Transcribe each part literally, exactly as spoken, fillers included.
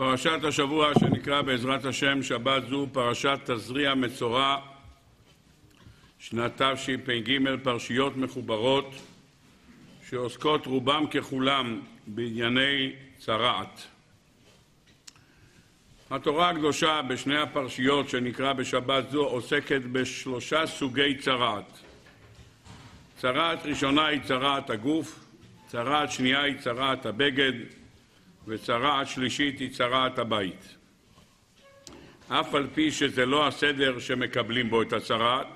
פרשת השבוע שנקרא בעזרת השם שבת זו פרשת תזריע מצורע, שנת תשפ"ג, פרשיות מחוברות שעוסקות רובם ככולם בענייני צרעת. התורה הקדושה בשני הפרשיות שנקרא בשבת זו עוסקת בשלושה סוגי צרעת. צרעת ראשונה היא צרעת הגוף, צרעת שנייה היא צרעת הבגד, וצרעת שלישית היא צרעת הבית. אף על פי שזה לא הסדר שמקבלים בו את הצרעת,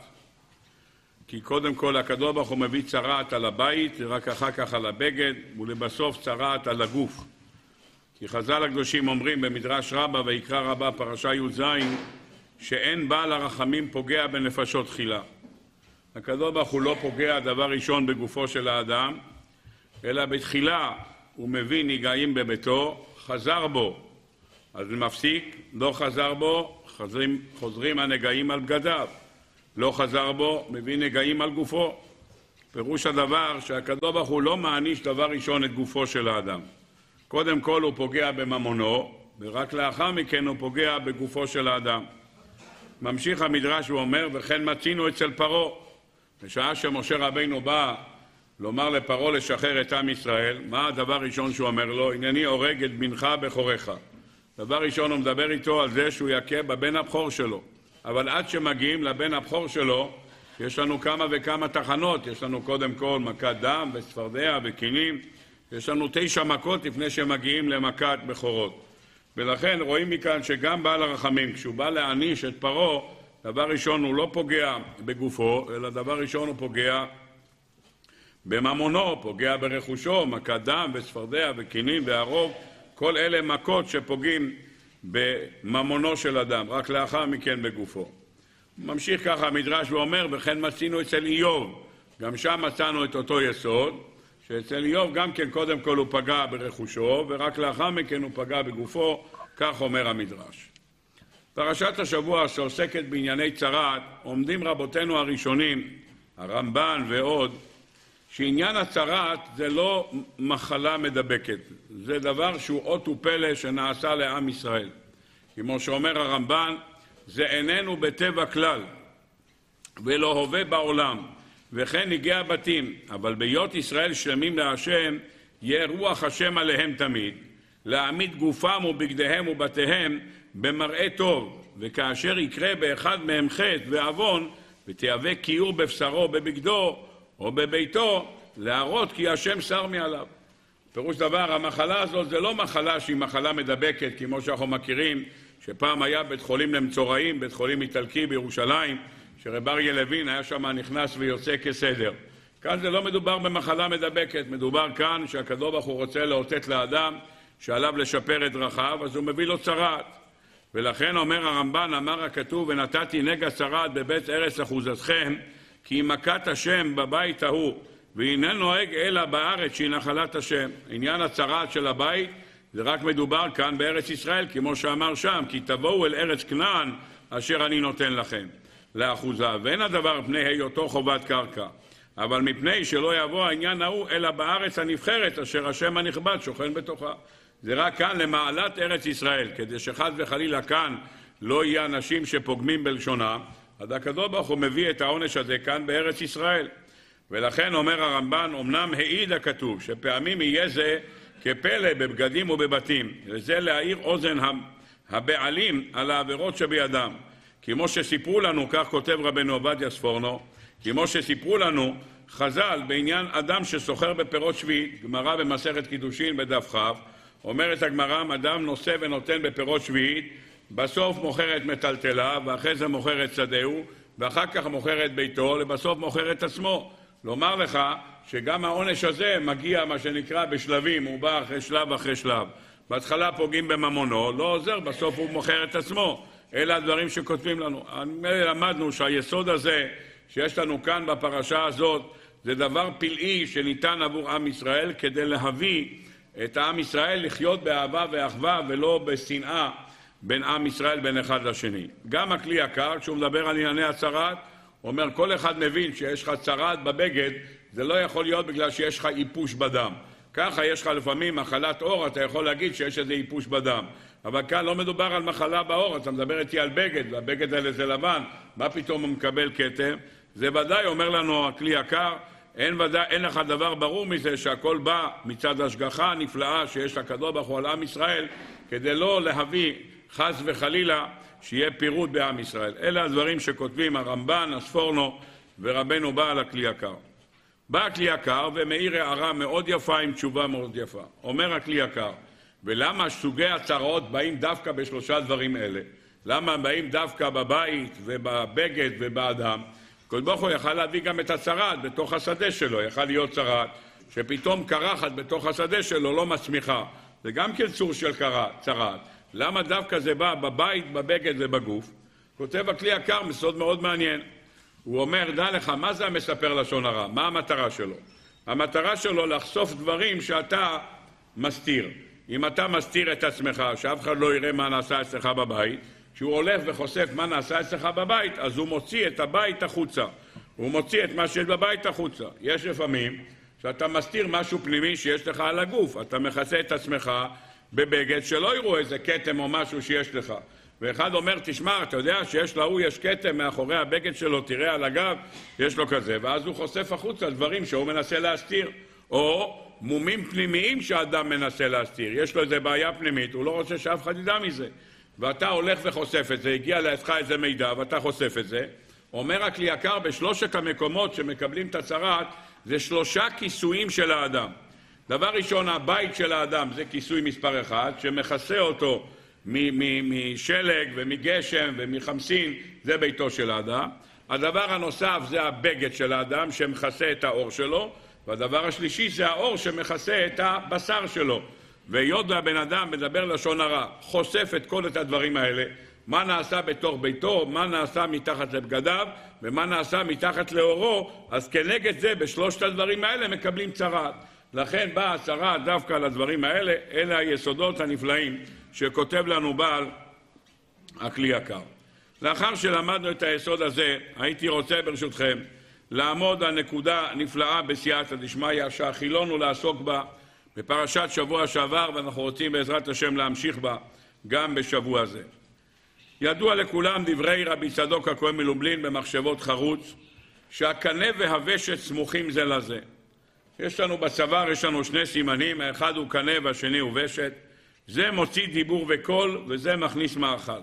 כי קודם כל הקדוש ברוך הוא מביא צרעת על הבית, ורק אחר כך על הבגד, ולבסוף צרעת על הגוף. כי חז"ל הקדושים אומרים במדרש רבה ויקרא רבה פרשה י"ז, שאין בעל הרחמים פוגע בנפשות תחילה. הקדוש ברוך הוא לא פוגע דבר ראשון בגופו של האדם, אלא בתחילה הוא מביא נגעים בביתו, חזר בו, אז מפסיק, לא חזר בו, חוזרים, חוזרים הנגעים על בגדיו, לא חזר בו, מביא נגעים על גופו. פירוש הדבר שהקדוש ברוך הוא לא מעניש דבר ראשון את גופו של האדם. קודם כל הוא פוגע בממונו, ורק לאחר מכן הוא פוגע בגופו של האדם. ממשיך המדרש ואומר, וכן מצינו אצל פרעה, בשעה שמשה רבינו בא לומר לפרעה לשחרר את עם ישראל, מה הדבר הראשון שהוא אומר לו? הנני הורג את בנך בכורך. דבר ראשון הוא מדבר איתו על זה שהוא יכה בבן הבכור שלו. אבל עד שמגיעים לבן הבכור שלו, יש לנו כמה וכמה תחנות. יש לנו קודם כל מכת דם וצפרדע וכינים. יש לנו תשע מכות לפני שמגיעים למכת בכורות. ולכן רואים מכאן שגם בעל הרחמים, כשהוא בא להעניש את פרעה, דבר ראשון הוא לא פוגע בגופו, אלא דבר ראשון הוא פוגע בממונו, פוגע ברכושו, מכת דם וצפרדע וכינים והרוג. כל אלה מכות שפוגעים בממונו של אדם, רק לאחר מכן בגופו. ממשיך ככה המדרש ואומר, וכן מצינו אצל איוב, גם שם מצאנו את אותו יסוד, שאצל איוב גם כן קודם כל הוא פגע ברכושו, ורק לאחר מכן הוא פגע בגופו, כך אומר המדרש. פרשת השבוע שעוסקת בענייני צרעת, עומדים רבותינו הראשונים, הרמב"ן ועוד, שעניין הצרעת זה לא מחלה מדבקת, זה דבר שהוא אות ופלא שנעשה לעם ישראל. כמו שאומר הרמב"ן, זה איננו בטבע כלל, ולא הווה בעולם, וכן הגיע בתים, אבל ביות ישראל שלמים להשם, יהיה רוח השם עליהם תמיד, להעמיד גופם ובגדיהם ובתיהם במראה טוב, וכאשר יקרה באחד מהם חטא ועוון, ותהווה כיעור בבשרו בבגדו, או בביתו, להראות כי השם שר מעליו. פירוש דבר, המחלה הזאת זה לא מחלה שהיא מחלה מדבקת, כמו שאנחנו מכירים, שפעם היה בית חולים למצורעים, בית חולים איטלקי בירושלים, שרב אריה לוין היה שם נכנס ויוצא כסדר. כאן זה לא מדובר במחלה מדבקת, מדובר כאן שהקדוש ברוך הוא רוצה לאותת לאדם שעליו לשפר את דרכיו, אז הוא מביא לו צרעת. ולכן אומר הרמב"ן, אמר הכתוב, ונתתי נגע צרעת בבית ארץ אחוזתכם, כי מכת השם בבית ההוא, והנה נוהג אלא בארץ שהיא נחלת השם. עניין הצרעת של הבית זה רק מדובר כאן בארץ ישראל, כמו שאמר שם, כי תבואו אל ארץ כנען אשר אני נותן לכם לאחוזה, ואין הדבר פני היותו חובת קרקע, אבל מפני שלא יבוא העניין ההוא אלא בארץ הנבחרת אשר השם הנכבד שוכן בתוכה. זה רק כאן למעלת ארץ ישראל, כדי שחס וחלילה כאן לא יהיה אנשים שפוגמים בלשונם, אז הקדוש ברוך הוא מביא את העונש הזה כאן בארץ ישראל. ולכן אומר הרמב"ן, אמנם העיד הכתוב שפעמים יהיה זה כפלא בבגדים ובבתים, וזה להאיר אוזן הבעלים על העבירות שבידם. כמו שסיפרו לנו, כך כותב רבנו עובדיה ספורנו, כמו שסיפרו לנו חז"ל בעניין אדם שסוחר בפירות שביעית, גמרא במסכת קידושין בדף כ', אומרת הגמרא, אדם נושא ונותן בפירות שביעית, בסוף מוכר את מטלטלה, ואחרי זה מוכר את שדהו, ואחר כך מוכר את ביתו, לבסוף מוכר את עצמו. לומר לך שגם העונש הזה מגיע מה שנקרא בשלבים, הוא בא אחרי שלב אחרי שלב. בהתחלה פוגעים בממונו, לא עוזר, בסוף הוא מוכר את עצמו. אלה הדברים שכותבים לנו. למדנו שהיסוד הזה שיש לנו כאן בפרשה הזאת, זה דבר פלאי שניתן עבור עם ישראל, כדי להביא את העם ישראל לחיות באהבה ואחווה ולא בשנאה בין עם ישראל בין אחד לשני. גם הכלי יקר, כשהוא מדבר על ענייני הצרעת, אומר כל אחד מבין שיש לך צרעת בבגד, זה לא יכול להיות בגלל שיש לך איפוש בדם. ככה יש לך לפעמים מחלת אור, אתה יכול להגיד שיש איזה איפוש בדם. אבל כאן לא מדובר על מחלה בעור, אתה מדבר איתי על בגד, והבגד האלה זה לבן, מה פתאום הוא מקבל כתם? זה ודאי, אומר לנו הכלי יקר, אין, ודאי, אין לך דבר ברור מזה שהכל בא מצד השגחה הנפלאה שיש לקדוש ברוך הוא על עם ישראל, כדי לא להביא חס וחלילה שיהיה פירוד בעם ישראל. אלה הדברים שכותבים הרמב"ן, הספורנו ורבנו בעל הכלי יקר. בא הכלי יקר ומאיר הערה מאוד יפה עם תשובה מאוד יפה. אומר הכלי יקר, ולמה סוגי הצרות באים דווקא בשלושה דברים אלה? למה באים דווקא בבית ובבגד ובאדם? הקדוש ברוך הוא יכל להביא גם את הצרת בתוך השדה שלו, יכל להיות צרת שפתאום קרחת בתוך השדה שלו לא מצמיחה. זה גם כן צור של צרת. למה דווקא זה בא בבית, בבגד ובגוף? כותב הכלי יקר מסוד מאוד מעניין. הוא אומר, דע לך, מה זה המספר לשון הרע? מה המטרה שלו? המטרה שלו לחשוף דברים שאתה מסתיר. אם אתה מסתיר את עצמך, שאף אחד לא יראה מה נעשה אצלך בבית, כשהוא הולך וחושף מה נעשה אצלך בבית, אז הוא מוציא את הבית החוצה. הוא מוציא את מה שיש בבית החוצה. יש לפעמים שאתה מסתיר משהו פנימי שיש לך על הגוף. אתה מכסה את עצמך בבגד שלא יראו איזה כתם או משהו שיש לך. ואחד אומר, תשמע, אתה יודע שיש להוא יש כתם מאחורי הבגד שלו, תראה על הגב, יש לו כזה. ואז הוא חושף החוצה דברים שהוא מנסה להסתיר. או מומים פנימיים שהאדם מנסה להסתיר. יש לו איזה בעיה פנימית, הוא לא רוצה שאף אחד ידע מזה. ואתה הולך וחושף את זה, הגיע לידך איזה מידע ואתה חושף את זה. אומר הכלי יקר, בשלושת המקומות שמקבלים את הצרת, זה שלושה כיסויים של האדם. דבר ראשון, הבית של האדם זה כיסוי מספר אחד, שמכסה אותו משלג ומגשם ומחמסין, זה ביתו של האדם. הדבר הנוסף זה הבגד של האדם שמכסה את האור שלו, והדבר השלישי זה האור שמכסה את הבשר שלו. והיות והבן אדם מדבר לשון הרע, חושף את כל את הדברים האלה, מה נעשה בתוך ביתו, מה נעשה מתחת לבגדיו, ומה נעשה מתחת לאורו, אז כנגד זה בשלושת הדברים האלה מקבלים צרת. לכן באה הצרה דווקא על הדברים האלה, אלה היסודות הנפלאים שכותב לנו בעל הכלי יקר. לאחר שלמדנו את היסוד הזה, הייתי רוצה ברשותכם לעמוד על נקודה נפלאה בסייעתא דשמיא שהחילונו לעסוק בה בפרשת שבוע שעבר, ואנחנו רוצים בעזרת השם להמשיך בה גם בשבוע זה. ידוע לכולם דברי רבי צדוק הכהן מלובלין במחשבות חרוץ, שהקנה והוושת סמוכים זה לזה. יש לנו בצוואר, יש לנו שני סימנים, האחד הוא קנה והשני הוא ושת. זה מוציא דיבור וקול וזה מכניס מאכל.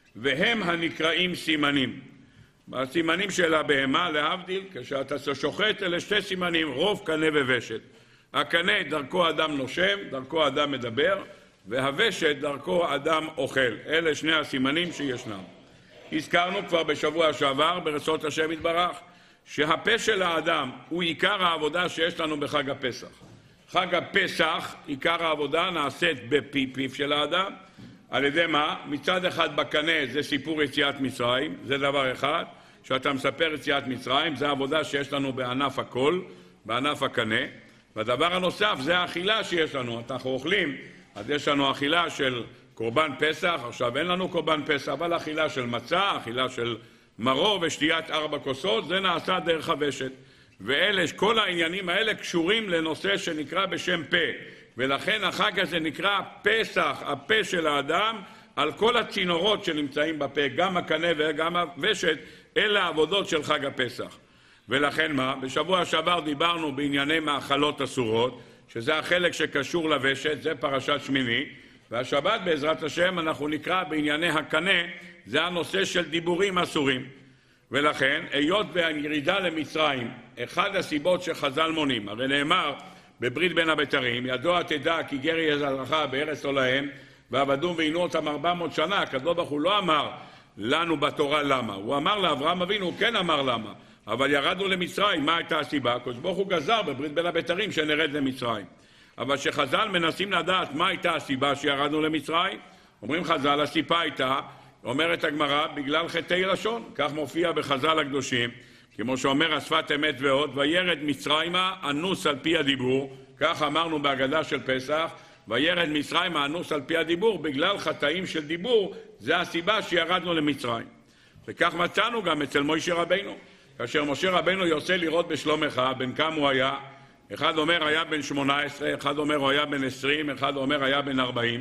והם הנקראים סימנים. הסימנים של הבהמה, להבדיל, כשאתה שוחט, אלה שתי סימנים, רוב קנה וושת. הקנה דרכו אדם נושם, דרכו אדם מדבר, והוושת דרכו אדם אוכל. אלה שני הסימנים שישנם. הזכרנו כבר בשבוע שעבר, ברצות השם יתברך, שהפה של האדם הוא עיקר העבודה שיש לנו בחג הפסח. חג הפסח, עיקר העבודה נעשית בפיפיו של האדם. על ידי מה? מצד אחד בקנה זה סיפור יציאת מצרים, זה דבר אחד. שאתה מספר יציאת מצרים, זה העבודה שיש לנו בענף הקול, בענף הקנה. והדבר הנוסף זה האכילה שיש לנו. אנחנו אוכלים, אז יש לנו אכילה של קורבן פסח, עכשיו אין לנו קורבן פסח, אבל אכילה של מצה, אכילה של מרור ושתיית ארבע כוסות, זה נעשה דרך הוושת. ואלה, כל העניינים האלה קשורים לנושא שנקרא בשם פה. ולכן החג הזה נקרא פסח, הפה של האדם, על כל הצינורות שנמצאים בפה, גם הקנה וגם הוושת, אלה העבודות של חג הפסח. ולכן מה? בשבוע שעבר דיברנו בענייני מאכלות אסורות, שזה החלק שקשור לוושת, זה פרשת שמיני, והשבת בעזרת השם אנחנו נקרא בענייני הקנה, זה הנושא של דיבורים אסורים. ולכן, היות והירידה למצרים, אחד הסיבות שחז"ל מונים, הרי נאמר בברית בין הבתרים, ידוע תדע כי גר יזרעך בארץ לא להם, ועבדום ועינו אותם ארבע מאות שנה. הקדוש ברוך הוא לא אמר לנו בתורה למה, הוא אמר לאברהם אבינו, הוא כן אמר למה, אבל ירדנו למצרים, מה הייתה הסיבה? הקדוש ברוך הוא גזר בברית בין הבתרים שנרד למצרים. אבל שחז"ל מנסים לדעת מה הייתה הסיבה שירדנו למצרים, אומרים חז"ל, הסיבה הייתה, אומרת הגמרא, בגלל חטאי לשון. כך מופיע בחז"ל הקדושים, כמו שאומר השפת אמת ועוד, וירד מצרימה אנוס על פי הדיבור, כך אמרנו בהגדה של פסח, וירד מצרימה אנוס על פי הדיבור, בגלל חטאים של דיבור, זה הסיבה שירדנו למצרים. וכך מצאנו גם אצל משה רבינו, כאשר משה רבינו יוצא לראות בשלומך, בן כמה הוא היה, אחד אומר היה בן שמונה עשרה, אחד אומר הוא היה בן עשרים, אחד אומר היה בן ארבעים,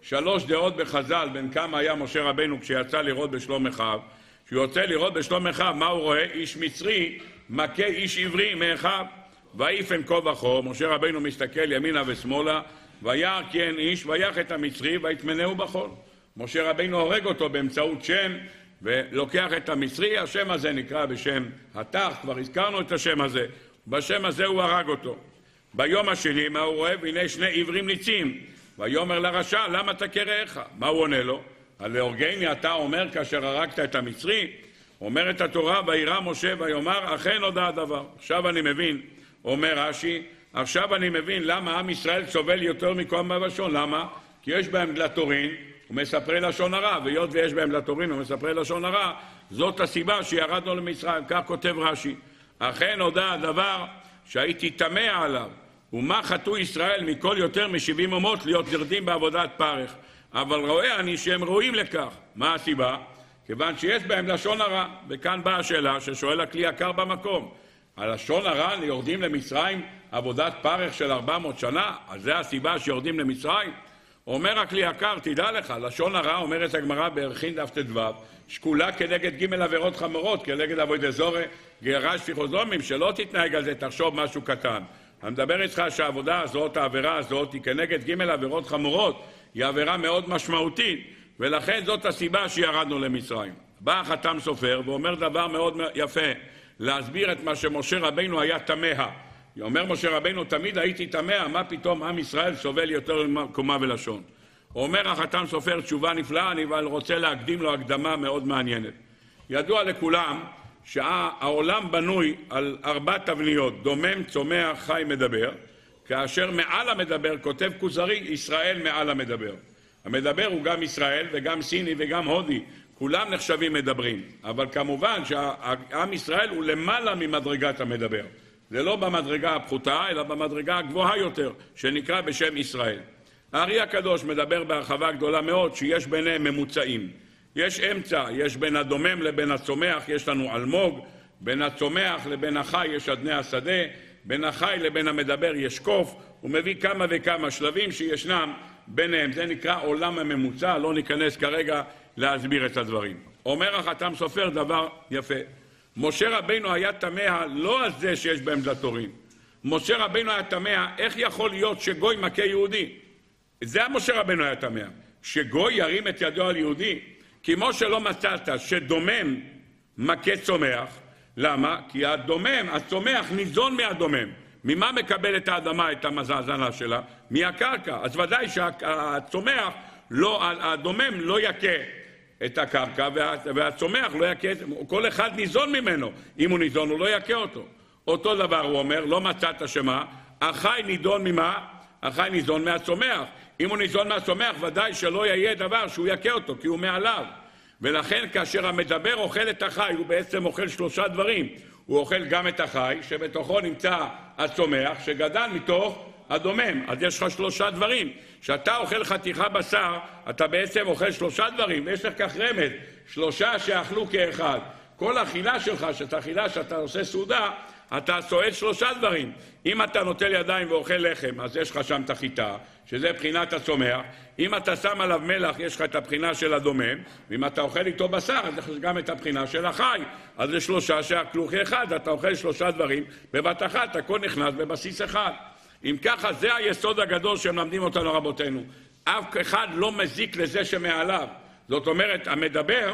שלוש דעות בחז"ל בין כמה היה משה רבנו כשיצא לראות בשלום אחיו. כשהוא יוצא לראות בשלום אחיו, מה הוא רואה? איש מצרי מכה איש עברי מאחיו. ויפן כה וכה, משה רבנו מסתכל ימינה ושמאלה, וירא כי אין איש, ויך את המצרי ויטמנהו בחול. משה רבנו הורג אותו באמצעות שם, ולוקח את המצרי. השם הזה נקרא בשם התח, כבר הזכרנו את השם הזה. בשם הזה הוא הרג אותו. ביום השני, מה הוא רואה? והנה שני עברים ניצים. ויאמר לרשע, למה תכה רעך? מה הוא עונה לו? הלהורגני אתה אומר כאשר הרגת את המצרי? אומרת התורה, וירא משה ויאמר, אכן הודע הדבר. עכשיו אני מבין, אומר רש"י, עכשיו אני מבין למה עם ישראל סובל יותר מכל מבשון. למה? כי יש בהם דלתורין ומספרי לשון הרע, והיות ויש בהם דלתורין ומספרי לשון הרע, זאת הסיבה שירדנו למצרים. כך כותב רש"י, אכן הודע הדבר שהייתי תמה עליו, ומה חטאו ישראל מכל יותר משבעים אומות להיות ירדים בעבודת פרך, אבל רואה אני שהם ראויים לכך. מה הסיבה? כיוון שיש בהם לשון הרע. וכאן באה השאלה ששואל הכלי יקר במקום, הלשון הרע יורדים למצרים עבודת פרך של ארבע מאות שנה? אז זה הסיבה שיורדים למצרים? אומר הכלי יקר, תדע לך, לשון הרע, אומרת הגמרא בערכין דף ט"ו, שקולה כנגד ג' עבירות חמורות, כנגד עבודת זרה, גירש פיחוזומים, שלא תתנהג על זה, תחשוב משהו קטן. אני מדבר איתך שהעבודה הזאת, העבירה הזאת, היא כנגד ג' עבירות חמורות, היא עבירה מאוד משמעותית, ולכן זאת הסיבה שירדנו למצרים. בא החתם סופר ואומר דבר מאוד יפה, להסביר את מה שמשה רבינו היה תמה. אומר משה רבינו, תמיד הייתי תמה, מה פתאום עם ישראל סובל יותר קומה ולשון. אומר החתם סופר תשובה נפלאה, אני רוצה להקדים לו הקדמה מאוד מעניינת. ידוע לכולם שהעולם בנוי על ארבע תבניות, דומם, צומח, חי, מדבר, כאשר מעל המדבר כותב כוזרי, ישראל מעל המדבר. המדבר הוא גם ישראל וגם סיני וגם הודי, כולם נחשבים מדברים, אבל כמובן שהעם ישראל הוא למעלה ממדרגת המדבר. זה לא במדרגה הפחותה, אלא במדרגה הגבוהה יותר, שנקרא בשם ישראל. הארי הקדוש מדבר בהרחבה גדולה מאוד שיש ביניהם ממוצעים. יש אמצע, יש בין הדומם לבין הצומח, יש לנו אלמוג, בין הצומח לבין החי יש אדני השדה, בין החי לבין המדבר יש קוף, הוא מביא כמה וכמה שלבים שישנם ביניהם. זה נקרא עולם הממוצע, לא ניכנס כרגע להסביר את הדברים. אומר החתם סופר דבר יפה. משה רבינו היה תמה לא על זה שיש בהם דלתורין. משה רבינו היה תמה איך יכול להיות שגוי מכה יהודי. זה המשה רבינו היה תמה. שגוי ירים את ידו על יהודי. כמו שלא מצאת שדומם מכה צומח. למה? כי הדומם, הצומח ניזון מהדומם. ממה מקבל את האדמה, את המזעזנה שלה? מהקרקע. אז ודאי שהצומח, לא, הדומם לא יקה את הקרקע, והצומח לא יקה, כל אחד ניזון ממנו. אם הוא ניזון, הוא לא יקה אותו. אותו דבר הוא אומר, לא מצאת שמה, החי נידון ממה? החי ניזון מהצומח. אם הוא ניזון מהצומח, ודאי שלא יהיה דבר שהוא יקה אותו, כי הוא מעליו. ולכן כאשר המדבר אוכל את החי, הוא בעצם אוכל שלושה דברים. הוא אוכל גם את החי, שבתוכו נמצא הצומח, שגדל מתוך הדומם. אז יש לך שלושה דברים. כשאתה אוכל חתיכה בשר, אתה בעצם אוכל שלושה דברים, ויש לך כך רמז, שלושה שאכלו כאחד. כל אכילה שלך, שאתה אכילה, שאתה עושה סעודה, אתה סועד שלושה דברים. אם אתה נוטל ידיים ואוכל לחם, אז יש לך שם את החיטה, שזה בחינת הצומח. אם אתה שם עליו מלח, יש לך את הבחינה של הדומם. ואם אתה אוכל איתו בשר, אז יש גם את הבחינה של החי. אז זה שלושה שאכלו כאחד, אתה אוכל שלושה דברים, בבת אחת, הכל נכנס בבסיס אחד. אם ככה, זה היסוד הגדול שהם למדים אותנו רבותינו. אף אחד לא מזיק לזה שמעליו. זאת אומרת, המדבר,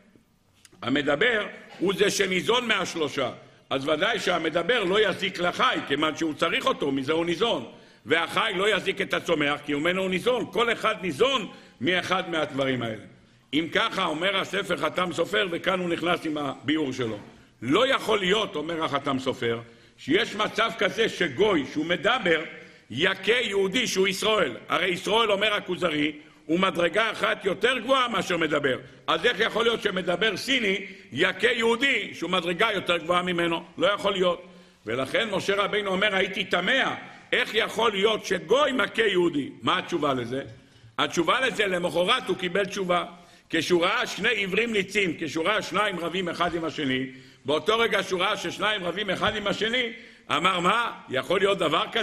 המדבר הוא זה שניזון מהשלושה. אז ודאי שהמדבר לא יזיק לחי, כיוון שהוא צריך אותו, מזה הוא ניזון. והחי לא יזיק את הצומח, כי ממנו הוא ניזון. כל אחד ניזון מאחד מהדברים האלה. אם ככה, אומר הספר חתם סופר, וכאן הוא נכנס עם הביאור שלו. לא יכול להיות, אומר החתם סופר, שיש מצב כזה שגוי, שהוא מדבר, יקה יהודי שהוא ישראל. הרי ישראל, אומר הכוזרי, הוא מדרגה אחת יותר גבוהה מאשר מדבר. אז איך יכול להיות שמדבר סיני יקה יהודי שהוא מדרגה יותר גבוהה ממנו? לא יכול להיות. ולכן משה רבינו אומר, הייתי תמה, איך יכול להיות שגוי מכה יהודי? מה התשובה לזה? התשובה לזה, למחרת הוא קיבל תשובה. כשהוא ראה שני עברים ניצים, כשהוא ראה שניים רבים אחד עם השני, באותו רגע שהוא ראה ששניים רבים אחד עם השני, אמר, מה? יכול להיות דבר כזה?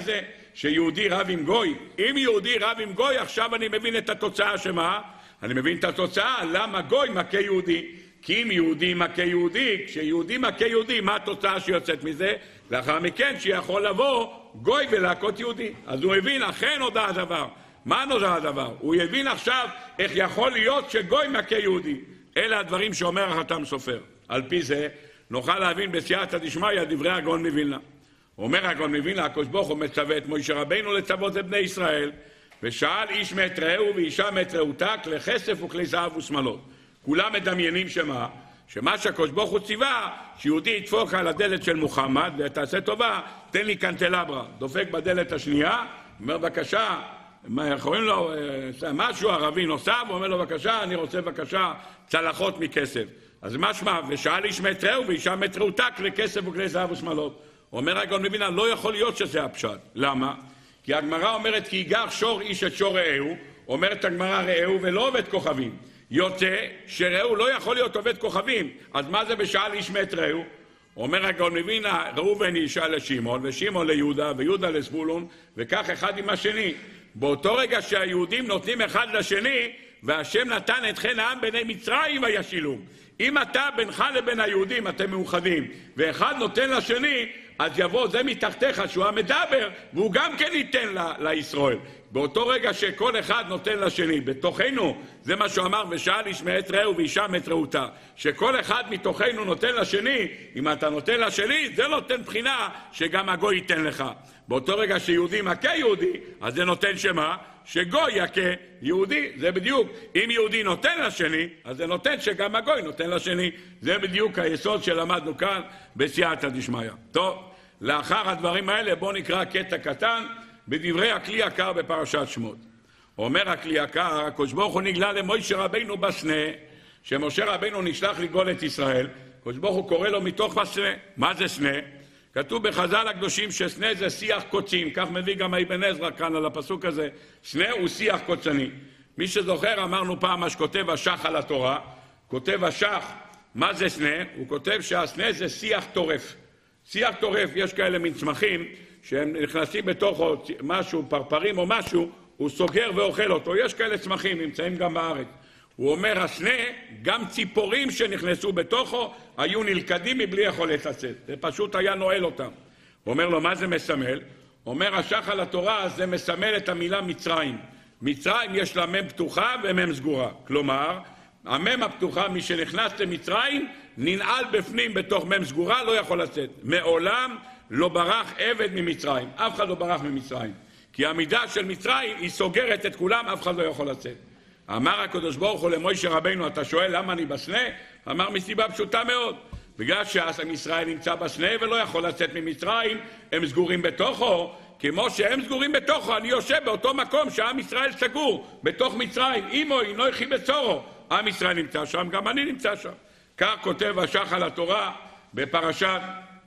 שיהודי רב עם גוי. אם יהודי רב עם גוי, עכשיו אני מבין את התוצאה שמה? אני מבין את התוצאה, למה גוי מכה יהודי. כי אם יהודי מכה יהודי, כשיהודי מכה יהודי, מה התוצאה שיוצאת מזה? לאחר מכן שיכול לבוא גוי ולהכות יהודי. אז הוא הבין, אכן נודע הדבר. מה נודע הדבר? הוא הבין עכשיו איך יכול להיות שגוי מכה יהודי. אלה הדברים שאומר החתם סופר. על פי זה נוכל להבין בסייעתא דשמיא דברי הגאון מווילנה. אומר הגאון מווילנה, הקדוש ברוך הוא מצווה את משה רבינו לצוות את בני ישראל, ושאל איש מאת רעהו ואישה מאת רעותה, כלי כסף וכלי זהב ושמלות. כולם מדמיינים שמה? שמה שהקדוש ברוך הוא ציווה, שיהודי ידפוק על הדלת של מוחמד ותעשה טובה, תן לי קנטלברה. דופק בדלת השנייה, אומר בבקשה, קוראים לו משהו ערבי נוסף, הוא אומר לו בבקשה, אני רוצה בבקשה צלחות מכסף. אז משמע, ושאל איש מאת רעהו ואישה מאת רעותה, כלי כסף וכלי זהב ושמלות. אומר הגאון מווילנה, לא יכול להיות שזה הפשט. למה? כי הגמרא אומרת, כי יגר שור איש את שור רעהו, אומרת הגמרא רעהו ולא עובד כוכבים. יוצא שרעהו לא יכול להיות עובד כוכבים. אז מה זה בשאל איש מאת רעהו? אומר הגאון מווילנה, ראובן ישאל לשמעון, ושמעון ליהודה, ויהודה לזבולון, וכך אחד עם השני. באותו רגע שהיהודים נותנים אחד לשני, והשם נתן אתכן העם בני מצרים וישילום. אם אתה בינך לבין היהודים אתם מאוחדים, ואחד נותן לשני, אז יבוא זה מתחתיך שהוא המדבר, והוא גם כן ייתן ל- לישראל. באותו רגע שכל אחד נותן לשני, בתוכנו, זה מה שהוא אמר, ושאל איש מאת רעהו ואישה מאת רעותה, שכל אחד מתוכנו נותן לשני, אם אתה נותן לשני, זה נותן בחינה שגם הגוי ייתן לך. באותו רגע שיהודי מכה יהודי, אז זה נותן שמה? שגוי יכה יהודי. זה בדיוק, אם יהודי נותן לשני, אז זה נותן שגם הגוי נותן לשני. זה בדיוק היסוד שלמדנו כאן בסייעתא דשמיא. טוב, לאחר הדברים האלה בואו נקרא קטע קטן בדברי הכלי יקר בפרשת שמות. אומר הכלי יקר, הקדוש ברוך הוא נגלה למשה רבינו בסנה, שמשה רבינו נשלח לגאול את ישראל. הקדוש ברוך הוא קורא לו מתוך הסנה. מה זה סנה? כתוב בחז"ל הקדושים שסנה זה שיח קוצים, כך מביא גם אבן עזרא כאן על הפסוק הזה. סנה הוא שיח קוצני. מי שזוכר, אמרנו פעם מה שכותב השח על התורה, כותב השח, מה זה סנה? הוא כותב שהסנה זה שיח טורף. שיח טורף, יש כאלה מן צמחים שהם נכנסים בתוכו משהו, פרפרים או משהו, הוא סוגר ואוכל אותו. יש כאלה צמחים, נמצאים גם בארץ. הוא אומר, הסנה, גם ציפורים שנכנסו בתוכו, היו נלכדים מבלי יכולת לצאת. זה פשוט היה נועל אותם. הוא אומר לו, מה זה מסמל? אומר השח על התורה, זה מסמל את המילה מצרים. מצרים יש לה מם פתוחה ומם סגורה. כלומר, המם הפתוחה, מי שנכנס למצרים, ננעל בפנים בתוך מם סגורה, לא יכול לצאת. מעולם לא ברח עבד ממצרים. אף אחד לא ברח ממצרים. כי המידה של מצרים היא סוגרת את כולם, אף אחד לא יכול לצאת. אמר הקדוש ברוך הוא למשה רבינו, אתה שואל למה אני בסנה? אמר מסיבה פשוטה מאוד. בגלל שעם ישראל נמצא בסנה ולא יכול לצאת ממצרים, הם סגורים בתוכו. כמו שהם סגורים בתוכו, אני יושב באותו מקום שעם ישראל סגור, בתוך מצרים. אימו, אינו יחי בצורו. עם ישראל נמצא שם, גם אני נמצא שם. כך כותב השח על התורה בפרשת,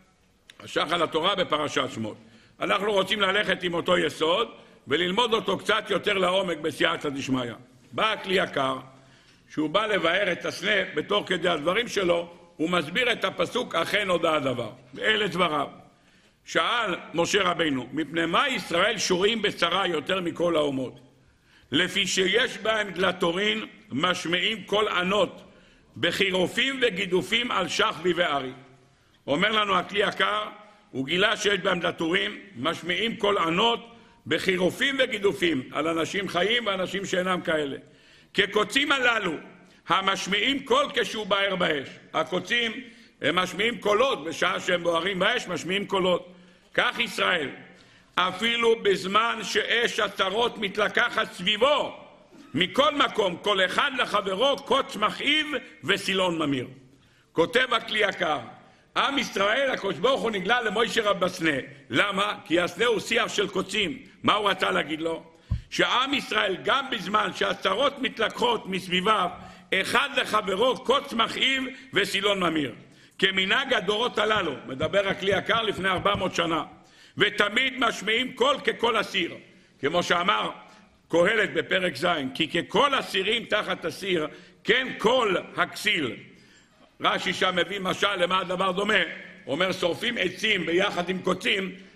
השח על התורה בפרשת שמות. אנחנו רוצים ללכת עם אותו יסוד וללמוד אותו קצת יותר לעומק בסייעתא דשמיא. בא הכלי יקר, שהוא בא לבאר את הסנה בתוך כדי הדברים שלו, הוא מסביר את הפסוק, אכן הודע הדבר. אלה דבריו. שאל משה רבינו, מפני מה ישראל שורים בצרה יותר מכל האומות? לפי שיש בהם גלטורין, משמעים כל ענות, בחירופים וגידופים על שחבי וארי. אומר לנו הכלי יקר, הוא גילה שיש בהם גלטורין, משמעים כל ענות, בחירופים וגידופים על אנשים חיים ואנשים שאינם כאלה. כקוצים הללו, המשמיעים קול כשהוא בער באש. הקוצים הם משמיעים קולות, בשעה שהם בוערים באש, משמיעים קולות. כך ישראל, אפילו בזמן שאש הצרות מתלקחת סביבו, מכל מקום, כל אחד לחברו, קוץ מכאיב וסילון ממיר. כותב הכלי יקר, עם ישראל, הקדוש ברוך הוא נגלה למשה רב בסנה. למה? כי הסנה הוא שיח של קוצים. מה הוא רצה להגיד לו? שעם ישראל, גם בזמן שהצרות מתלקחות מסביביו, אחד לחברו קוץ מכאיב וסילון ממיר. כמנהג הדורות הללו, מדבר הכלי יקר לפני ארבע מאות שנה, ותמיד משמיעים קול כקול אסיר. כמו שאמר קהלת בפרק ז', כי כקול אסירים תחת אסיר, כן קול הכסיל. רש"י שם מביא משל למה הדבר דומה. אומר, שורפים עצים ביחד עם קוצים,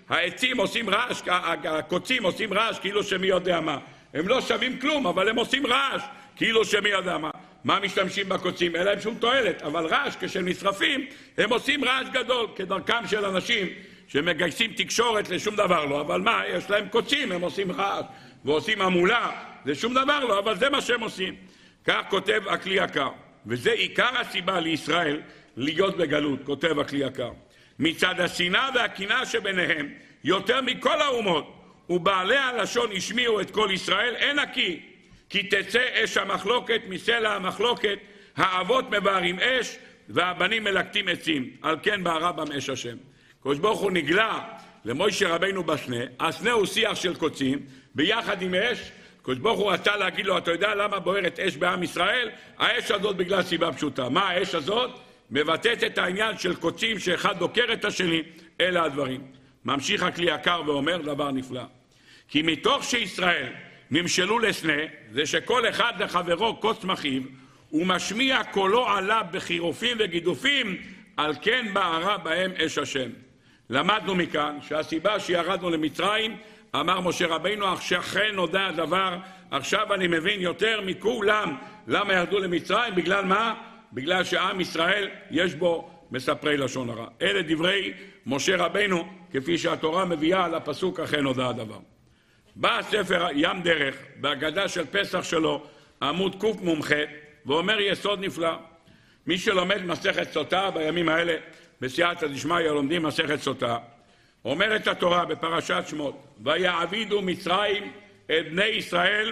העצים עושים רעש, הקוצים עושים רעש כאילו שמי יודע מה. הם לא שווים כלום, אבל הם עושים רעש כאילו שמי יודע מה. מה משתמשים בקוצים? אין להם שום תועלת, אבל רעש כשהם נשרפים, הם עושים רעש גדול, כדרכם של אנשים שמגייסים תקשורת לשום דבר לא. אבל מה, יש להם קוצים, הם עושים רעש ועושים המולה, זה שום דבר לא, אבל זה מה שהם עושים. כך כותב הכלי יקר, וזה עיקר הסיבה לישראל להיות בגלות, כותב הכלי יקר. מצד השנאה והקנאה שביניהם, יותר מכל האומות, ובעלי הלשון השמיעו את כל ישראל, אין הקי, כי תצא אש המחלוקת מסלע המחלוקת, האבות מבערים אש, והבנים מלקטים עצים, על כן בערה בם אש השם. הקדוש ברוך הוא נגלה למוישה רבינו בסנה, הסנה הוא שיח של קוצים, ביחד עם אש. הקדוש ברוך הוא רצה להגיד לו, אתה יודע למה בוערת אש בעם ישראל? האש הזאת בגלל סיבה פשוטה. מה האש הזאת? מבטאת את העניין של קוצים שאחד דוקר את השני, אלה הדברים. ממשיך הכלי יקר ואומר דבר נפלא. כי מתוך שישראל נמשלו לסנה, זה שכל אחד לחברו קוץ מחיב, ומשמיע קולו עליו בחירופים וגידופים, על כן בערה בהם אש השם. למדנו מכאן שהסיבה שירדנו למצרים, אמר משה רבינו, אכן נודע הדבר, עכשיו אני מבין יותר מכולם למה ירדו למצרים, בגלל מה? בגלל שעם ישראל יש בו מספרי לשון הרע. אלה דברי משה רבינו, כפי שהתורה מביאה על הפסוק אכן נודע הדבר. בא הספר ים דרך, בהגדה של פסח שלו, עמוד קוף מומחה, ואומר יסוד נפלא. מי שלומד מסכת סוטה בימים האלה, בסייעתא דשמיא לומדים מסכת סוטה, אומרת התורה בפרשת שמות, ויעבידו מצרים את בני ישראל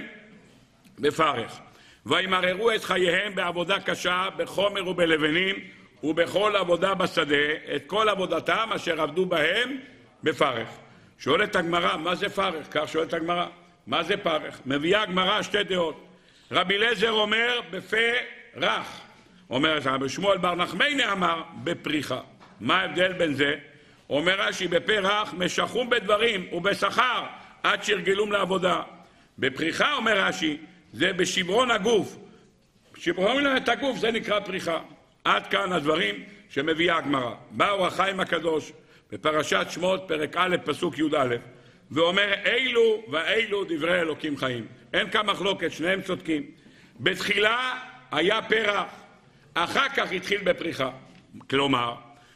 בפרך, וימררו את חייהם בעבודה קשה, בחומר ובלבנים, ובכל עבודה בשדה, את כל עבודתם אשר עבדו בהם בפרך. שואלת הגמרא, מה זה פרך? כך שואלת הגמרא, מה זה פרך? מביאה הגמרא שתי דעות. רבי אליעזר אומר בפה רך, אומר רבי שמואל בר נחמני אמר בפריחה. מה ההבדל בין זה? אומר רש"י, בפה רך משכום בדברים ובשכר עד שירגלום לעבודה. בפריחה, אומר רש"י, זה בשברון הגוף. שברון את הגוף זה נקרא פריחה. עד כאן הדברים שמביאה הגמרא. בא אור החיים הקדוש בפרשת שמות פרק א' פסוק י' א', ואומר אילו ואילו דברי אלוקים חיים. אין כאן מחלוקת, שניהם צודקים. בתחילה היה פרח, אחר כך התחיל בפריחה. כלומר,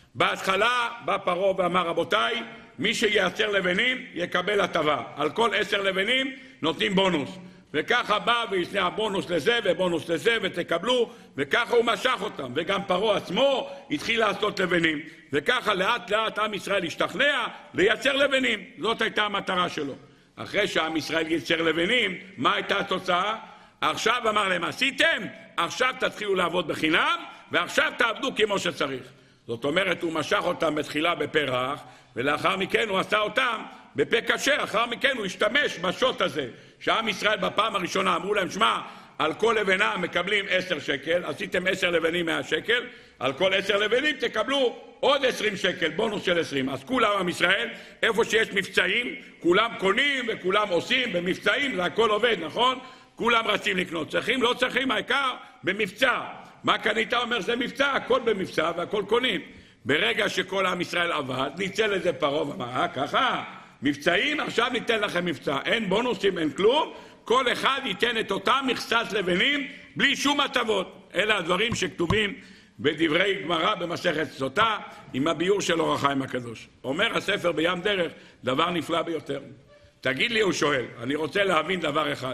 בהתחלה בא פרעה ואמר, רבותיי, מי שייצר לבנים יקבל הטבה. על כל עשר לבנים נותנים בונוס. וככה בא וישנה בונוס לזה ובונוס לזה ותקבלו, וככה הוא משך אותם. וגם פרעה עצמו התחיל לעשות לבנים. וככה לאט לאט עם ישראל השתכנע לייצר לבנים. זאת הייתה המטרה שלו. אחרי שעם ישראל ייצר לבנים, מה הייתה התוצאה? עכשיו אמר להם, עשיתם? עכשיו תתחילו לעבוד בחינם, ועכשיו תעבדו כמו שצריך. זאת אומרת, הוא משך אותם בתחילה בפה רך, ולאחר מכן הוא עשה אותם בפה קשה. אחר מכן הוא השתמש בשוט הזה, שעם ישראל בפעם הראשונה אמרו להם, שמע, על כל לבנה מקבלים עשר שקל, עשיתם עשר לבנים מאה שקל, על כל עשר לבנים תקבלו עוד עשרים שקל, בונוס של עשרים. אז כולם עם ישראל, איפה שיש מבצעים, כולם קונים וכולם עושים במבצעים, זה הכל עובד, נכון? כולם רצים לקנות, צריכים, לא צריכים, העיקר במבצע. מה קנית? אומר, זה מבצע, הכל במבצע והכל קונים. ברגע שכל עם ישראל עבד, ניצל לזה פרעה ואמר, אה, ככה, מבצעים, עכשיו ניתן לכם מבצע. אין בונוסים, אין כלום, כל אחד ייתן את אותם מכסת לבנים, בלי שום הטבות. אלה הדברים שכתובים בדברי גמרא במסכת סוטה, עם הביור של אור החיים הקדוש. אומר הספר בים דרך, דבר נפלא ביותר. תגיד לי, הוא שואל, אני רוצה להבין דבר אחד.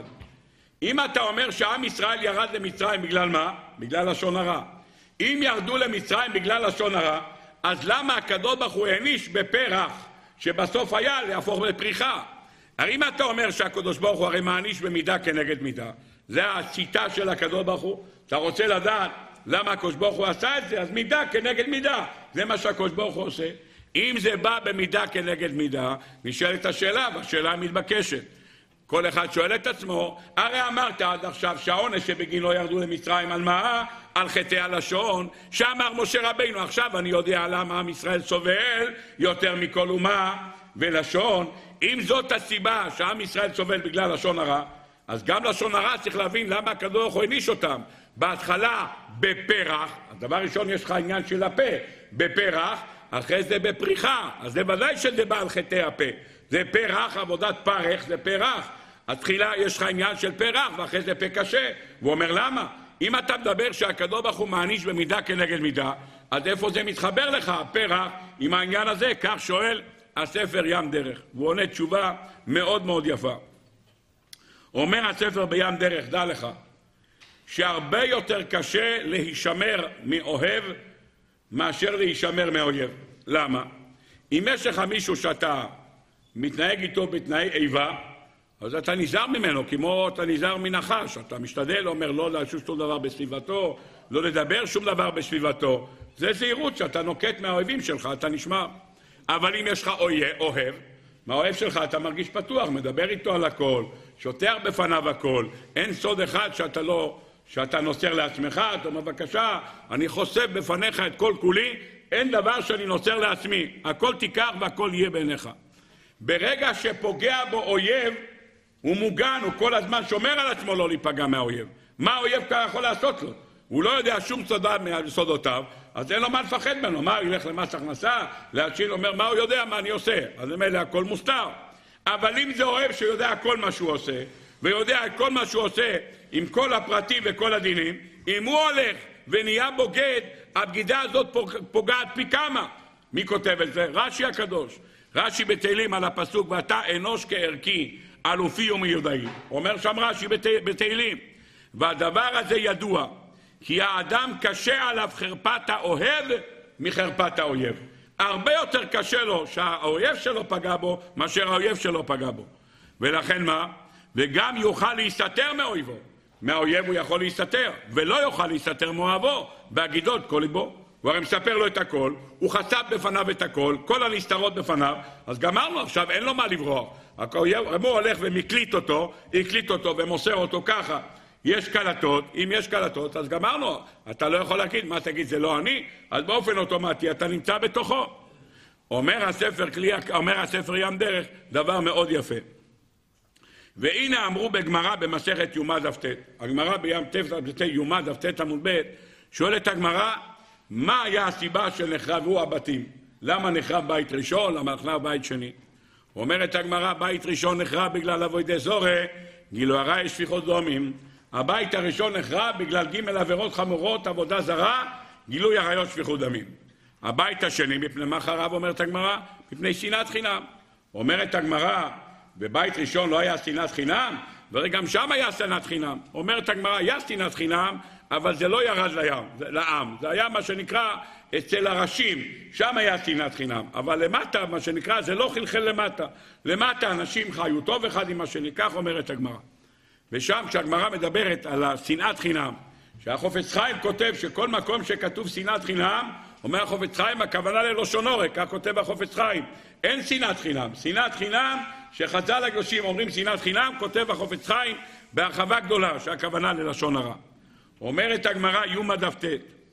אם אתה אומר שעם ישראל ירד למצרים בגלל מה? בגלל לשון הרע. אם ירדו למצרים בגלל לשון הרע, אז למה הקדוש ברוך הוא העניש בפה רך, שבסוף היה להפוך לפריחה? הרי אם אתה אומר שהקדוש ברוך הוא הרי מעניש במידה כנגד מידה, זה השיטה של הקדוש ברוך הוא. אתה רוצה לדעת למה הקדוש ברוך הוא עשה את זה? אז מידה כנגד מידה, זה מה שהקדוש ברוך הוא עושה. אם זה בא במידה כנגד מידה, נשאלת השאלה, והשאלה מתבקשת. כל אחד שואל את עצמו, הרי אמרת עד עכשיו שהעונש שבגינו ירדו למצרים על מה? על חטאי הלשון, שאמר משה רבינו, עכשיו אני יודע למה עם ישראל סובל יותר מכל אומה ולשון. אם זאת הסיבה שעם ישראל סובל בגלל לשון הרע, אז גם לשון הרע צריך להבין למה הקדוש ברוך הוא העניש אותם. בהתחלה בפרח, הדבר ראשון יש לך עניין של הפה, בפרח, אחרי זה בפריחה, אז זה ודאי שזה בא על חטאי הפה. זה פה רך, עבודת פרך, זה פה רך. התחילה יש לך עניין של פה רך, ואחרי זה פה קשה. הוא אומר למה? אם אתה מדבר שהקדוש ברוך הוא מעניש במידה כנגד מידה, אז איפה זה מתחבר לך, פה רך, עם העניין הזה? כך שואל הספר ים דרך. הוא עונה תשובה מאוד מאוד יפה. אומר הספר בים דרך, דע לך, שהרבה יותר קשה להישמר מאוהב מאשר להישמר מאויב. למה? אם יש לך מישהו שאתה מתנהג איתו בתנאי איבה, אז אתה נזהר ממנו, כמו אתה נזהר מנחש. אתה משתדל, אומר לא להשוש שום דבר בסביבתו, לא לדבר שום דבר בסביבתו. זה זהירות שאתה נוקט מהאויבים שלך, אתה נשמע. אבל אם יש לך אוהב, מהאוהב שלך אתה מרגיש פתוח, מדבר איתו על הכל, שוטח בפניו הכל. אין סוד אחד שאתה לא... שאתה נוצר לעצמך, אתה אומר, בבקשה, אני חושף בפניך את כל כולי, אין דבר שאני נוצר לעצמי, הכל תיקח והכל יהיה בעיניך. ברגע שפוגע בו אויב, הוא מוגן, הוא כל הזמן שומר על עצמו לא להיפגע מהאויב. מה האויב כבר יכול לעשות לו? הוא לא יודע שום סודה מסודותיו, אז אין לו מה לפחד ממנו. מה, ילך למס הכנסה, להשיל, אומר, מה הוא יודע, מה אני עושה? אז מילא הכל מוסתר. אבל אם זה אוהב שיודע כל מה שהוא עושה, ויודע כל מה שהוא עושה עם כל הפרטים וכל הדינים, אם הוא הולך ונהיה בוגד, הבגידה הזאת פוגעת פי כמה. מי כותב את זה? רש"י הקדוש. רש"י בתהילים על הפסוק, ואתה אנוש כערכי, אלופי ומיודעי. אומר שם רש"י בתהילים. והדבר הזה ידוע, כי האדם קשה עליו חרפת האוהב מחרפת האויב. הרבה יותר קשה לו שהאויב שלו פגע בו, מאשר האויב שלו פגע בו. ולכן מה? וגם יוכל להסתתר מאויבו. מהאויב הוא יכול להסתתר, ולא יוכל להסתתר מאוהבו, בהגידות כל ליבו. הוא הרי מספר לו את הכל, הוא חשף בפניו את הכל, כל הנסתרות בפניו, אז גמרנו עכשיו, אין לו מה לברוח. האויב, הוא הולך ומקליט אותו, הקליט אותו ומוסר אותו ככה. יש קלטות, אם יש קלטות, אז גמרנו. אתה לא יכול להגיד, מה תגיד, זה לא אני? אז באופן אוטומטי אתה נמצא בתוכו. אומר הספר, אומר הספר ים דרך, דבר מאוד יפה. והנה אמרו בגמרא במסכת יומא דף ט', הגמרא בים ט' יומא דף ט' עמוד ב', שואלת הגמרא, מה היה הסיבה שנחרבו הבתים? למה נחרב בית ראשון? למה נחרב בית שני? אומרת הגמרא, בית ראשון נחרב בגלל עבודי זורה, גילוי עריות שפיכות דמים. הבית הראשון נחרב בגלל ג' עבירות חמורות, עבודה זרה, גילוי עריות שפיכות דמים. הבית השני, מפני מה חרב? אומרת הגמרא, מפני שנאת חינם. אומרת הגמרא, בבית ראשון לא היה שנאת חינם, וגם שם היה שנאת חינם. אומרת הגמרא, היה שנאת חינם, אבל זה לא ירד לים, לעם. זה היה מה שנקרא אצל הראשים, שם היה שנאת חינם. אבל למטה, מה שנקרא, זה לא חלחל למטה. למטה אנשים חיו טוב אחד עם השני, כך אומרת הגמרא. ושם כשהגמרא מדברת על שנאת חינם, שהחופץ חיים כותב שכל מקום שכתוב שנאת חינם, אומר החופץ חיים, הכוונה ללשון אורך, כך כותב החופץ חיים. אין שנאת חינם. שנאת חינם, שחז"ל הקדושים אומרים שנאת חינם, כותב החופץ חיים בהרחבה גדולה, שהכוונה ללשון הרע. אומרת הגמרא יומא דף ט',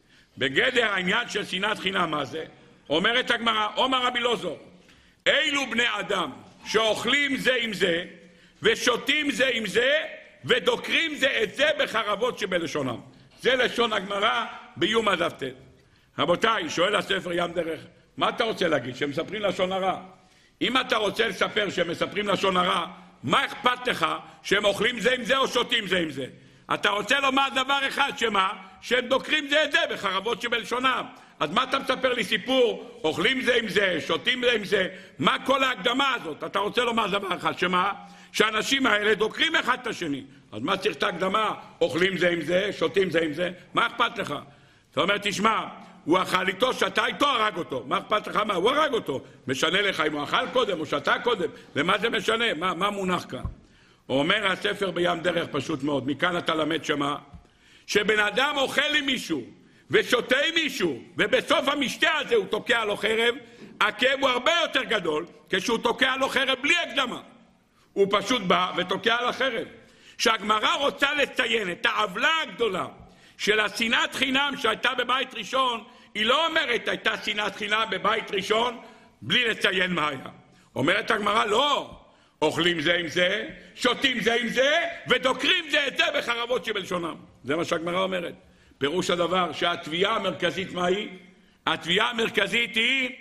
בגדר העניין של שנאת חינם, מה זה? אומרת הגמרא, אומר רבי אלעזר, אילו בני אדם שאוכלים זה עם זה, ושותים זה עם זה, ודוקרים זה את זה בחרבות שבלשונם. זה לשון הגמרא ביומא דף ט'. רבותיי, שואל הספר ים דרך, מה אתה רוצה להגיד? שהם מספרים לשון הרע. אם אתה רוצה לספר שהם מספרים לשון הרע, מה אכפת לך שהם אוכלים זה עם זה או שותים זה עם זה? אתה רוצה לומר דבר אחד, שמה? שהם דוקרים זה את זה בחרבות שבלשונם. אז מה אתה מספר לי סיפור? אוכלים זה עם זה, שותים זה עם זה. מה כל ההקדמה הזאת? אתה רוצה לומר דבר אחד, שמה? שהאנשים האלה דוקרים אחד את השני. אז מה צריך את ההקדמה? אוכלים זה עם זה, שותים זה עם זה. מה אכפת לך? אתה אומר, תשמע, הוא אכל איתו, שתה איתו, הרג אותו. מה אכפת לך? מה? הוא הרג אותו. משנה לך אם הוא אכל קודם או שתה קודם. למה זה משנה? מה, מה מונח כאן? אומר הספר בים דרך פשוט מאוד. מכאן אתה למד שמה? שבן אדם אוכל עם מישהו ושותה עם מישהו, ובסוף המשתה הזה הוא תוקע לו חרב, הכאב הוא הרבה יותר גדול כשהוא תוקע לו חרב בלי הקדמה. הוא פשוט בא ותוקע לו חרב. שהגמרא רוצה לציין את העוולה הגדולה של השנאת חינם שהייתה בבית ראשון, היא לא אומרת הייתה שנאת חינם בבית ראשון בלי לציין מה היה. אומרת הגמרא לא, אוכלים זה עם זה, שותים זה עם זה, ודוקרים זה את זה בחרבות שבלשונם. זה מה שהגמרא אומרת. פירוש הדבר שהתביעה המרכזית מה היא? התביעה המרכזית היא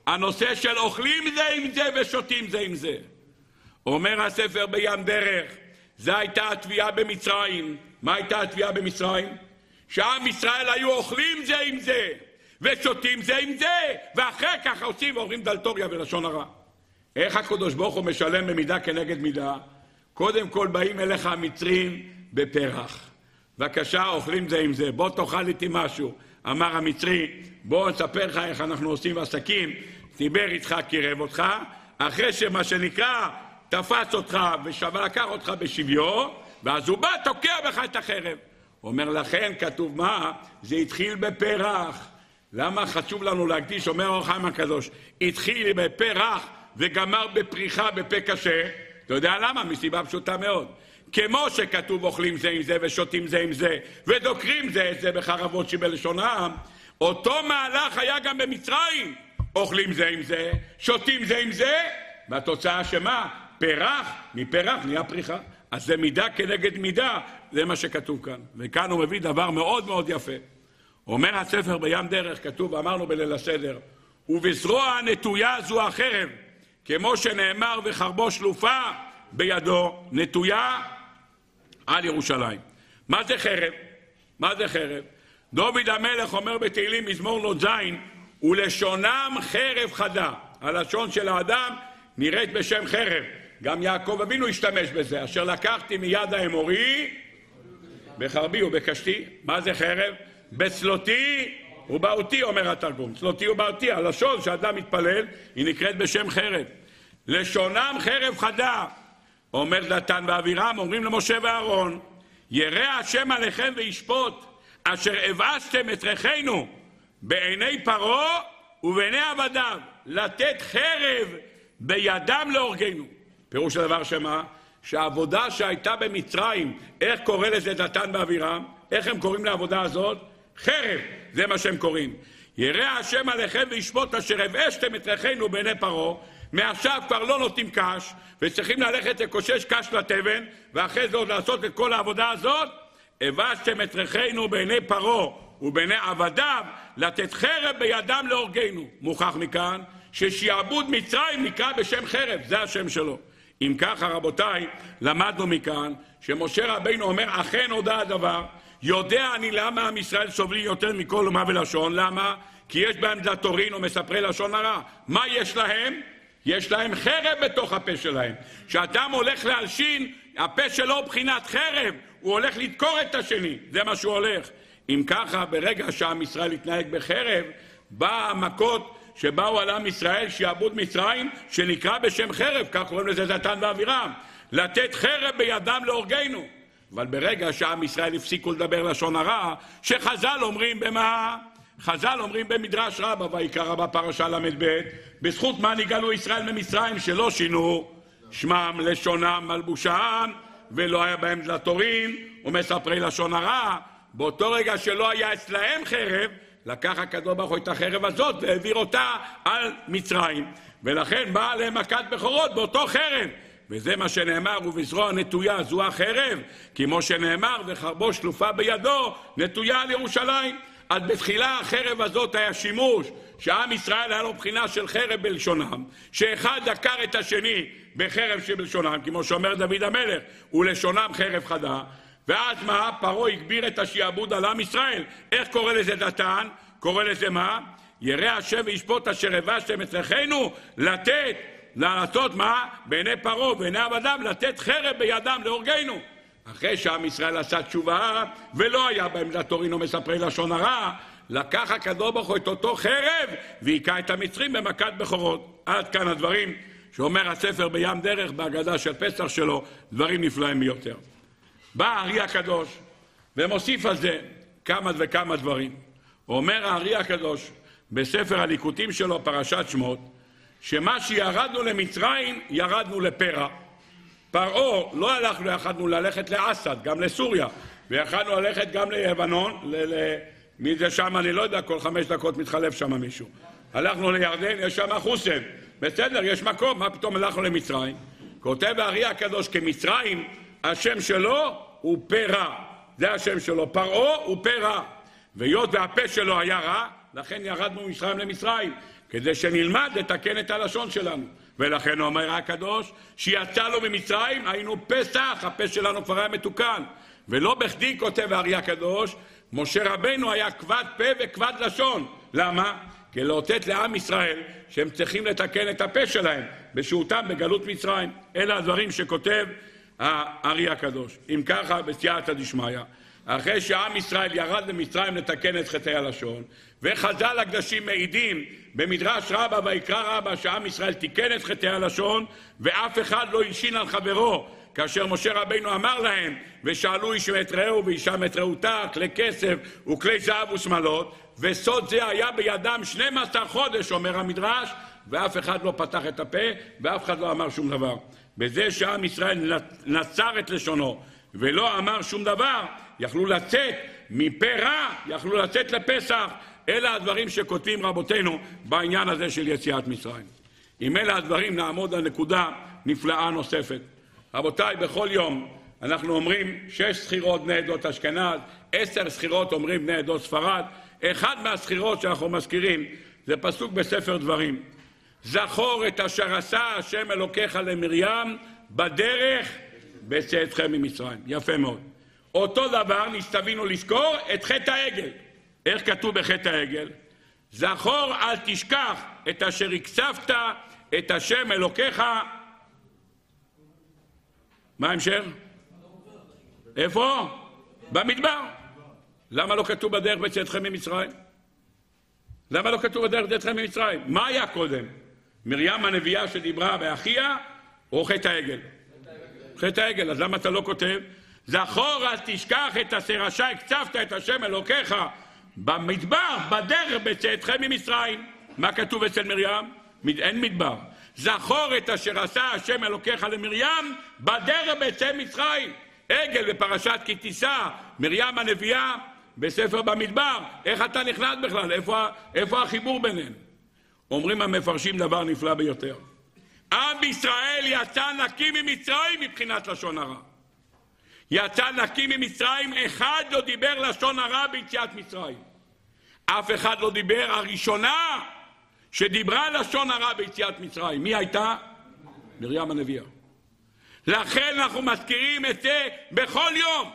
הנושא של אוכלים זה עם זה ושותים זה עם זה. אומר הספר בים דרך, זו הייתה התביעה במצרים. מה הייתה התביעה במצרים? שעם ישראל היו אוכלים זה עם זה ושותים זה עם זה, ואחרי כך עושים ואומרים דלתוריה ולשון הרע. איך הקדוש ברוך הוא משלם במידה כנגד מידה? קודם כל באים אליך המצרים בפרח. בבקשה, אוכלים זה עם זה, בוא תאכל איתי משהו. אמר המצרי, בוא נספר לך איך אנחנו עושים עסקים. דיבר איתך, קירב אותך, אחרי שמה שנקרא תפס אותך ושווה לקח אותך בשביו, ואז הוא בא תוקע בך את החרב. אומר לכן, כתוב מה? זה התחיל בפרח. למה חשוב לנו להקדיש? אומר אור החיים הקדוש, התחיל בפרח וגמר בפריחה בפה קשה. אתה יודע למה? מסיבה פשוטה מאוד. כמו שכתוב אוכלים זה עם זה ושותים זה עם זה ודוקרים זה את זה בחרבות שבלשון העם, אותו מהלך היה גם במצרים. אוכלים זה עם זה, שותים זה עם זה, והתוצאה שמה? פרח, מפרח נהיה פריחה. אז זה מידה כנגד מידה, זה מה שכתוב כאן. וכאן הוא מביא דבר מאוד מאוד יפה. אומר הספר בים דרך, כתוב, אמרנו בליל הסדר, ובזרוע הנטויה זו החרב, כמו שנאמר וחרבו שלופה בידו, נטויה על ירושלים. מה זה חרב? מה זה חרב? דוד המלך אומר בתהילים מזמור נ"ז, ולשונם חרב חדה. הלשון של האדם נראית בשם חרב. גם יעקב אבינו השתמש בזה, אשר לקחתי מיד האמורי בחרבי ובקשתי. מה זה חרב? בצלותי ובאותי, אומר התרגום. צלותי ובאותי, הלשון שאדם מתפלל, היא נקראת בשם חרב. לשונם חרב חדה. אומר דתן ואבירם, אומרים למשה ואהרון, ירא השם עליכם וישפוט, אשר הבאסתם את ריחנו בעיני פרעה ובעיני עבדיו, לתת חרב בידם להורגנו. פירוש הדבר שמה? שהעבודה שהייתה במצרים, איך קורא לזה דתן ואבירם? איך הם קוראים לעבודה הזאת? חרב, זה מה שהם קוראים. ירא השם עליכם וישפוט, אשר הבאסתם את ריחנו בעיני פרעה. מעכשיו כבר לא נותנים קש, וצריכים ללכת לקושש קש לתבן, ואחרי זה עוד לעשות את כל העבודה הזאת. הבאסתם את ריחנו בעיני פרעה ובעיני עבדיו, לתת חרב בידם להורגנו. מוכח מכאן ששיעבוד מצרים נקרא בשם חרב, זה השם שלו. אם ככה רבותיי, למדנו מכאן שמשה רבינו אומר, אכן הודע הדבר, יודע אני למה עם ישראל סובלים יותר מכל אומה ולשון. למה? כי יש בהם דתורין ומספרי לשון הרע. מה יש להם? יש להם חרב בתוך הפה שלהם. כשאדם הולך להלשין, הפה שלו הוא בחינת חרב, הוא הולך לדקור את השני, זה מה שהוא הולך. אם ככה, ברגע שעם ישראל התנהג בחרב, בא המכות שבאו על עם ישראל, שיעבוד מצרים, שנקרא בשם חרב, כך קוראים לזה דתן ואבירם, לתת חרב בידם להורגנו. אבל ברגע שעם ישראל הפסיקו לדבר לשון הרע, שחז"ל אומרים במה? חז"ל אומרים במדרש רבה, ויקרא רבה פרשה למד ב', בזכות מה נגאלו ישראל ממצרים, שלא שינו שמם, לשונם, מלבושם, ולא היה בהם דתורין ומספרי לשון הרע. באותו רגע שלא היה אצלהם חרב, לקח הקדוש ברוך הוא את החרב הזאת והעביר אותה על מצרים, ולכן באה עליהם מכת בכורות באותו חרב. וזה מה שנאמר, ובזרוע נטויה זו החרב, כמו שנאמר, וחרבו שלופה בידו, נטויה על ירושלים. אז בתחילה החרב הזאת היה שימוש, שעם ישראל היה לו בחינה של חרב בלשונם, שאחד דקר את השני בחרב שבלשונם, כמו שאומר דוד המלך, ולשונם חרב חדה. ואז מה? פרעה הגביר את השיעבוד על עם ישראל. איך קורא לזה דתן? קורא לזה מה? ירא השם וישפוט, אשר הבאסתם את ריחנו, לתת, לעשות מה? בעיני פרעה ובעיני עבדיו, לתת חרב בידם להורגנו. אחרי שעם ישראל עשה תשובה ולא היה בהם דתורין ומספרי לשון הרע, לקח הקדוש ברוך הוא את אותו חרב והיכה את המצרים במכת בכורות. עד כאן הדברים שאומר הספר בים דרך בהגדה של פסח שלו, דברים נפלאים ביותר. בא הארי הקדוש ומוסיף על זה כמה וכמה דברים. אומר הארי הקדוש בספר הליקוטים שלו, פרשת שמות, שמה שירדנו למצרים ירדנו לפרע. פרעה לא הלכנו, יכלנו ללכת לאסד, גם לסוריה, ויכלנו ללכת גם ליבנון, ל- ל- מי זה שם אני לא יודע, כל חמש דקות מתחלף שם מישהו. הלכנו לירדן, יש שם חוסן, בסדר, יש מקום, מה פתאום הלכנו למצרים? כותב הארי הקדוש, כמצרים השם שלו הוא פרע, זה השם שלו, פרעה הוא פרע, והיות והפה שלו היה רע, לכן ירדנו ממצרים למצרים, כדי שנלמד לתקן את הלשון שלנו. ולכן אומר הקדוש, שיצאנו ממצרים, היינו פסח, הפה שלנו כבר היה מתוקן. ולא בכדי כותב הארי הקדוש, משה רבנו היה כבד פה וכבד לשון. למה? כי לאותת לעם ישראל שהם צריכים לתקן את הפה שלהם בשהותם בגלות מצרים. אלה הדברים שכותב הארי הקדוש. אם ככה, בסייעתא דשמיא, אחרי שעם ישראל ירד למצרים לתקן את חטאי הלשון, וחז"ל הקדושים מעידים במדרש רבה ויקרא רבה שעם ישראל תיקן את חטאי הלשון, ואף אחד לא הלשין על חברו, כאשר משה רבינו אמר להם, ושאלו איש את רעהו ואישה את רעותה, כלי כסף וכלי זהב ושמלות, וסוד זה היה בידם שנים עשר חודש, אומר המדרש, ואף אחד לא פתח את הפה, ואף אחד לא אמר שום דבר. בזה שעם ישראל נצר את לשונו, ולא אמר שום דבר, יכלו לצאת מפה רע, יכלו לצאת לפסח. אלה הדברים שכותבים רבותינו בעניין הזה של יציאת מצרים. עם אלה הדברים נעמוד על נקודה נפלאה נוספת. רבותיי, בכל יום אנחנו אומרים שש סחירות בני עדות אשכנז, עשר סחירות אומרים בני עדות ספרד. אחד מהסחירות שאנחנו מזכירים זה פסוק בספר דברים. זכור את אשר עשה השם אלוקיך למרים בדרך בצאתכם ממצרים. יפה מאוד. אותו דבר נשתווינו לזכור את חטא העגל. איך כתוב בחטא העגל? זכור אל תשכח את אשר הקצבת את השם אלוקיך. מה ההמשך? איפה? במדבר. למה לא כתוב בדרך בצאתכם ממצרים? למה לא כתוב בדרך בצאתכם ממצרים? מה היה קודם? מרים הנביאה שדיברה באחיה או חטא העגל? חטא העגל. אז למה אתה לא כותב? זכור אל תשכח את אשר עשה הקצבת את השם אלוקיך במדבר בדרך בצאתכם ממצרים. מה כתוב אצל מרים? אין מדבר. זכור את אשר עשה השם אלוקיך למרים בדרך בצאת מצרים. עגל בפרשת כי תישא, מרים הנביאה בספר במדבר. איך אתה נכנס בכלל? איפה, איפה החיבור ביניהם? אומרים המפרשים דבר נפלא ביותר. עם ישראל יצא נקי ממצרים מבחינת לשון הרע. יצא נקי ממצרים, אחד לא דיבר לשון הרע ביציאת מצרים. אף אחד לא דיבר. הראשונה שדיברה לשון הרע ביציאת מצרים, מי הייתה? מרים הנביאה. לכן אנחנו מזכירים את זה בכל יום.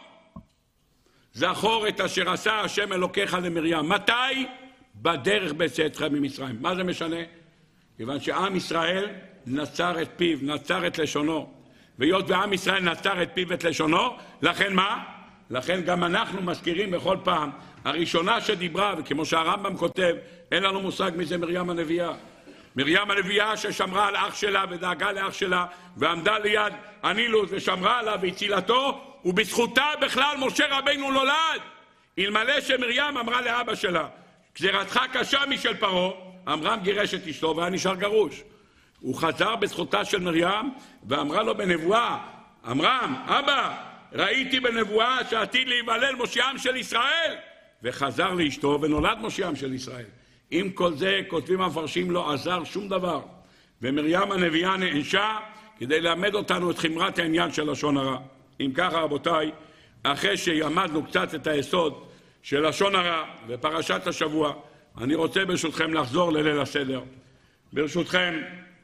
זכור את אשר עשה השם אלוקיך למרים. מתי? בדרך בצאתכם ממצרים. מה זה משנה? כיוון שעם ישראל נצר את פיו, נצר את לשונו. והיות ועם ישראל נצר את פיו ואת לשונו, לכן מה? לכן גם אנחנו מזכירים בכל פעם. הראשונה שדיברה, וכמו שהרמב"ם כותב, אין לנו מושג מזה מרים הנביאה. מרים הנביאה ששמרה על אח שלה ודאגה לאח שלה, ועמדה ליד הנילוס ושמרה עליו והצילתו, ובזכותה בכלל משה רבינו נולד. אלמלא שמרים אמרה לאבא שלה, גזירתך קשה משל פרעה, עמרם גירש את אשתו והיה נשאר גרוש. הוא חזר בזכותה של מרים ואמרה לו בנבואה, עמרם, אבא, ראיתי בנבואה שעתיד להיוולד מושיעם של ישראל, וחזר לאשתו ונולד מושיעם של ישראל. עם כל זה כותבים המפרשים לא עזר שום דבר, ומרים הנביאה נענשה כדי ללמד אותנו את חמרת העניין של לשון הרע. אם ככה רבותיי, אחרי שימדנו קצת את היסוד של לשון הרע ופרשת השבוע, אני רוצה ברשותכם לחזור לליל הסדר. ברשותכם,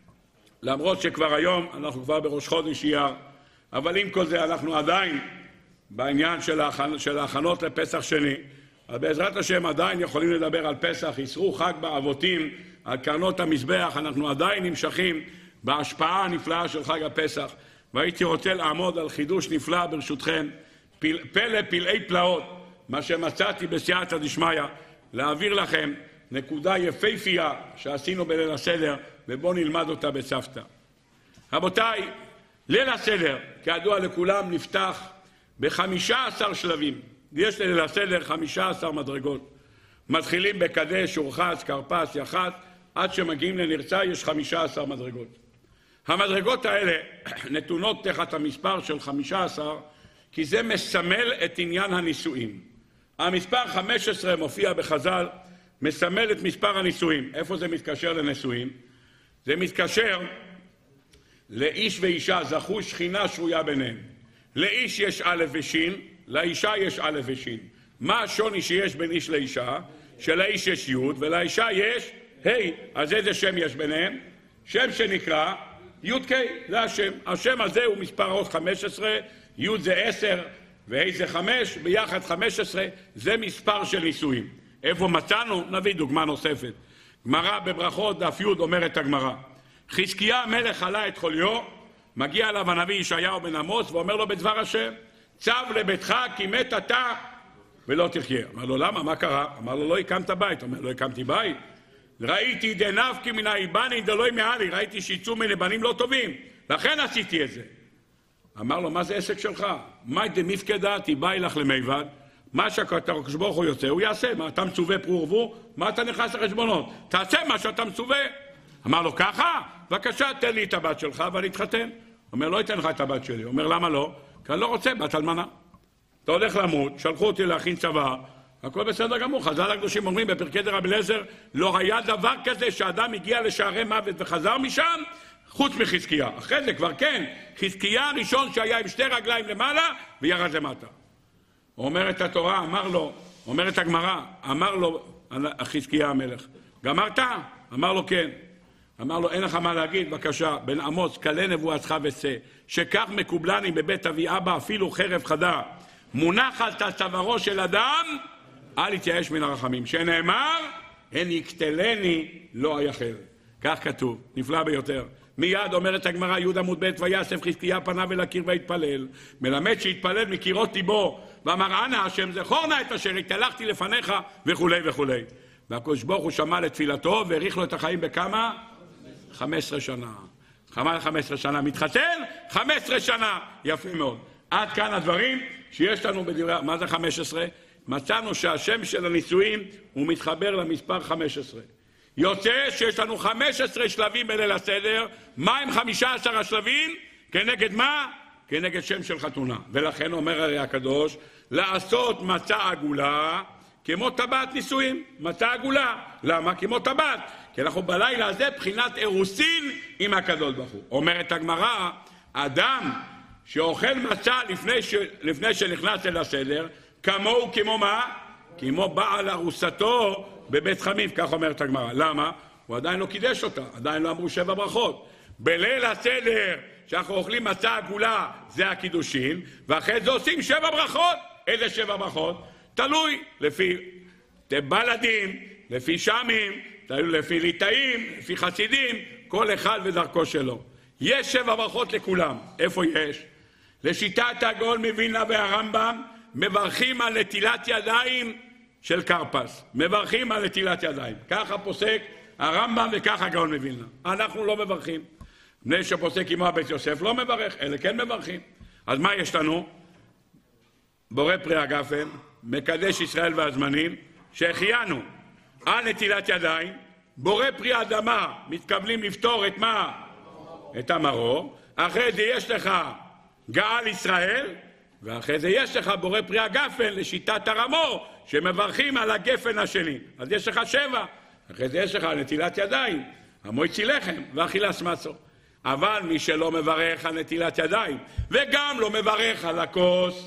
למרות שכבר היום אנחנו כבר בראש חודש אייר, אבל עם כל זה אנחנו עדיין בעניין של, ההכנ... של ההכנות לפסח שני. אז בעזרת השם עדיין יכולים לדבר על פסח, יסרו חג באבותים, על קרנות המזבח, אנחנו עדיין נמשכים בהשפעה הנפלאה של חג הפסח. והייתי רוצה לעמוד על חידוש נפלא ברשותכם, פל... פלא פלאי פלאות, מה שמצאתי בסייעתא דשמיא, להעביר לכם נקודה יפהפייה שעשינו בליל הסדר, ובואו נלמד אותה בצוותא. רבותיי, ליל הסדר, כידוע לכולם, נפתח בחמישה עשר שלבים. יש לליל הסדר חמישה עשר מדרגות. מתחילים בקדש, אורחס, כרפס, יחס, עד שמגיעים לנרצה יש חמישה עשר מדרגות. המדרגות האלה נתונות תחת המספר של חמישה עשר, כי זה מסמל את עניין הנישואים. המספר חמש עשרה מופיע בחז"ל, מסמל את מספר הנישואים. איפה זה מתקשר לנישואים? זה מתקשר לאיש ואישה, זכו שכינה שרויה ביניהם. לאיש יש א' ושין, לאישה יש א' ושין. מה השוני שיש בין איש לאישה? שלאיש יש י' ולאישה יש ה'. אז איזה שם יש ביניהם? שם שנקרא י' ק', זה השם. השם הזה הוא מספר האות חמש עשרה, י' זה עשר וה' זה חמש, ביחד חמש עשרה, זה מספר של נישואים. איפה מצאנו? נביא דוגמה נוספת. גמרא בברכות דף י' אומרת הגמרא, חזקיה המלך עלה את חוליו, מגיע אליו הנביא ישעיהו בן עמוס ואומר לו בדבר השם, צו לביתך כי מת אתה ולא תחיה. אמר לו למה? מה קרה? אמר לו לא הקמת בית. אומר לא הקמתי בית, ראיתי דנפקי מן האיבני דלוי מעלי, ראיתי שיצאו מן בנים לא טובים, לכן עשיתי את זה. אמר לו מה זה עסק שלך? מה דמפקדה תיבאי לך למיבד, מה שהקדוש ברוך הוא יוצא הוא יעשה. מה אתה מצווה פרו ורבו? מה אתה נכנס לחשבונות? תעשה מה שאתה מצווה. אמר לו ככה? בבקשה תן לי את הבת שלך ואני אתחתן. אומר לא אתן לך את הבת שלי. אומר למה לא? כי אני לא רוצה בת אלמנה. אתה הולך למות, שלחו אותי להכין צבא, הכל בסדר גמור. חז"ל הקדושים אומרים בפרקי רבי אליעזר, לא היה דבר כזה שאדם הגיע לשערי מוות וחזר משם חוץ מחזקיה. אחרי זה כבר כן, חזקיה הראשון שהיה עם שתי רגליים למעלה וירד למטה. אומרת התורה, אמר לו, אומרת הגמרא, אמר לו חזקיה המלך, גמרת? אמר לו כן. אמר לו אין לך מה להגיד? בבקשה, בן עמוס כלה נבואתך ושא, שכך מקובלני בבית אבי אבא אפילו חרב חדה מונחת על צווארו של אדם, אל יתייאש מן הרחמים, שנאמר הן יקטלני לא היחל. כך כתוב, נפלא ביותר. מיד אומרת הגמרא י' עמוד ב', ויאסף חזקיה פניו אל הקיר והתפלל, מלמד שהתפלל מקירות ליבו ואמר אנא השם זכור נא את אשר התהלכתי לפניך וכולי וכולי. והקדוש ברוך הוא שמע לתפילתו והאריך לו את החיים בכמה? חמש עשרה שנה. כמה חמש עשרה שנה? מתחתן? חמש עשרה שנה. יפה מאוד. עד כאן הדברים שיש לנו בדברי... מה זה חמש עשרה? מצאנו שהשם של הנישואים הוא מתחבר למספר חמש עשרה. יוצא שיש לנו חמש עשרה שלבים בליל הסדר. מה עם חמישה עשר השלבים? כנגד מה? כנגד שם של חתונה. ולכן אומר הרי הקדוש, לעשות מצה עגולה כמו טבעת נישואים. מצה עגולה. למה? כמו טבעת. כי אנחנו בלילה הזה בחינת אירוסין עם הקדוש ברוך הוא. אומרת הגמרא, אדם שאוכל מצה לפני, ש... לפני שנכנס אל הסדר, כמוהו כמו מה? כמו בעל ארוסתו בבית חמיב, כך אומרת הגמרא. למה? הוא עדיין לא קידש אותה, עדיין לא אמרו שבע ברכות. בליל הסדר שאנחנו אוכלים מצה עגולה זה הקידושין, ואחרי זה עושים שבע ברכות. איזה שבע ברכות? תלוי לפי בלדים, לפי שמים, תלוי לפי ליטאים, לפי חסידים, כל אחד ודרכו שלו. יש שבע ברכות לכולם. איפה יש? לשיטת הגאון מווילנה והרמב"ם מברכים על נטילת ידיים של קרפס. מברכים על נטילת ידיים. ככה פוסק הרמב"ם וככה הגאון מווילנה. אנחנו לא מברכים. בני שפוסק עמו הבית יוסף לא מברך, אלה כן מברכים. אז מה יש לנו? בורא פרי הגפן, מקדש ישראל והזמנים, שהחיינו על נטילת ידיים, בורא פרי האדמה, מתכוונים לפתור את מה? את המרור. אחרי זה יש לך גאל ישראל, ואחרי זה יש לך בורא פרי הגפן לשיטת הרמור, שמברכים על הגפן השני. אז יש לך שבע. אחרי זה יש לך נטילת ידיים, המויצי לחם ואכילס מצות. אבל מי שלא מברך על נטילת ידיים, וגם לא מברך על הכוס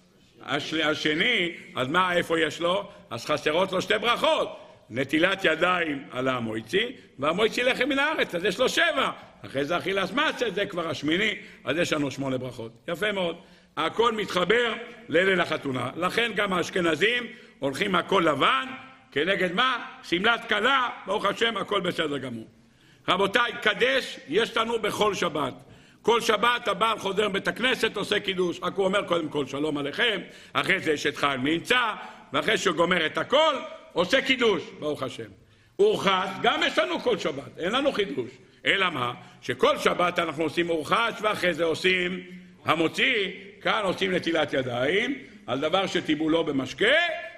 השני, אז מה, איפה יש לו? אז חסרות לו שתי ברכות. נטילת ידיים על המויצי, והמויצי לחם מן הארץ, אז יש לו שבע. אחרי זה אכילס מצות, זה כבר השמיני, אז יש לנו שמונה ברכות. יפה מאוד. הכל מתחבר לליל החתונה. לכן גם האשכנזים הולכים הכל לבן, כנגד מה? סמלת כלה, ברוך השם, הכל בסדר גמור. רבותיי, קדש יש לנו בכל שבת. כל שבת הבעל חוזר בית הכנסת, עושה קידוש. רק הוא אומר קודם כל שלום עליכם, אחרי זה יש את חייל מנצה, ואחרי שהוא גומר את הכל, עושה קידוש, ברוך השם. אורחס, גם יש לנו כל שבת, אין לנו חידוש. אלא מה? שכל שבת אנחנו עושים אורחס, ואחרי זה עושים המוציא, כאן עושים נטילת ידיים, על דבר שטיבולו במשקה,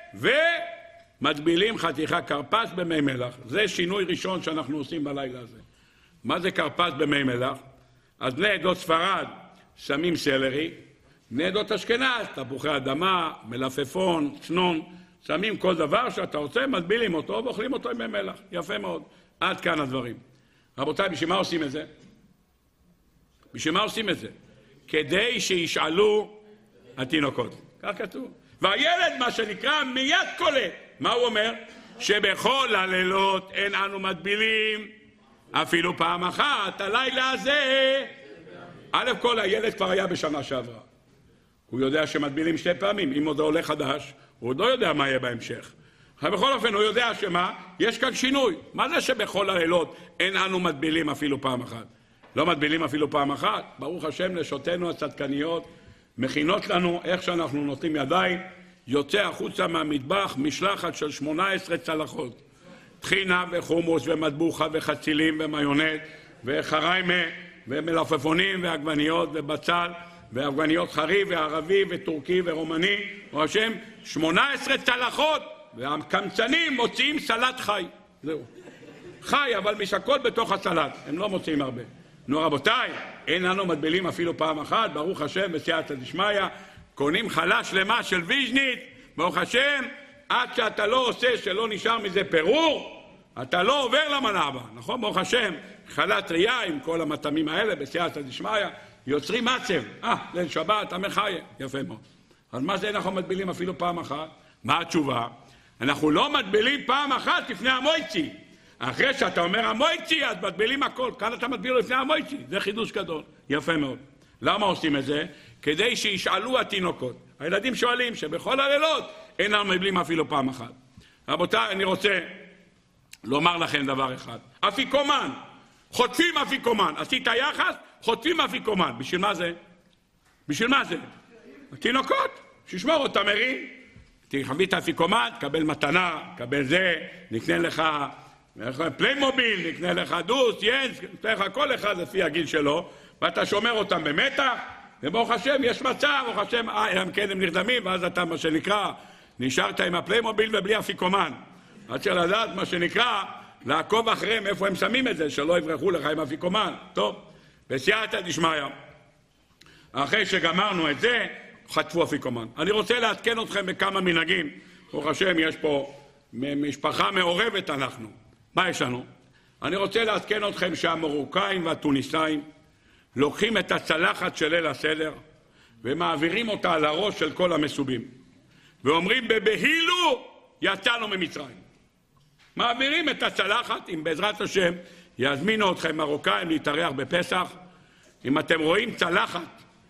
ומטבילים חתיכה קרפס במי מלח. זה שינוי ראשון שאנחנו עושים בלילה הזה. מה זה קרפס במי מלח? אז בני עדות ספרד שמים סלרי, בני עדות אשכנז, תפוחי אדמה, מלפפון, צנון, שמים כל דבר שאתה רוצה, מטבילים אותו ואוכלים אותו עם מי מלח. יפה מאוד. עד כאן הדברים. רבותיי, בשביל מה עושים את זה? בשביל מה עושים את זה? כדי שישאלו התינוקות. כך כתוב. והילד, מה שנקרא, מיד קולט. מה הוא אומר? שבכל הלילות אין אנו מטבילים אפילו פעם אחת. הלילה הזה, א' כל הילד כבר היה בשנה שעברה. הוא יודע שמטבילים שתי פעמים. אם עוד עולה חדש, הוא עוד לא יודע מה יהיה בהמשך. אבל בכל אופן הוא יודע שמה? יש כאן שינוי. מה זה שבכל הלילות אין אנו מטבילים אפילו פעם אחת? לא מטבילים אפילו פעם אחת. ברוך השם, נשותינו הצדקניות מכינות לנו איך שאנחנו נותנים ידיים. יוצא החוצה מהמטבח משלחת של שמונה עשרה צלחות. טחינה וחומוס ומטבוחה וחצילים ומיונז וחריימה ומלפפונים ועגבניות ובצל ועגבניות חריף וערבי וטורקי ורומני. ברוך השם, שמונה עשרה צלחות, והקמצנים מוציאים סלט חי. זהו. חי, אבל משקול בתוך הסלט. הם לא מוציאים הרבה. נו רבותיי, אין לנו מטבילים אפילו פעם אחת, ברוך השם, בסייעתא דשמיא, קונים חלה שלמה של ויז'נית, ברוך השם, עד שאתה לא עושה שלא נשאר מזה פירור, אתה לא עובר למנה הבאה, נכון? ברוך השם, חלה טריה עם כל המטעמים האלה, בסייעתא דשמיא, יוצרים עצב, אה, ליל שבת, המחיה, יפה מאוד. אז מה זה אנחנו מטבילים אפילו פעם אחת? מה התשובה? אנחנו לא מטבילים פעם אחת לפני המויצי. אחרי שאתה אומר המויצי, אז מטבילים הכל. כאן אתה מטביל לפני המויצי. זה חידוש גדול. יפה מאוד. למה עושים את זה? כדי שישאלו התינוקות. הילדים שואלים שבכל הלילות אין לנו מטבילים אפילו פעם אחת. רבותיי, אני רוצה לומר לכם דבר אחד. אפיקומן. חוטפים אפיקומן. עשית יחס? חוטפים אפיקומן. בשביל מה זה? בשביל מה זה? התינוקות. שישמור אותם מרים. תחביא את האפיקומן, תקבל מתנה, תקבל זה, נקנה לך פליימוביל, נקנה לך דוס, ינס, נקנה לך כל אחד לפי הגיל שלו, ואתה שומר אותם במתח, וברוך השם יש מצב, ברוך השם, אה, הם כן הם נרדמים, ואז אתה מה שנקרא, נשארת עם הפליימוביל ובלי אפיקומן. עד שלדעת מה שנקרא, לעקוב אחריהם איפה הם שמים את זה, שלא יברחו לך עם אפיקומן. טוב, בסייעתא דשמיא. אחרי שגמרנו את זה, חטפו אפיקומן. אני רוצה לעדכן אתכם בכמה מנהגים. ברוך השם, יש פה משפחה מעורבת אנחנו. מה יש לנו? אני רוצה לעדכן אתכם שהמרוקאים והטוניסאים לוקחים את הצלחת של ליל הסדר ומעבירים אותה על הראש של כל המסובים. ואומרים בבהילו יצאנו ממצרים. מעבירים את הצלחת, אם בעזרת השם יזמינו אתכם מרוקאים להתארח בפסח. אם אתם רואים צלחת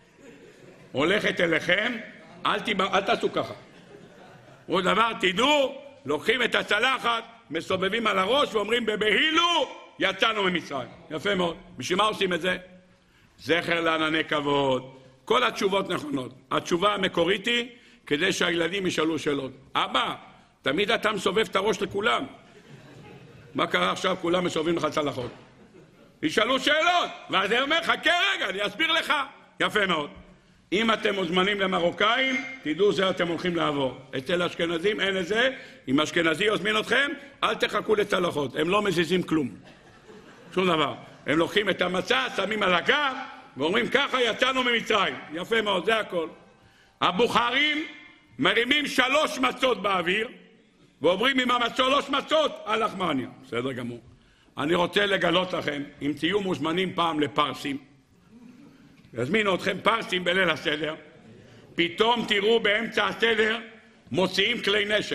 הולכת אליכם, אל, תיבא, אל תעשו ככה. עוד דבר, תדעו, לוקחים את הצלחת, מסובבים על הראש ואומרים בבהילו יצאנו ממצרים. יפה מאוד. בשביל מה עושים את זה? זכר לענני כבוד. כל התשובות נכונות. התשובה המקורית היא כדי שהילדים ישאלו שאלות. אבא, תמיד אתה מסובב את הראש לכולם. מה קרה עכשיו? כולם מסובבים לך צלחות. ישאלו שאלות. ואז אני אומר, חכה רגע, אני אסביר לך. יפה מאוד. אם אתם מוזמנים למרוקאים, תדעו זה אתם הולכים לעבור. אצל אשכנזים אין את זה. אם אשכנזי יוזמין אתכם, אל תחכו לצלחות. הם לא מזיזים כלום. שום דבר. הם לוקחים את המצע, שמים על הגב, ואומרים ככה יצאנו ממצרים. יפה מאוד, זה הכל. הבוכרים מרימים שלוש מצות באוויר, ואומרים עם המצות מצות על לחמניה. בסדר גמור. אני רוצה לגלות לכם, אם תהיו מוזמנים פעם לפרסים, יזמינו אתכם פרסים בליל הסדר, פתאום תראו באמצע הסדר מוציאים כלי נשק.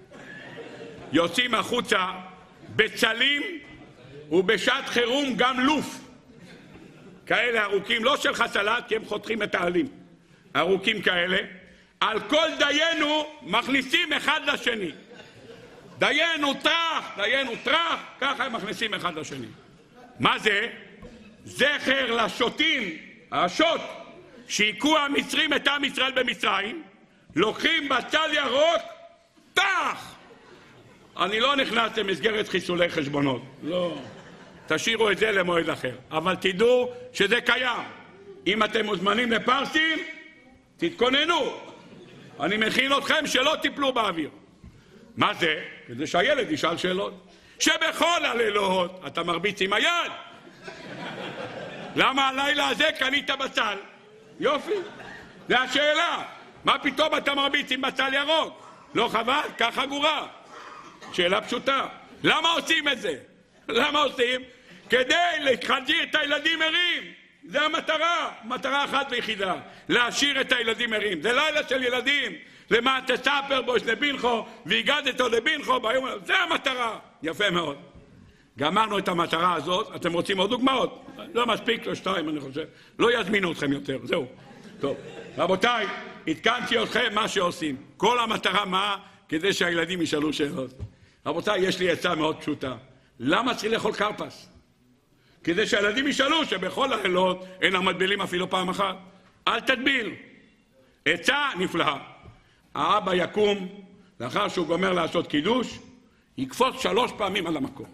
יוצאים החוצה בצלים ובשעת חירום גם לוף. כאלה ארוכים, לא של חסלת, כי הם חותכים את העלים. ארוכים כאלה. על כל דיינו מכניסים אחד לשני. דיינו טרח, דיינו טרח, ככה הם מכניסים אחד לשני. מה זה? זכר לשוטים, השוט, שהיקו המצרים את עם ישראל במצרים, לוקחים בצל ירוק, טח! אני לא נכנס למסגרת חיסולי חשבונות. לא. תשאירו את זה למועד אחר. אבל תדעו שזה קיים. אם אתם מוזמנים לפרסים, תתכוננו. אני מכין אתכם שלא תיפלו באוויר. מה זה? כדי שהילד ישאל שאלות. שבכל הלילות אתה מרביץ עם היד. למה הלילה הזה קנית בצל? יופי. זה השאלה. מה פתאום אתה מרביץ עם בצל ירוק? לא חבל? ככה גורה. שאלה פשוטה. למה עושים את זה? למה עושים? כדי להחזיר את הילדים ערים. זה המטרה. מטרה אחת ויחידה. להשאיר את הילדים ערים. זה לילה של ילדים. למען תספר בו לבנכו, והגדתו לבנכו, ביום... זה המטרה. יפה מאוד. גמרנו את המטרה הזאת, אתם רוצים עוד דוגמאות? לא מספיק, לא שתיים, אני חושב. לא יזמינו אתכם יותר, זהו. טוב. רבותיי, התקנתי אתכם מה שעושים. כל המטרה מה? כדי שהילדים ישאלו שאלות. רבותיי, יש לי עצה מאוד פשוטה. למה צריך לאכול קרפס? כדי שהילדים ישאלו שבכל הלילות אין המטבילים אפילו פעם אחת. אל תטביל. עצה נפלאה. האבא יקום, לאחר שהוא גומר לעשות קידוש, יקפוץ שלוש פעמים על המקום.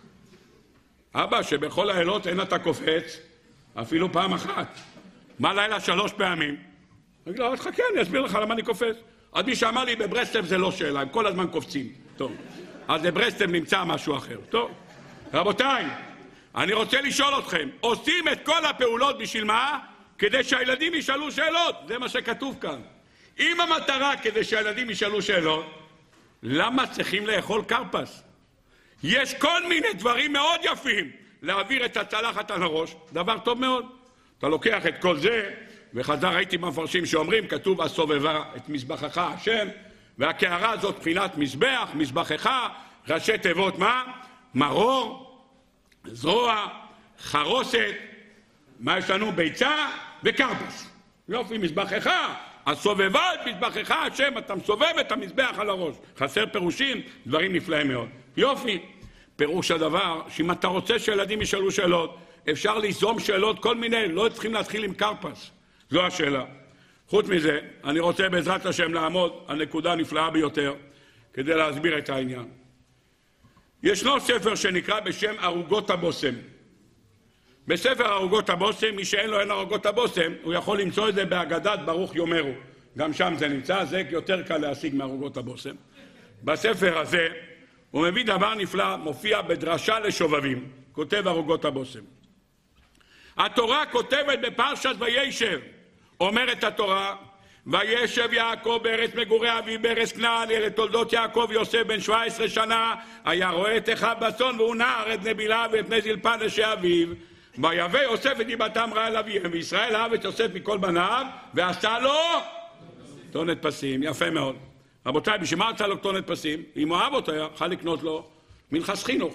אבא, שבכל הלילות אין אתה קופץ, אפילו פעם אחת. מה לילה שלוש פעמים? אני אגיד לו, חכה, אני אסביר לך למה אני קופץ. אז מי שאמר לי, בברסלב זה לא שאלה, הם כל הזמן קופצים. טוב. אז בברסלב נמצא משהו אחר. טוב. רבותיי, אני רוצה לשאול אתכם, עושים את כל הפעולות בשביל מה? כדי שהילדים ישאלו שאלות. זה מה שכתוב כאן. אם המטרה כדי שהילדים ישאלו שאלות, למה צריכים לאכול קרפס? יש כל מיני דברים מאוד יפים להעביר את הצלחת על הראש, דבר טוב מאוד. אתה לוקח את כל זה, וחזר ראיתי מפרשים שאומרים, כתוב הסובבה את מזבחך השם, והקערה הזאת בחינת מזבח, מזבחך, ראשי תיבות מה? מרור, זרוע, חרוסת, מה יש לנו? ביצה וקרפס. יופי, מזבחך, הסובבה את מזבחך השם, אתה מסובב את המזבח על הראש. חסר פירושים, דברים נפלאים מאוד. יופי, פירוש הדבר, שאם אתה רוצה שילדים ישאלו שאלות, אפשר ליזום שאלות כל מיני, לא צריכים להתחיל עם קרפס. זו השאלה. חוץ מזה, אני רוצה בעזרת השם לעמוד על נקודה נפלאה ביותר, כדי להסביר את העניין. ישנו ספר שנקרא בשם ערוגות הבושם. בספר ערוגות הבושם, מי שאין לו אין ערוגות הבושם, הוא יכול למצוא את זה בהגדת ברוך יאמרו. גם שם זה נמצא, זה יותר קל להשיג מערוגות הבושם. בספר הזה, הוא מביא דבר נפלא, מופיע בדרשה לשובבים, כותב ערוגות הבושם. התורה כותבת בפרשת וישב, אומרת התורה, וישב יעקב בארץ מגורי אביו בארץ כנען, אלה תולדות יעקב יוסף בן שבע עשרה שנה, היה רואה את אחיו בצאן והוא נער את בני בלהה ואת בני זלפה נשי אביו, ויבא יוסף את דיבתם רעה אל אביהם, וישראל אהב את יוסף מכל בניו, ועשה לו כתונת פסים. יפה מאוד. רבותיי, בשביל מה עשה לו כתונת פסים? אם הוא אהב אותו, יכול לקנות לו מנחס חינוך.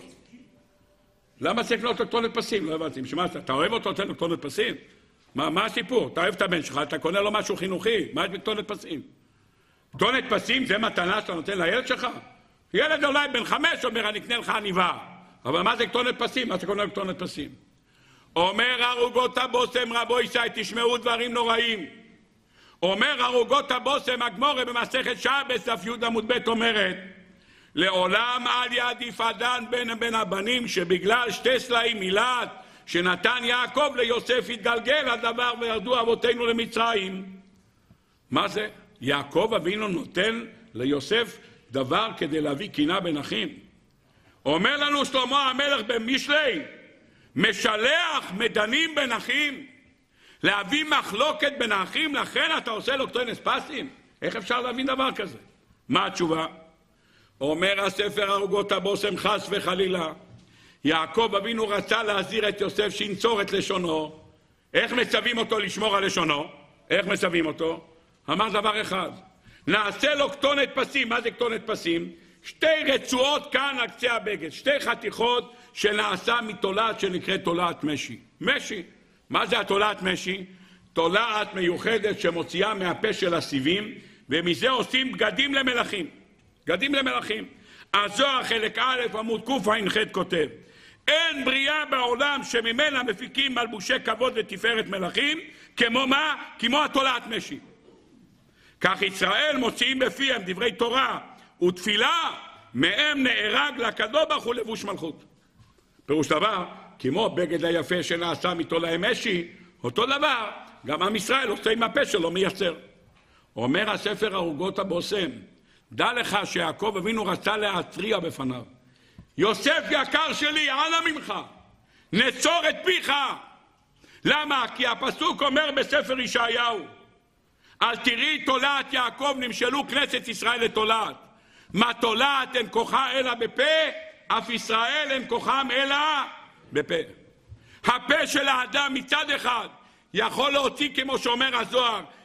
למה צריך לקנות לו כתונת פסים? לא הבנתי. בשביל מה אתה אוהב אותו, תן לו כתונת פסים? מה, מה הסיפור? אתה אוהב את הבן שלך, אתה קונה לו משהו חינוכי. מה יש בכתונת פסים? כתונת פסים זה מתנה שאתה נותן לילד שלך? ילד אולי בן חמש אומר, אני אקנה לך עניבה. אבל מה זה כתונת פסים? מה זה קונה כתונת פסים? אומר ערוגות הבושם רבו ישי, תשמעו דברים נוראים. אומר ערוגות הבושם הגמורה במסכת שבס דף י' עמוד ב' אומרת, לעולם אל יעדיף אדם בין בין הבנים שבגלל שתי סלעים מילת שנתן יעקב ליוסף התגלגל הדבר וירדו אבותינו למצרים. מה זה? יעקב אבינו נותן ליוסף דבר כדי להביא קנאה בין אחים. אומר לנו שלמה המלך במשלי, משלח מדנים בין אחים, להביא מחלוקת בין האחים, לכן אתה עושה לו כתונת פסים? איך אפשר להבין דבר כזה? מה התשובה? אומר הספר ערוגות הבושם חס וחלילה, יעקב אבינו רצה להזהיר את יוסף שינצור את לשונו. איך מצווים אותו לשמור על לשונו? איך מצווים אותו? אמר דבר אחד, נעשה לו כתונת פסים. מה זה כתונת פסים? שתי רצועות כאן על קצה הבגד, שתי חתיכות שנעשה מתולעת שנקראת תולעת משי. משי. מה זה התולעת משי? תולעת מיוחדת שמוציאה מהפה של הסיבים, ומזה עושים בגדים למלכים. בגדים למלכים. הזוהר חלק א' עמוד קע"ח כותב, אין בריאה בעולם שממנה מפיקים מלבושי כבוד ותפארת מלכים, כמו מה? כמו התולעת משי. כך ישראל מוציאים בפיהם דברי תורה ותפילה, מהם נהרג לקדוש ברוך הוא לבוש מלכות. פירוש דבר, כמו בגד היפה שנעשה מתולעי משי, אותו דבר, גם עם ישראל עושה עם הפה שלו מייצר. אומר הספר ערוגות הבושם, דע לך שיעקב אבינו רצה להתריע בפניו. יוסף יקר שלי, אנא ממך, נצור את פיך. למה? כי הפסוק אומר בספר ישעיהו, אל תראי תולעת יעקב נמשלו כנסת ישראל לתולעת. מה תולעת אין כוחה אלא בפה, אף ישראל אין כוחם אלא בפה. הפה של האדם מצד אחד יכול להוציא, כמו שאומר הזוהר,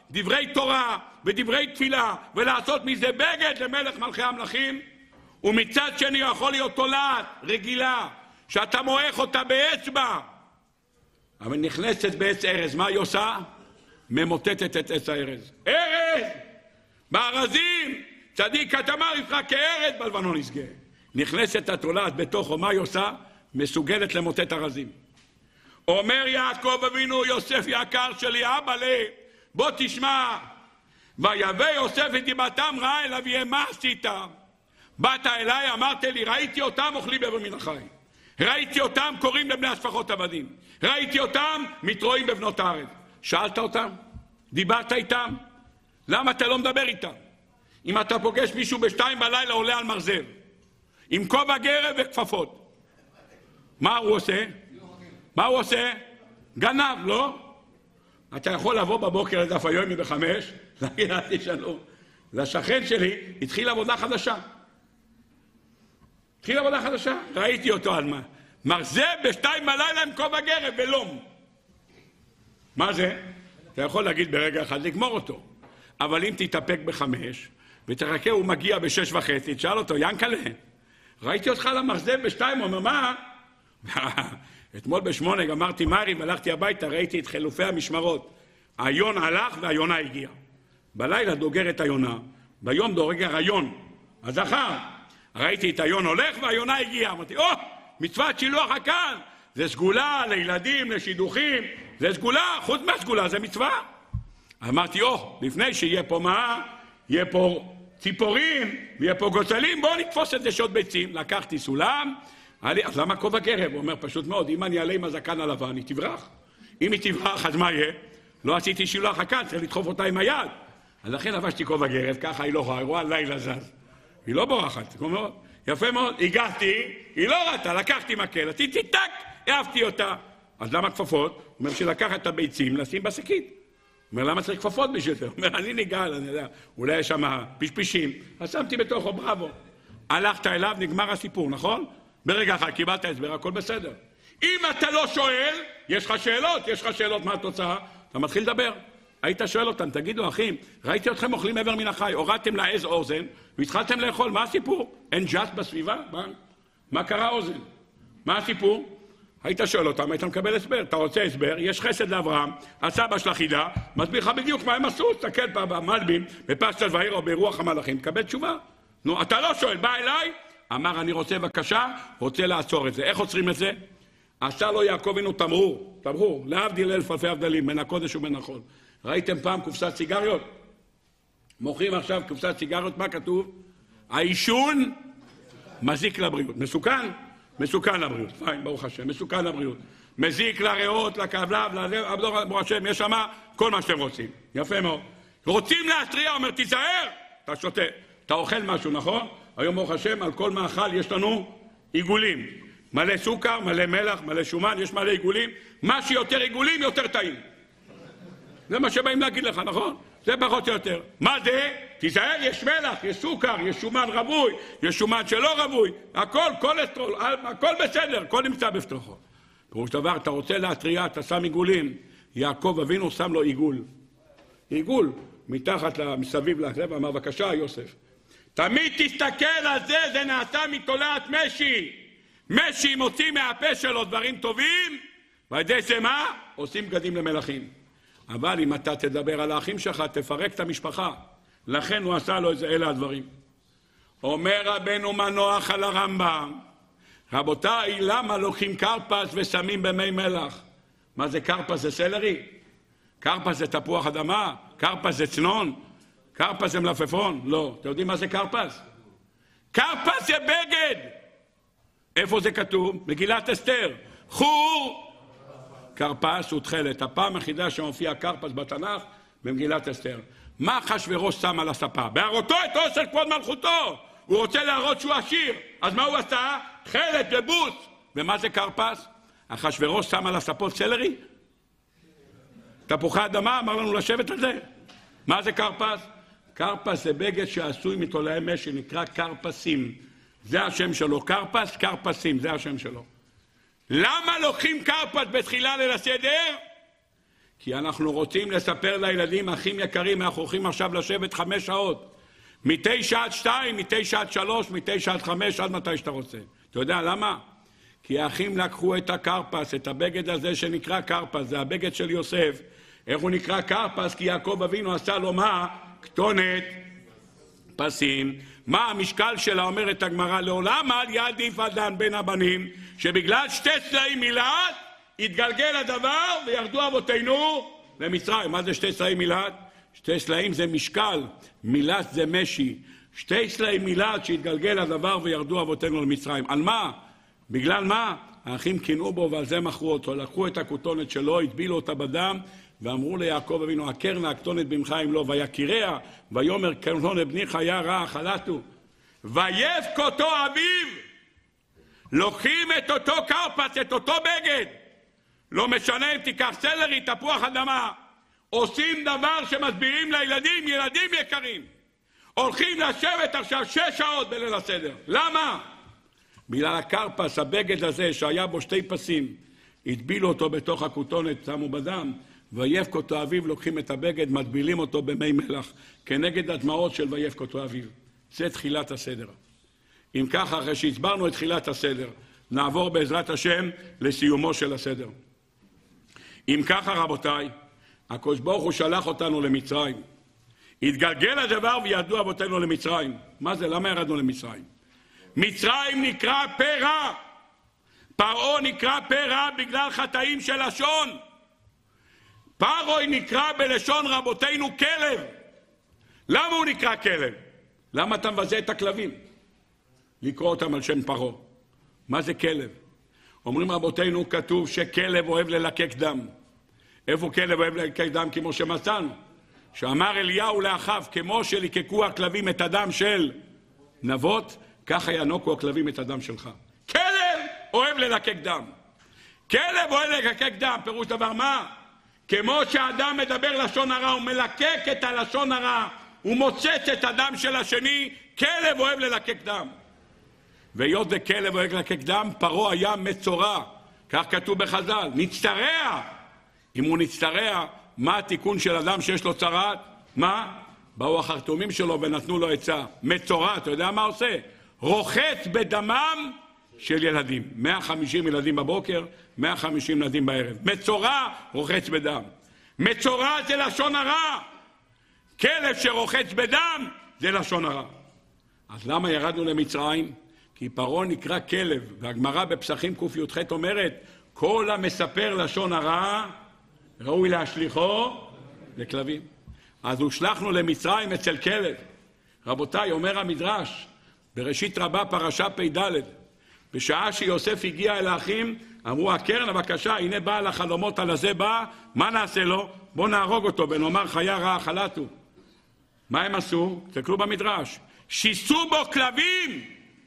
דברי תורה ודברי תפילה ולעשות מזה בגד למלך מלכי המלכים, ומצד שני יכול להיות תולעת רגילה שאתה מועך אותה באצבע, אבל נכנסת בעץ ארז. מה היא עושה? ממוטטת את עץ הארז. ארז! בארזים! צדיק כתמר יפרח כארז בלבנון יסגה. נכנסת התולעת בתוכו, מה היא עושה? מסוגלת למוטט ארזים. אומר יעקב אבינו, יוסף יקר שלי, אבא לי, בוא תשמע. ויבא יוסף את דיבתם רעה אליו, יהיה מה עשית? באת אליי, אמרת לי, ראיתי אותם אוכלים באבר מן החי. ראיתי אותם קוראים לבני השפחות עבדים. ראיתי אותם מתרועים בבנות הארץ. שאלת אותם? דיברת איתם? למה אתה לא מדבר איתם? אם אתה פוגש מישהו בשתיים בלילה עולה על מרזב, עם כובע גרב וכפפות, מה הוא עושה? מה הוא עושה? גנב, לא? אתה יכול לבוא בבוקר לדף היומי בחמש, להגיד, תשאלו, לשכן שלי התחיל עבודה חדשה. התחיל עבודה חדשה, ראיתי אותו על מה. מרזב בשתיים בלילה עם כובע גרב ולום. מה זה? אתה יכול להגיד ברגע אחד לגמור אותו. אבל אם תתאפק בחמש, ותחכה הוא מגיע בשש וחצי, תשאל אותו, ינקלה, ראיתי אותך על המרזב בשתיים, הוא אומר, מה? אתמול בשמונה גמרתי מרי והלכתי הביתה, ראיתי את חילופי המשמרות. היון הלך והיונה הגיע. בלילה דוגרת היונה, ביום דוגר היון. הזכר, ראיתי את היון הולך והיונה הגיע. אמרתי, או, מצוות שילוח הקהל, זה סגולה לילדים, לשידוכים, זה סגולה, חוץ מהסגולה זה מצווה. אמרתי, או, לפני שיהיה פה מה, יהיה פה ציפורים, ויהיה פה גוצלים, בואו נתפוס את זה שעות ביצים. לקחתי סולם, אז למה כובע גרב? הוא אומר, פשוט מאוד, אם אני אעלה עם הזקן הלבן, היא תברח. אם היא תברח, אז מה יהיה? לא עשיתי שילוח הקהל, צריך לדחוף אותה עם היד. אז לכן לבשתי כובע גרב, ככה היא לא רואה, היא רואה לילה זז. היא לא בורחת, יפה מאוד, הגעתי, היא לא ראתה, לקחתי מקל, עשיתי טק, העפתי אותה. אז למה כפפות? הוא אומר, שלקחת את הביצים, לשים בשקית. הוא אומר, למה צריך כפפות בשביל זה? הוא אומר, אני ניגל, אני יודע, אולי יש שם פשפשים. אז שמתי בתוכו, בראבו. הלכת אליו, נגמר הסיפור, נכון? ברגע אחד קיבלת הסבר, הכל בסדר. אם אתה לא שואל, יש לך שאלות, יש לך שאלות מה התוצאה, אתה מתחיל לדבר. היית שואל אותם, תגידו אחים, ראיתי אתכם אוכלים עבר מן החי, הורדתם לעז אוזן, והתחלתם לאכול, מה הסיפור? אין ג'אסט בסביבה? מה? מה קרה אוזן? מה הסיפור? היית שואל אותם, היית מקבל הסבר. אתה רוצה הסבר, יש חסד לאברהם, הסבא של החידה, מסביר לך בדיוק מה הם עשו, תסתכל פעם במלבים, בפשטל ועיר או ברוח המלאכים, תקבל תשובה. נו, אתה לא שואל, בא אליי, אמר, אני רוצה בבקשה, רוצה לעצור את זה. איך עוצרים את זה? עשה לו יעקב אבינו תמרור, תמרור, להבדיל אלף אלפי הבדלים, בין הקודש ובין החול. ראיתם פעם קופסת סיגריות? מוכרים עכשיו קופסת סיגריות, מה כתוב? העישון מזיק לבריאות. מסוכן? מסוכן לבריאות. פיין, ברוך השם, מסוכן לבריאות. מזיק לריאות, לכבלב, ללב, ברוך השם, יש שם כל מה שאתם רוצים. יפה מאוד. רוצים להטריע, אומר, תיזהר, אתה שותה. אתה אוכל משהו, נכון? היום ברוך השם, על כל מאכל יש לנו עיגולים. מלא סוכר, מלא מלח, מלא שומן, יש מלא עיגולים. מה שיותר עיגולים, יותר טעים. זה מה שבאים להגיד לך, נכון? זה פחות או יותר. מה זה? תיזהר, יש מלח, יש סוכר, יש שומן רבוי, יש שומן שלא רבוי, הכל, קולסטרול, הכל בסדר, הכל נמצא בפתחו. פירוש דבר, אתה רוצה להטריע, אתה שם עיגולים. יעקב אבינו שם לו עיגול. עיגול, מתחת מסביב לזה, ואמר, בבקשה, יוסף. תמיד תסתכל על זה, זה נעשה מתולעת משי. משי מוציא מהפה שלו דברים טובים, ועדי זה מה? עושים בגדים למלכים. אבל אם אתה תדבר על האחים שלך, תפרק את המשפחה. לכן הוא עשה לו איזה, אלה הדברים. אומר רבנו מנוח על הרמב"ם, רבותיי, למה לוקחים קרפס ושמים במי מלח? מה זה קרפס? זה סלרי? קרפס זה תפוח אדמה? קרפס זה צנון? קרפס זה מלפפון? לא. אתם יודעים מה זה קרפס? קרפס זה בגד! איפה זה כתוב? מגילת אסתר. חור! קרפס הוא תחלת. הפעם היחידה שמופיע קרפס בתנ"ך במגילת אסתר. מה אחשוורוש שם על הספה? בהראותו את ראש של כבוד מלכותו. הוא רוצה להראות שהוא עשיר. אז מה הוא עשה? תחלת ובוס. ומה זה קרפס? אחשוורוש שם על הספות סלרי? תפוחי אדמה, אמר לנו לשבת על זה. מה זה קרפס? קרפס זה בגד שעשוי מתולעי משי, נקרא קרפסים. זה השם שלו. קרפס, קרפסים, זה השם שלו. למה לוקחים קרפס בתחילה ליל הסדר? כי אנחנו רוצים לספר לילדים, אחים יקרים, אנחנו הולכים עכשיו לשבת חמש שעות. מתשע עד שתיים, מתשע עד שלוש, מתשע עד חמש, עד מתי שאתה רוצה. אתה יודע למה? כי האחים לקחו את הקרפס, את הבגד הזה שנקרא קרפס, זה הבגד של יוסף. איך הוא נקרא קרפס? כי יעקב אבינו עשה לו מה? כתונת פסים. מה המשקל שלה? אומרת הגמרא, לעולם אל יעדיף אדם בין הבנים, שבגלל שתי סלעים מילת, התגלגל הדבר וירדו אבותינו למצרים. מה זה שתי סלעים מילת? שתי סלעים זה משקל, מילת זה משי. שתי סלעים מילת שהתגלגל הדבר וירדו אבותינו למצרים. על מה? בגלל מה? האחים קינאו בו ועל זה מכרו אותו. לקחו את הכותונת שלו, הטבילו אותה בדם, ואמרו ליעקב אבינו, הכר נא הכתונת במך אם לא, ויקיריה, ויאמר כתונת בניך היה רע, חלתו. ויבכותו אביו. לוקחים את אותו קרפס, את אותו בגד. לא משנה אם תיקח סלרי, תפוח אדמה. עושים דבר שמסבירים לילדים, ילדים יקרים. הולכים לשבת עכשיו שש שעות בליל הסדר. למה? בגלל הקרפס, הבגד הזה שהיה בו שתי פסים, הטבילו אותו בתוך הכותונת, שמו בדם, ויבכותו אביו, לוקחים את הבגד, מטבילים אותו במי מלח, כנגד הדמעות של ויבכותו אביו. זה תחילת הסדר. אם ככה, אחרי שהסברנו את תחילת הסדר, נעבור בעזרת השם לסיומו של הסדר. אם ככה, רבותיי, הקדוש ברוך הוא שלח אותנו למצרים. התגלגל הדבר וירדו אבותינו למצרים. מה זה? למה ירדנו למצרים? מצרים נקרא פרע. פרעה נקרא פרע בגלל חטאים של לשון. פרעה נקרא בלשון רבותינו כלב. למה הוא נקרא כלב? למה אתה מבזה את הכלבים? לקרוא אותם על שם פרעה. מה זה כלב? אומרים רבותינו, כתוב שכלב אוהב ללקק דם. איפה כלב אוהב ללקק דם? כמו שמצאנו. שאמר אליהו לאחיו, כמו שליקקו הכלבים את הדם של נבות, ככה ינוקו הכלבים את הדם שלך. כלב אוהב ללקק דם. כלב אוהב ללקק דם, פירוש דבר מה? כמו שהאדם מדבר לשון הרע, הוא מלקק את הלשון הרע, הוא מוצץ את הדם של השני, כלב אוהב ללקק דם. והיות וכלב אוהב ללקק דם, פרעה היה מצורע. כך כתוב בחז"ל, נצטרע. אם הוא נצטרע, מה התיקון של אדם שיש לו צרעת? מה? באו החרטומים שלו ונתנו לו עצה. מצורע, אתה יודע מה עושה? רוחץ בדמם של ילדים. מאה וחמישים ילדים בבוקר, מאה וחמישים ילדים בערב. מצורע, רוחץ בדם. מצורע זה לשון הרע. כלב שרוחץ בדם זה לשון הרע. אז למה ירדנו למצרים? כי פרעה נקרא כלב, והגמרא בפסחים ק"ח אומרת, כל המספר לשון הרע, ראוי להשליחו לכלבים. אז הושלחנו למצרים אצל כלב. רבותיי, אומר המדרש, בראשית רבה פרשה פ"ד, בשעה שיוסף הגיע אל האחים, אמרו, הקרן הבקשה, הנה בא על החלומות, על הזה בא, מה נעשה לו? בוא נהרוג אותו, ונאמר חיה רעה חלתו. מה הם עשו? תסתכלו במדרש. שיסו בו כלבים!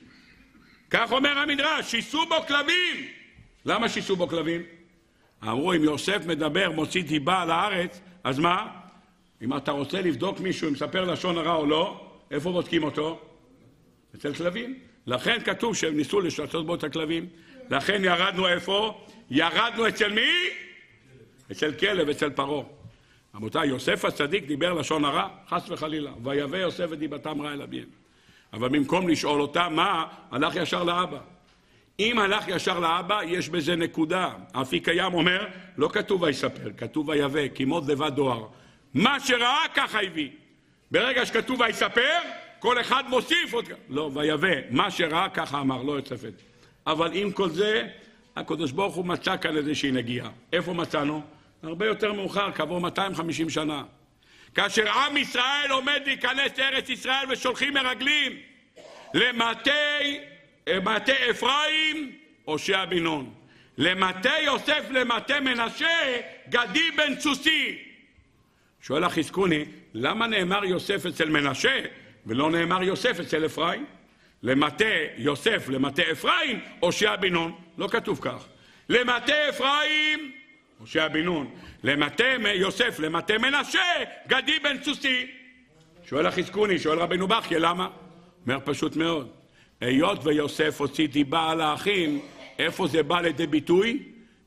כך אומר המדרש, שיסו בו כלבים! למה שיסו בו כלבים? אמרו, אם יוסף מדבר, מוציא דיבה על הארץ, אז מה? אם אתה רוצה לבדוק מישהו, אם מספר לשון הרע או לא, איפה בודקים אותו? אצל כלבים. לכן כתוב שהם ניסו לשתות בו את הכלבים. לכן ירדנו איפה? ירדנו אצל מי? אצל כלב, אצל פרעה. רבותיי, יוסף הצדיק דיבר לשון הרע, חס וחלילה. ויבא יוסף ודיבתם רע אל אביהם. אבל במקום לשאול אותה מה, הלך ישר לאבא. אם הלך ישר לאבא, יש בזה נקודה. האפיק הים אומר, לא כתוב ויספר, כתוב ויבא, כמות לבד דואר. מה שראה ככה הביא. ברגע שכתוב ויספר, כל אחד מוסיף עוד. לא, ויבא, מה שראה ככה אמר, לא יצפת. אבל עם כל זה, הקדוש ברוך הוא מצא כאן איזושהי נגיעה. איפה מצאנו? הרבה יותר מאוחר, כעבור מאתיים וחמישים שנה. כאשר עם ישראל עומד להיכנס לארץ ישראל ושולחים מרגלים למטה, מטה אפרים, הושע בן נון. למטה יוסף, למטה מנשה, גדי בן סוסי. שואל החזקוני, למה נאמר יוסף אצל מנשה ולא נאמר יוסף אצל אפרים? למטה יוסף, למטה אפרים, הושע בן נון. לא כתוב כך. למטה אפרים, הושע בן נון. למטה יוסף, למטה מנשה, גדי בן סוסי. שואל החזקוני, שואל רבנו בכיה, למה? אומר פשוט מאוד. היות ויוסף הוציא דיבה על האחים, איפה זה בא לידי ביטוי?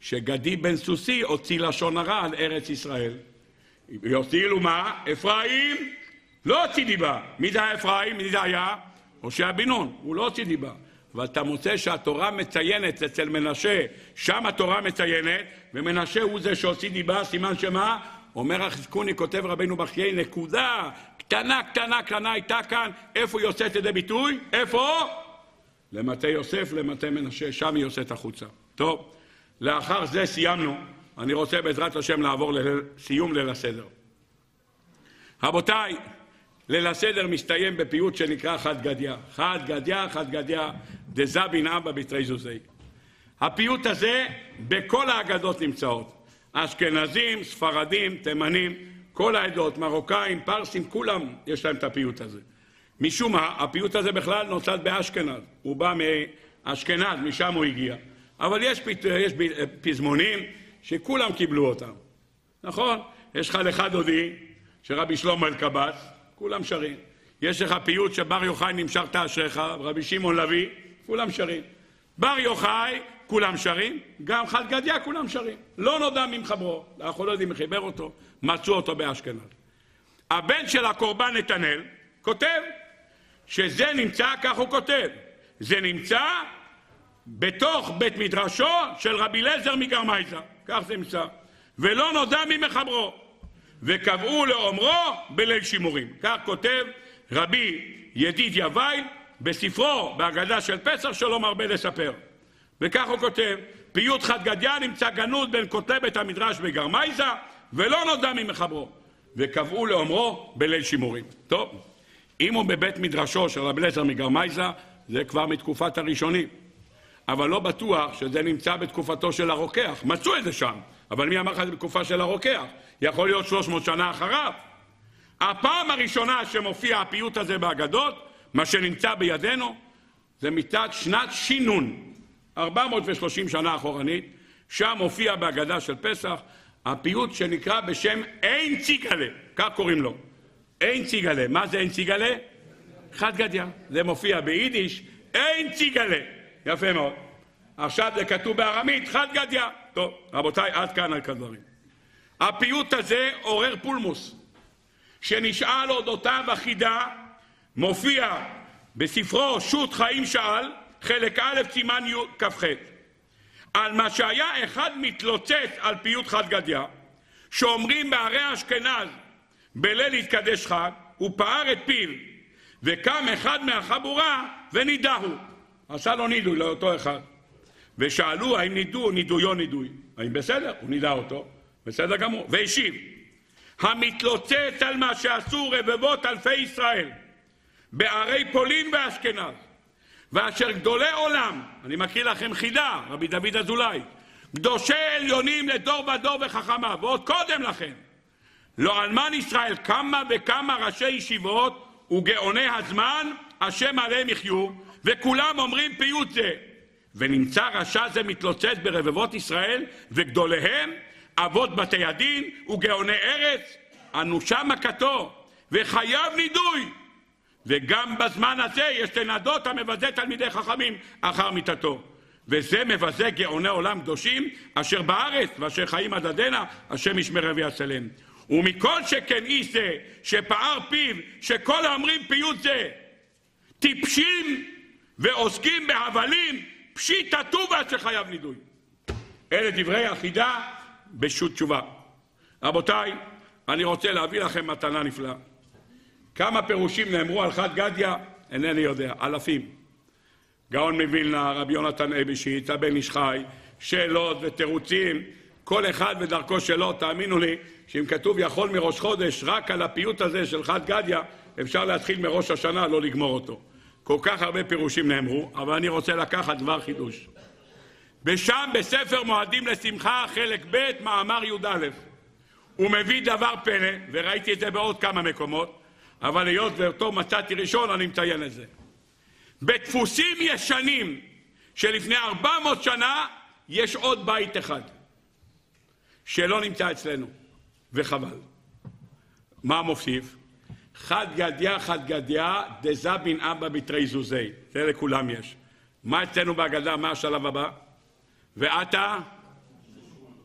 שגדי בן סוסי הוציא לשון הרע על ארץ ישראל. יוצילו מה? אפרים לא הוציא דיבה. מי זה היה אפרים? מי זה היה? הושע בן נון. הוא לא הוציא דיבה. ואתה מוצא שהתורה מציינת אצל מנשה, שם התורה מציינת, ומנשה הוא זה שהוציא דיבה, סימן שמה? אומר החזקוני, כותב רבינו בחיי, נקודה קטנה קטנה קטנה הייתה כאן. איפה היא יוצאת לידי ביטוי? איפה? למטה יוסף, למטה מנשה, שם היא יוצאת החוצה. טוב, לאחר זה סיימנו. אני רוצה בעזרת השם לעבור לסיום ליל הסדר. רבותיי, ליל הסדר מסתיים בפיוט שנקרא חד גדיה. חד גדיה, חד גדיה, דזה בן אבא בתרי זוזי. הפיוט הזה בכל האגדות נמצאות. אשכנזים, ספרדים, תימנים, כל העדות, מרוקאים, פרסים, כולם יש להם את הפיוט הזה. משום מה, הפיוט הזה בכלל נוצד באשכנז. הוא בא מאשכנז, משם הוא הגיע. אבל יש, יש פזמונים שכולם קיבלו אותם. נכון? יש לך לך דודי, שרבי שלמה אלקבץ, כולם שרים. יש לך פיוט שבר יוחאי נמשכת אשריך, רבי שמעון לוי, כולם שרים. בר יוחאי, כולם שרים, גם חד גדיה כולם שרים. לא נודע ממחברו, אנחנו לא יודעים מי חיבר אותו, מצאו אותו באשכנז. הבן של הקורבן נתנאל כותב שזה נמצא, כך הוא כותב, זה נמצא בתוך בית מדרשו של רבי אליעזר מגרמייזא, כך זה נמצא, ולא נודע ממחברו, וקבעו לאומרו בליל שימורים. כך כותב רבי ידידיה וייל בספרו בהגדה של פסח שלא מרבה לספר. וכך הוא כותב, פיוט חד גדיה נמצא גנוז בין כותלי בית המדרש בגרמייזא, ולא נודע ממחברו, וקבעו לאומרו בליל שימורים. טוב, אם הוא בבית מדרשו של רבי אליעזר מגרמייזא, זה כבר מתקופת הראשונים. אבל לא בטוח שזה נמצא בתקופתו של הרוקח. מצאו את זה שם, אבל מי אמר לך זה בתקופה של הרוקח? יכול להיות שלוש מאות שנה אחריו. הפעם הראשונה שמופיע הפיוט הזה באגדות, מה שנמצא בידינו, זה מצד שנת שינון, ארבע מאות ושלושים שנה אחורנית, שם מופיע בהגדה של פסח, הפיוט שנקרא בשם אין ציגלה, כך קוראים לו. אין ציגלה, מה זה אין ציגלה? חד גדיה, זה מופיע ביידיש, אין ציגלה. יפה מאוד. עכשיו זה כתוב בארמית, חד גדיה. טוב, רבותיי, עד כאן על כדברים. הפיוט הזה עורר פולמוס, שנשאל אודותיו החידה, מופיע בספרו שו"ת חיים שאל, חלק א' סימן כ"ח, על מה שהיה אחד מתלוצץ על פיוט חד גדיה, שאומרים בערי אשכנז בליל התקדש חג, הוא פער את פיו, וקם אחד מהחבורה ונידהו. עשה לו נידוי לאותו אחד. ושאלו האם נידו, נידויו נידוי. האם בסדר? הוא נידע אותו. בסדר גמור. והשיב, המתלוצץ על מה שעשו רבבות אלפי ישראל, בערי פולין ואשכנז, ואשר גדולי עולם, אני מקריא לכם חידה, רבי דוד אזולאי, קדושי עליונים לדור ודור וחכמה, ועוד קודם לכן, לא אלמן ישראל כמה וכמה ראשי ישיבות וגאוני הזמן, השם עליהם יחיו, וכולם אומרים פיוט זה. ונמצא רשע זה מתלוצץ ברבבות ישראל, וגדוליהם, אבות בתי הדין וגאוני ארץ, אנושה מכתו, וחייב נידוי. וגם בזמן הזה יש לנדות המבזה תלמידי חכמים אחר מיתתו. וזה מבזה גאוני עולם קדושים, אשר בארץ, ואשר חיים עד עדנה, השם ישמרם ויצילם. ומכל שכן איש זה, שפער פיו, שכל האומרים פיוט זה, טיפשים ועוסקים בהבלים, פשיטא טובה שחייב נידוי. אלה דברי החידה בשו"ת תשובה. רבותיי, אני רוצה להביא לכם מתנה נפלאה. כמה פירושים נאמרו על חד גדיה? אינני יודע, אלפים. גאון מווילנה, רבי יונתן אייבשיץ, הבן איש חי, שאלות ותירוצים, כל אחד בדרכו שלו. תאמינו לי שאם כתוב יכול מראש חודש, רק על הפיוט הזה של חד גדיה, אפשר להתחיל מראש השנה, לא לגמור אותו. כל כך הרבה פירושים נאמרו, אבל אני רוצה לקחת דבר חידוש. ושם בספר מועדים לשמחה, חלק ב', מאמר י"א, הוא מביא דבר פלא, וראיתי את זה בעוד כמה מקומות, אבל היות ואותו מצאתי ראשון, אני מציין את זה. בדפוסים ישנים שלפני ארבע מאות שנה, יש עוד בית אחד, שלא נמצא אצלנו, וחבל. מה מוסיף? חד גדיה, חד גדיה, דזה בן אבא בתרי זוזי. זה לכולם יש. מה אצלנו בהגדה? מה השלב הבא? ועתה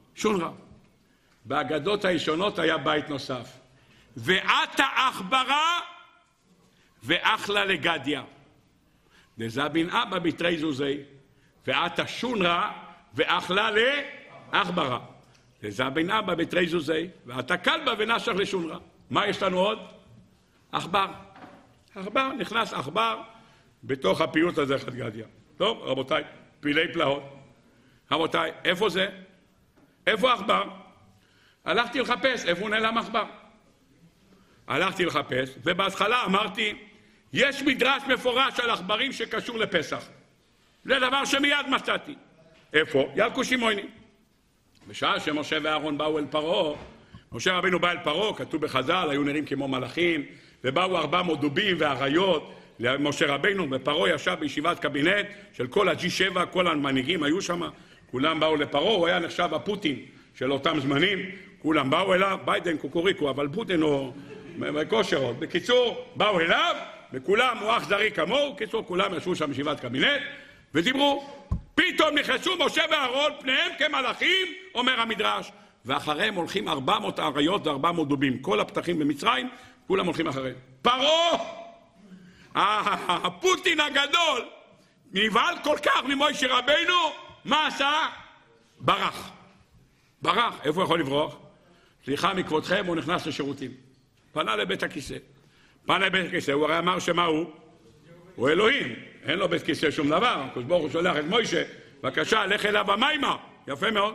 שונרה. באגדות הישונות היה בית נוסף. ועתה עכברה ואכלה לגדיה. דזבין אבא בתרי זוזי. ועתה שונרה ואכלה לעכברה. דזבין אבא בתרי זוזי. ועתה כלבה ונשך לשונרה. מה יש לנו עוד? עכבר. עכבר, נכנס עכבר בתוך הפיוט הזה חד גדיה. טוב, רבותיי, פילי פלאות. רבותיי, איפה זה? איפה עכבר? הלכתי לחפש, איפה הוא נעלם עכבר? הלכתי לחפש, ובהתחלה אמרתי, יש מדרש מפורש על עכברים שקשור לפסח. זה דבר שמיד מצאתי. איפה? ילקו שמעוני. בשעה שמשה ואהרון באו אל פרעה, משה רבינו בא אל פרעה, כתוב בחז"ל, היו נראים כמו מלאכים, ובאו ארבע מאות דובים ואריות למשה רבינו, ופרעה ישב בישיבת קבינט של כל הג'י שבע, כל המנהיגים היו שם, כולם באו לפרעה, הוא היה נחשב הפוטין של אותם זמנים, כולם באו אליו, ביידן קוקוריקו, אבל פוטין הוא כושר עוד. בקיצור, באו אליו, וכולם הוא אכזרי כמוהו, בקיצור, כולם ישבו שם בישיבת קבינט, ודיברו. פתאום נכנסו משה ואהרון, פניהם כמלאכים, אומר המדרש, ואחריהם הולכים ארבע מאות אריות וארבע מאות דובים, כל הפתחים במצרים, כולם הולכים אחריהם. פרעה, הפוטין הגדול, נבהל כל כך ממשה רבינו, מה עשה? ברח. ברח. איפה הוא יכול לברוח? סליחה מכבודכם, הוא נכנס לשירותים. פנה לבית הכיסא. פנה לבית הכיסא, הוא הרי אמר שמה הוא? הוא אלוהים. אין לו בית כיסא שום דבר. הקדוש ברוך הוא שולח את מוישה, בבקשה, לך אליו המימה. יפה מאוד.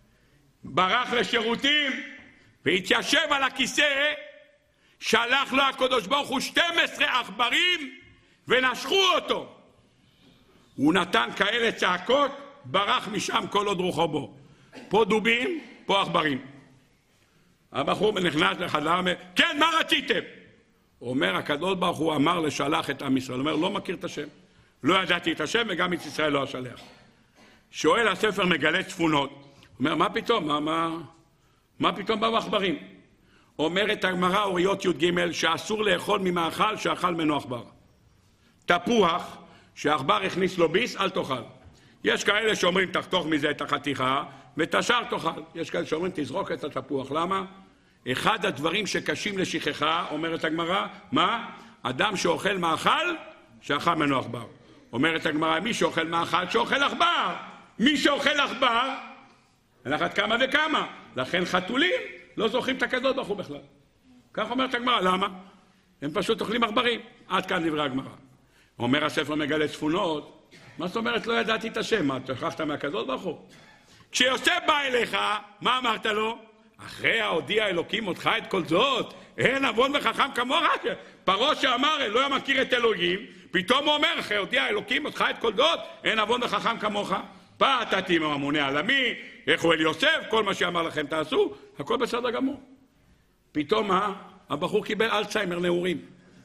ברח לשירותים, והתיישב על הכיסא, שלח לו הקדוש ברוך הוא שתים עשרה עכברים, ונשכו אותו. הוא נתן כאלה צעקות, ברח משם כל עוד רוחו בו. פה דובים, פה עכברים. הבחור נכנס לחדר, אומר, כן, מה רציתם? הוא אומר, הקדוש ברוך הוא אמר לשלח את עם ישראל. הוא אומר, לא מכיר את השם. לא ידעתי את השם, וגם את ישראל לא אשלח. שואל הספר מגלה צפונות. הוא אומר, מה פתאום? מה, מה, מה פתאום באו עכברים? אומרת הגמרא אוריות י"ג שאסור לאכול ממאכל שאכל ממנו עכבר. תפוח שהעכבר הכניס לו ביס, אל תאכל. יש כאלה שאומרים תחתוך מזה את החתיכה ותשאר תאכל. יש כאלה שאומרים תזרוק את התפוח. למה? אחד הדברים שקשים לשכחה, אומרת הגמרא, מה? אדם שאוכל מאכל שאכל ממנו עכבר. אומרת הגמרא, מי שאוכל מאכל שאוכל עכבר. מי שאוכל עכבר, אין אחת כמה וכמה. לכן חתולים לא זוכרים את הקדוש ברוך הוא בכלל. כך אומרת הגמרא, למה? הם פשוט אוכלים עכברים. עד כאן דברי הגמרא. אומר הספר מגלה צפונות, מה זאת אומרת לא ידעתי את השם? מה, שכחת מהקדוש ברוך הוא? כשיוסף בא אליך, מה אמרת לו? אחרי ההודיע אלוקים אותך את כל זאת, אין עוון וחכם כמוך. פרעה שאמר, לא מכיר את אלוהים, פתאום הוא אומר, אחרי הודיע אלוקים אותך את כל זאת, אין עוון וחכם כמוך. פעם אתה תהיה ממונה עלמי, איך הוא אל יוסף, כל מה שאמר לכם תעשו, הכל בסדר גמור. פתאום מה? הבחור קיבל אלצהיימר נעורים.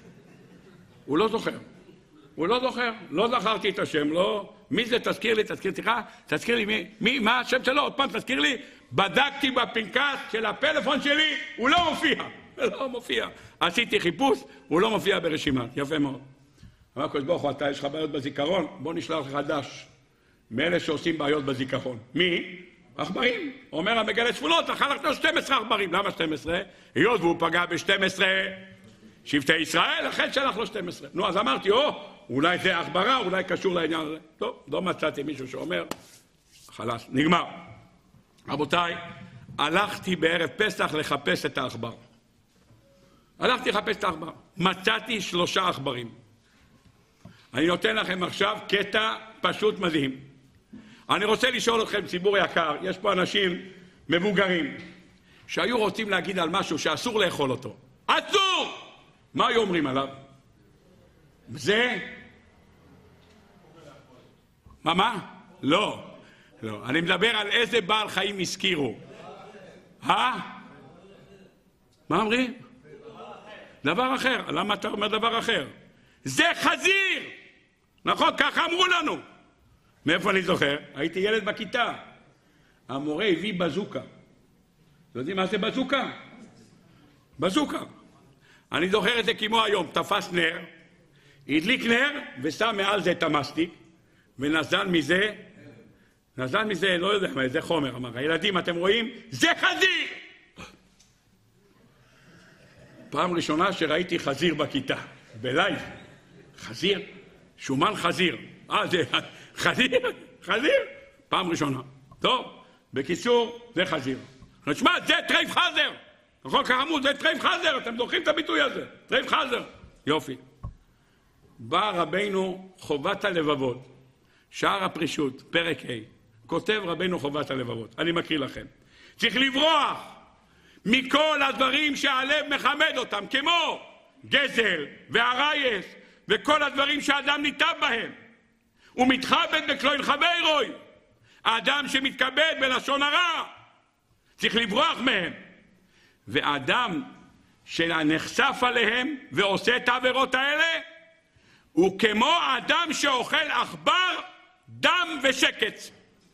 הוא לא זוכר. הוא לא זוכר. לא זכרתי את השם, לא. מי זה? תזכיר לי, תזכיר לך, תזכיר לי מי, מי, מה השם שלו? עוד פעם תזכיר לי. בדקתי בפנקס של הפלאפון שלי, הוא לא מופיע. לא מופיע. עשיתי חיפוש, הוא לא מופיע ברשימה. יפה מאוד. אמר הקדוש ברוך הוא, אתה יש לך בעיות בזיכרון? בוא נשלח לך דש. מאלה שעושים בעיות בזיכרון. מי? עכברים. אומר המגלה צפונות, אכל לך שתים עשרה עכברים. למה שתים עשרה? היות והוא פגע ב-שתים עשרה שבטי ישראל, לכן שלח לו שתים עשרה. נו, אז אמרתי, או, אולי זה עכברה, אולי קשור לעניין הזה. טוב, לא מצאתי מישהו שאומר, חלס, נגמר. רבותיי, הלכתי בערב פסח לחפש את העכבר. הלכתי לחפש את העכבר. מצאתי שלושה עכברים. אני נותן לכם עכשיו קטע פשוט מדהים. אני רוצה לשאול אתכם, ציבור יקר, יש פה אנשים מבוגרים, שהיו רוצים להגיד על משהו שאסור לאכול אותו. אסור! מה היו אומרים עליו? זה? מה, מה? לא. לא. אני מדבר על איזה בעל חיים הזכירו. אה? מה אומרים? דבר אחר. למה אתה אומר דבר אחר? זה חזיר! נכון, ככה אמרו לנו. מאיפה אני זוכר? הייתי ילד בכיתה. המורה הביא בזוקה. אתם יודעים מה זה בזוקה? בזוקה. אני זוכר את זה כמו היום. תפס נר, הדליק נר ושם מעל זה את המסטיק, ונזל מזה נזל מזה, לא יודע מה, זה חומר, אמר, הילדים, אתם רואים? זה חזיר! פעם ראשונה שראיתי חזיר בכיתה, בלייב. חזיר? שומן חזיר. אה, זה חזיר? חזיר? פעם ראשונה. טוב, בקיצור, זה חזיר. נשמע, זה טרייף חזר! נכון, כאמור, זה טרייף חזר, אתם זוכרים את הביטוי הזה? טרייף חזר. יופי. בא רבינו חובת הלבבות, שער הפרישות, פרק ה', כותב רבינו חובת הלבבות. אני מקריא לכם. צריך לברוח מכל הדברים שהלב מחמד אותם, כמו גזל והרייס וכל הדברים שהאדם ניטב בהם. הוא מתחבד בכלוין חברוי. האדם שמתכבד בלשון הרע, צריך לברוח מהם. והאדם שנחשף עליהם ועושה את העבירות האלה, הוא כמו האדם שאוכל עכבר, דם ושקץ.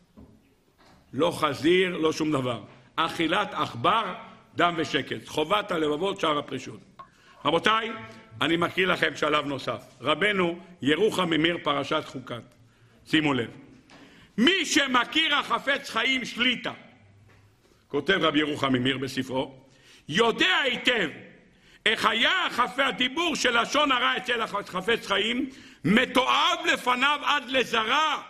לא חזיר, לא שום דבר. אכילת עכבר, דם ושקץ. חובת הלבבות, שער הפרישות. רבותיי, אני מקריא לכם שלב נוסף. רבנו ירוחם ממיר פרשת חוקת. שימו לב. מי שמכיר החפץ חיים שליטה, כותב רבי ירוחם ממיר בספרו, יודע היטב איך היה חפי הדיבור של לשון הרע אצל החפץ חיים מתועב לפניו עד לזרע.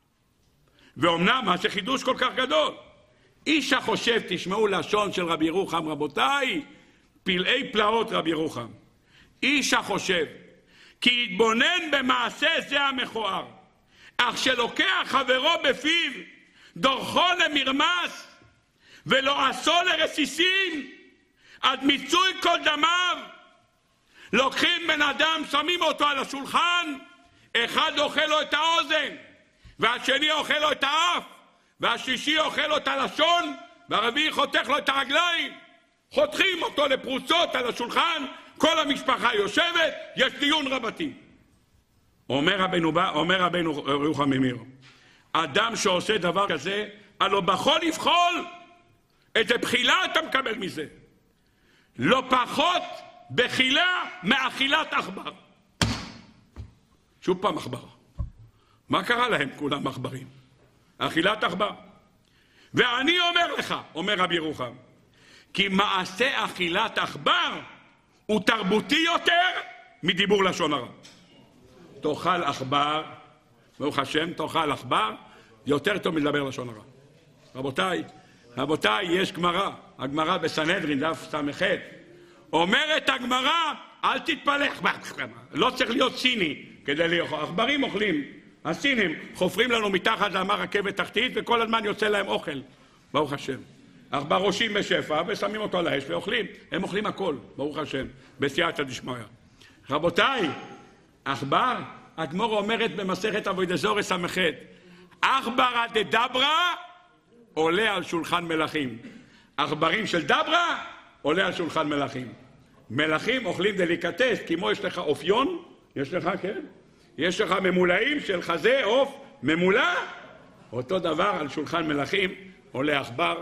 ואומנם מה שחידוש כל כך גדול, איש החושב, תשמעו לשון של רבי ירוחם, רבותיי, פלאי פלאות רבי ירוחם. איש החושב כי יתבונן במעשה זה המכוער, אך שלוקח חברו בפיו דורכו למרמס ולא עשו לרסיסים עד מיצוי כל דמיו. לוקחים בן אדם, שמים אותו על השולחן, אחד אוכל לו את האוזן והשני אוכל לו את האף והשישי אוכל לו את הלשון והרביעי חותך לו את הרגליים. חותכים אותו לפרוצות על השולחן, כל המשפחה יושבת, יש דיון רבתי. אומר רבנו, אומר רבנו ירוחם ממיר, אדם שעושה דבר כזה, הלא בכל יבחול, איזה בחילה אתה מקבל מזה. לא פחות בחילה מאכילת עכבר. שוב פעם עכבר. מה קרה להם כולם עכברים? אכילת עכבר. ואני אומר לך, אומר רבי ירוחם, כי מעשה אכילת עכבר הוא תרבותי יותר מדיבור לשון הרע. תאכל עכבר, ברוך השם, תאכל עכבר, יותר טוב מלדבר לשון הרע. רבותיי, רבותיי, יש גמרא, הגמרא בסנהדרין, דף ס"ח, אומרת הגמרא, אל תתפלח, לא צריך להיות סיני כדי לאכול, עכברים אוכלים, הסינים חופרים לנו מתחת לאמה רכבת תחתית וכל הזמן יוצא להם אוכל, ברוך השם. עכבר ראשים בשפע ושמים אותו על האש ואוכלים, הם אוכלים הכל, ברוך השם, בסייעתא דשמיא. רבותיי, עכבר, הגמרא אומרת במסכת אבוידע זורא ס"ח, עכברא דדברא עולה על שולחן מלכים. עכברים של דברא עולה על שולחן מלכים. מלכים אוכלים דליקטס, כמו יש לך אופיון, יש לך, כן? יש לך ממולאים של חזה, עוף, ממולא, אותו דבר על שולחן מלכים עולה עכבר.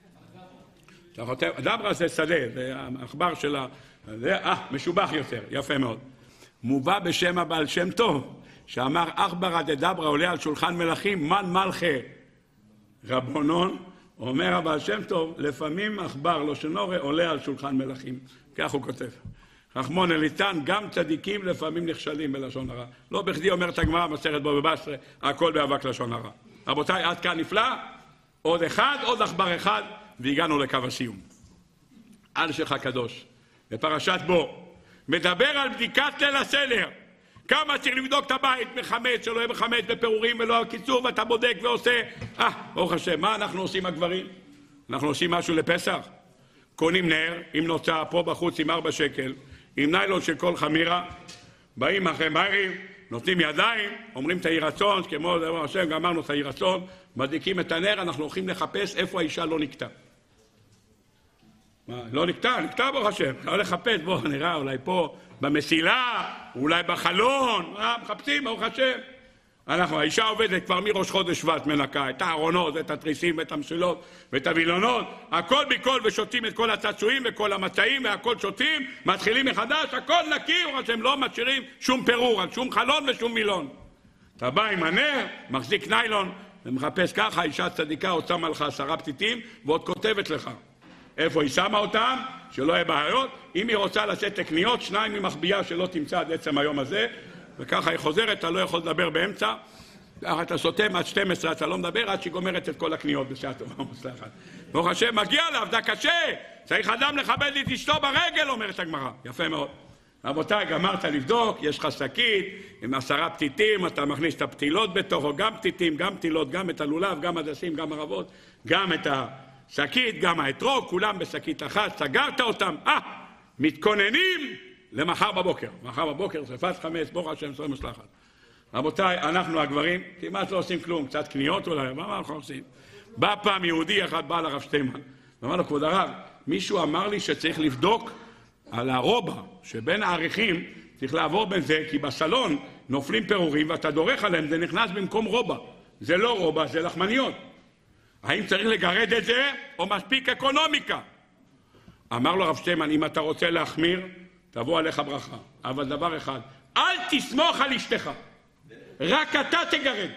דברא זה שדה, זה העכבר של ה... זה, אה, משובח יותר, יפה מאוד. מובא בשם הבעל שם טוב, שאמר עכברא דדברא עולה על שולחן מלכים, מן מלכי רבונון, אומר הבעל שם טוב, לפעמים עכבר לא שנורא עולה על שולחן מלכים. כך הוא כותב. רחמנא ליצלן, גם צדיקים לפעמים נכשלים בלשון הרע. לא בכדי אומרת הגמרא מסכת בבא בתרא, הכל באבק לשון הרע. רבותיי, עד כאן נפלא. עוד אחד, עוד עכבר אחד, והגענו לקו הסיום. על שלך קדוש, בפרשת בו, מדבר על בדיקת ליל הסדר. כמה צריך לבדוק את הבית מחמץ, שלא יהיה מחמץ בפירורים ולא על קיצור, ואתה בודק ועושה. אה, ברוך השם, מה אנחנו עושים הגברים? אנחנו עושים משהו לפסח? קונים נר, עם נוצה, פה בחוץ עם ארבע שקל, עם ניילון של כל חמירה, באים אחרי מהרים, נותנים ידיים, אומרים את היהי רצון, כמו דבר השם, גמרנו את היהי רצון, מדליקים את הנר, אנחנו הולכים לחפש איפה האישה לא נקטה. מה, לא נקטה? נקטה ברוך השם, לא לחפש, בוא נראה, אולי פה במסילה, אולי בחלון, אה, מחפשים ברוך השם. אנחנו, האישה עובדת כבר מראש חודש שבט, מנקה את הארונות, את התריסים, ואת המסילות, ואת הווילונות, הכל בכל, ושותים את כל הצעצועים וכל המצעים, והכל שותים, מתחילים מחדש, הכל נקי, הם לא משאירים שום פירור, שום חלון ושום מילון. אתה בא עם הנר, מחזיק ניילון, ומחפש ככה, אישה צדיקה עוד שמה לך עשרה פתיתים, ועוד כותבת לך. איפה היא שמה אותם? שלא יהיה בעיות. אם היא רוצה לצאת לקניות, שניים ממחביאה שלא תמצא עד עצם היום הזה, וככה היא חוזרת, אתה לא יכול לדבר באמצע. ככה אתה סותם עד שתים עשרה, אתה לא מדבר עד שהיא גומרת את כל הקניות בשעה טובה ומוצלחת. ברוך השם, מגיע לה, עבדה קשה. צריך אדם לכבד את אשתו ברגל, אומרת הגמרא. יפה מאוד. רבותיי, גמרת לבדוק, יש לך שקית עם עשרה פתיתים, אתה מכניס את הפתילות בתוכו, גם פתיתים, גם פתילות, גם את הלולב, גם הדסים, גם ערבות, גם את השקית, גם האתרוג, כולם בשקית אחת, סגרת אותם, אה, מתכוננים למחר בבוקר. מחר בבוקר, שרפת חמץ, ברוך השם, שרי מוצלחת. רבותיי, אנחנו הגברים, כמעט לא עושים כלום, קצת קניות אולי, מה אנחנו עושים? בא פעם יהודי אחד, בא לרב שטיימן, ואמר לו, כבוד הרב, מישהו אמר לי שצריך לבדוק על הרובה, שבין העריכים צריך לעבור בין זה, כי בסלון נופלים פירורים ואתה דורך עליהם, זה נכנס במקום רובה. זה לא רובה, זה לחמניות. האם צריך לגרד את זה, או מספיק אקונומיקה? אמר לו רב שטיימן, אם אתה רוצה להחמיר, תבוא עליך ברכה. אבל דבר אחד, אל תסמוך על אשתך. רק אתה תגרד.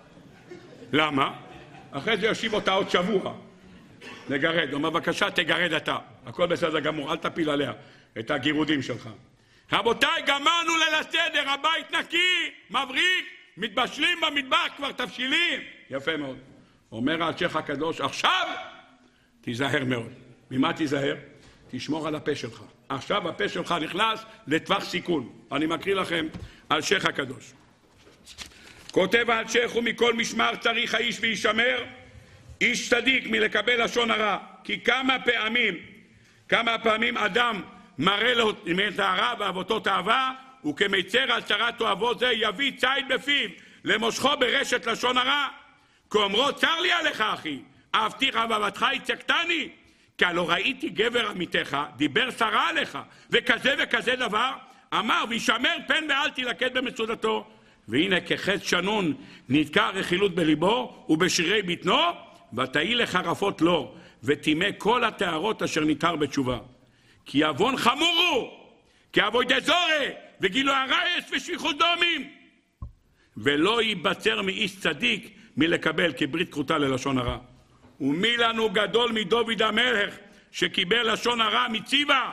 למה? אחרי זה יושיב אותה עוד שבוע. לגרד. אומר, בבקשה, תגרד אתה. הכל בסדר גמור, אל תפיל עליה את הגירודים שלך. רבותיי, גמרנו ליל הסדר, הבית נקי, מבריק, מתבשלים במטבח כבר תבשילים. יפה מאוד. אומר האלשיך הקדוש, עכשיו תיזהר מאוד. ממה תיזהר? תשמור על הפה שלך. עכשיו הפה שלך נכנס לטווח סיכון. אני מקריא לכם האלשיך הקדוש. כותב האלשיך, ומכל משמר צריך האיש וישמר, איש צדיק מלקבל לשון הרע. כי כמה פעמים, כמה פעמים אדם מראה לו את הרע ואהבתו תאווה, וכמיצר על צרת אוהבו זה יביא ציד בפיו למושכו ברשת לשון הרע. כאומרו, צר לי עליך אחי, אהבתיך ואהבתך הצקתני, כי הלא ראיתי גבר עמיתך, דיבר שרה עליך, וכזה וכזה דבר, אמר, וישמר פן ואל תלקט במצודתו. והנה כחץ שנון נתקע רכילות בליבו ובשירי בטנו, ותהי לחרפות לו, ותימא כל התארות אשר ניכר בתשובה. כי עוון חמור הוא, כי אבוידי זורי, וגילו הרייס ושפיכות דמים. ולא ייבצר מאיש צדיק מלקבל כברית כרותה ללשון הרע. ומי לנו גדול מדוד המלך, שקיבל לשון הרע מציבה,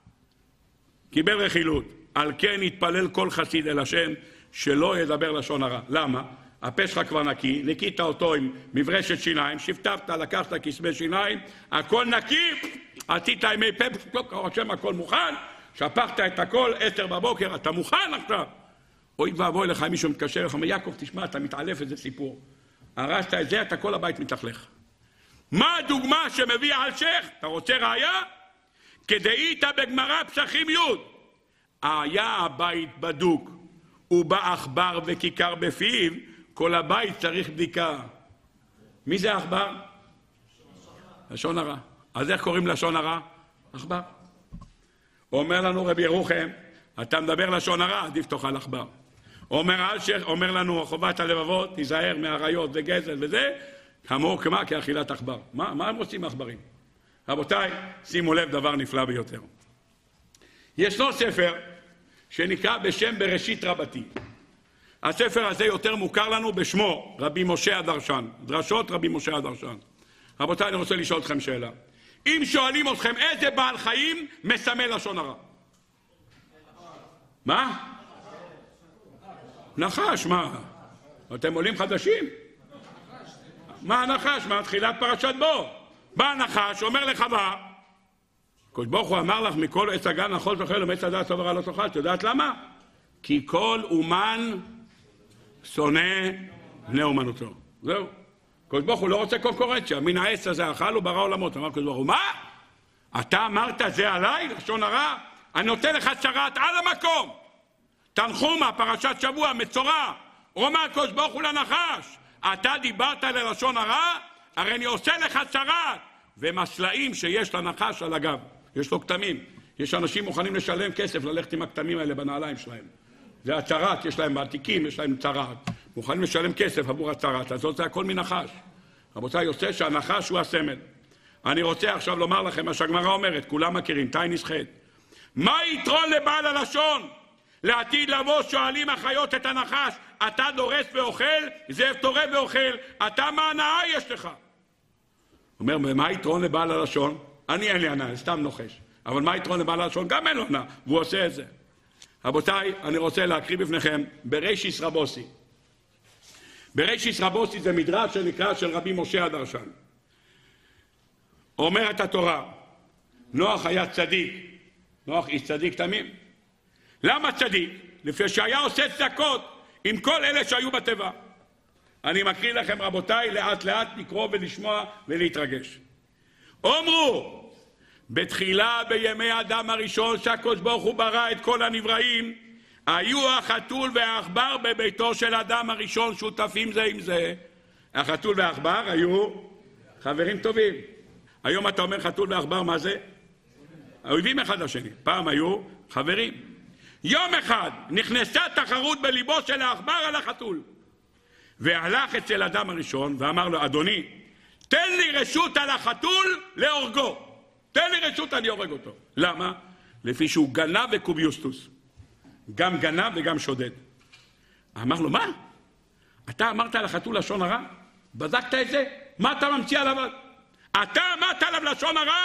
קיבל רכילות. על כן יתפלל כל חסיד אל השם, שלא ידבר לשון הרע. למה? הפה שלך כבר נקי, ניקית אותו עם מברשת שיניים, שפטפת, לקחת כסמי שיניים, הכל נקי, עשית ימי פה, השם הכל מוכן, שפכת את הכל, עשר בבוקר, אתה מוכן עכשיו. אוי ואבוי לך, מישהו מתקשר לך, יעקב, תשמע, אתה מתעלף, איזה סיפור. הרסת את זה, אתה כל הבית מתחלך. מה הדוגמה שמביא האלשיך? אתה רוצה ראיה? כדאית בגמרא פסחים י' היה הבית בדוק, ובא עכבר וכיכר בפיו, כל הבית צריך בדיקה. מי זה עכבר? לשון הרע. אז איך קוראים לשון הרע? עכבר. אומר לנו רבי ירוחם, אתה מדבר לשון הרע, עדיף תאכל עכבר. אומר אלשיך, אומר לנו חובת הלבבות, תיזהר מהעריות וגזל וזה, כמוהו כמה כאכילת עכבר. מה, מה הם עושים עכברים? רבותיי, שימו לב דבר נפלא ביותר. ישנו ספר שנקרא בשם בראשית רבתי. הספר הזה יותר מוכר לנו בשמו רבי משה הדרשן, דרשות רבי משה הדרשן. רבותיי, אני רוצה לשאול אתכם שאלה. אם שואלים אתכם איזה בעל חיים מסמל לשון הרע? מה? נחש, מה? אתם עולים חדשים? מה הנחש? מה תחילת פרשת בו? בא הנחש, אומר לחווה, הקדוש ברוך הוא אמר לך, מכל עץ הגן אכול תאכל ומעץ הדעת טוב ורע לא תאכל. את יודעת למה? כי כל אומן שונא בני אומנותו. זהו. הקדוש ברוך הוא לא רוצה קונקורנציה. מן העץ הזה אכל וברא עולמות. אמר הקדוש ברוך הוא, מה? אתה אמרת זה עליי, לשון הרע? אני נותן לך צרת על המקום. תנחומה, פרשת שבוע, מצורע. אומר הקדוש ברוך הוא לנחש, אתה דיברת ללשון הרע, הרי אני עושה לך צרת. ומסלעים שיש לנחש על הגב. יש לו כתמים. יש אנשים מוכנים לשלם כסף ללכת עם הכתמים האלה בנעליים שלהם. זה הצרת, יש להם מעתיקים, יש להם צרת. מוכנים לשלם כסף עבור הצרת. אז זה הכל מנחש. רבותיי, יוצא שהנחש הוא הסמל. אני רוצה עכשיו לומר לכם מה שהגמרא אומרת, כולם מכירים, תעניס חטא. מה יתרון לבעל הלשון? לעתיד לבוא שואלים החיות את הנחש, אתה דורס ואוכל, זאב טורף ואוכל, אתה מה הנאה יש לך? הוא אומר, מה היתרון לבעל הלשון? אני אין לי הנאה, סתם נוחש. אבל מה היתרון לבעל הלשון? גם אין לו הנאה, והוא עושה את זה. רבותיי, אני רוצה להקריא בפניכם ברישיס רבוסי. ברישיס רבוסי זה מדרש שנקרא של רבי משה הדרשן. אומרת התורה, נוח היה צדיק, נוח איש צדיק תמים. למה צדיק? לפי שהיה עושה צדקות עם כל אלה שהיו בטבע. אני מקריא לכם רבותיי, לאט לאט לקרוא ולשמוע ולהתרגש. אומרו, בתחילה בימי האדם הראשון שהקדוש ברוך הוא ברא את כל הנבראים, היו החתול והעכבר בביתו של האדם הראשון שותפים זה עם זה. החתול והעכבר היו חברים טובים. היום אתה אומר חתול ועכבר, מה זה? האויבים אחד לשני. פעם היו חברים. יום אחד נכנסה תחרות בליבו של העכבר על החתול. והלך אצל האדם הראשון ואמר לו, אדוני, תן לי רשות על החתול להורגו. תן לי רשות, אני הורג אותו. למה? לפי שהוא גנב וקוביוסטוס. גם גנב וגם שודד. אמר לו, מה? אתה אמרת על החתול לשון הרע? בדקת את זה? מה אתה ממציא עליו? אתה אמרת עליו לשון הרע?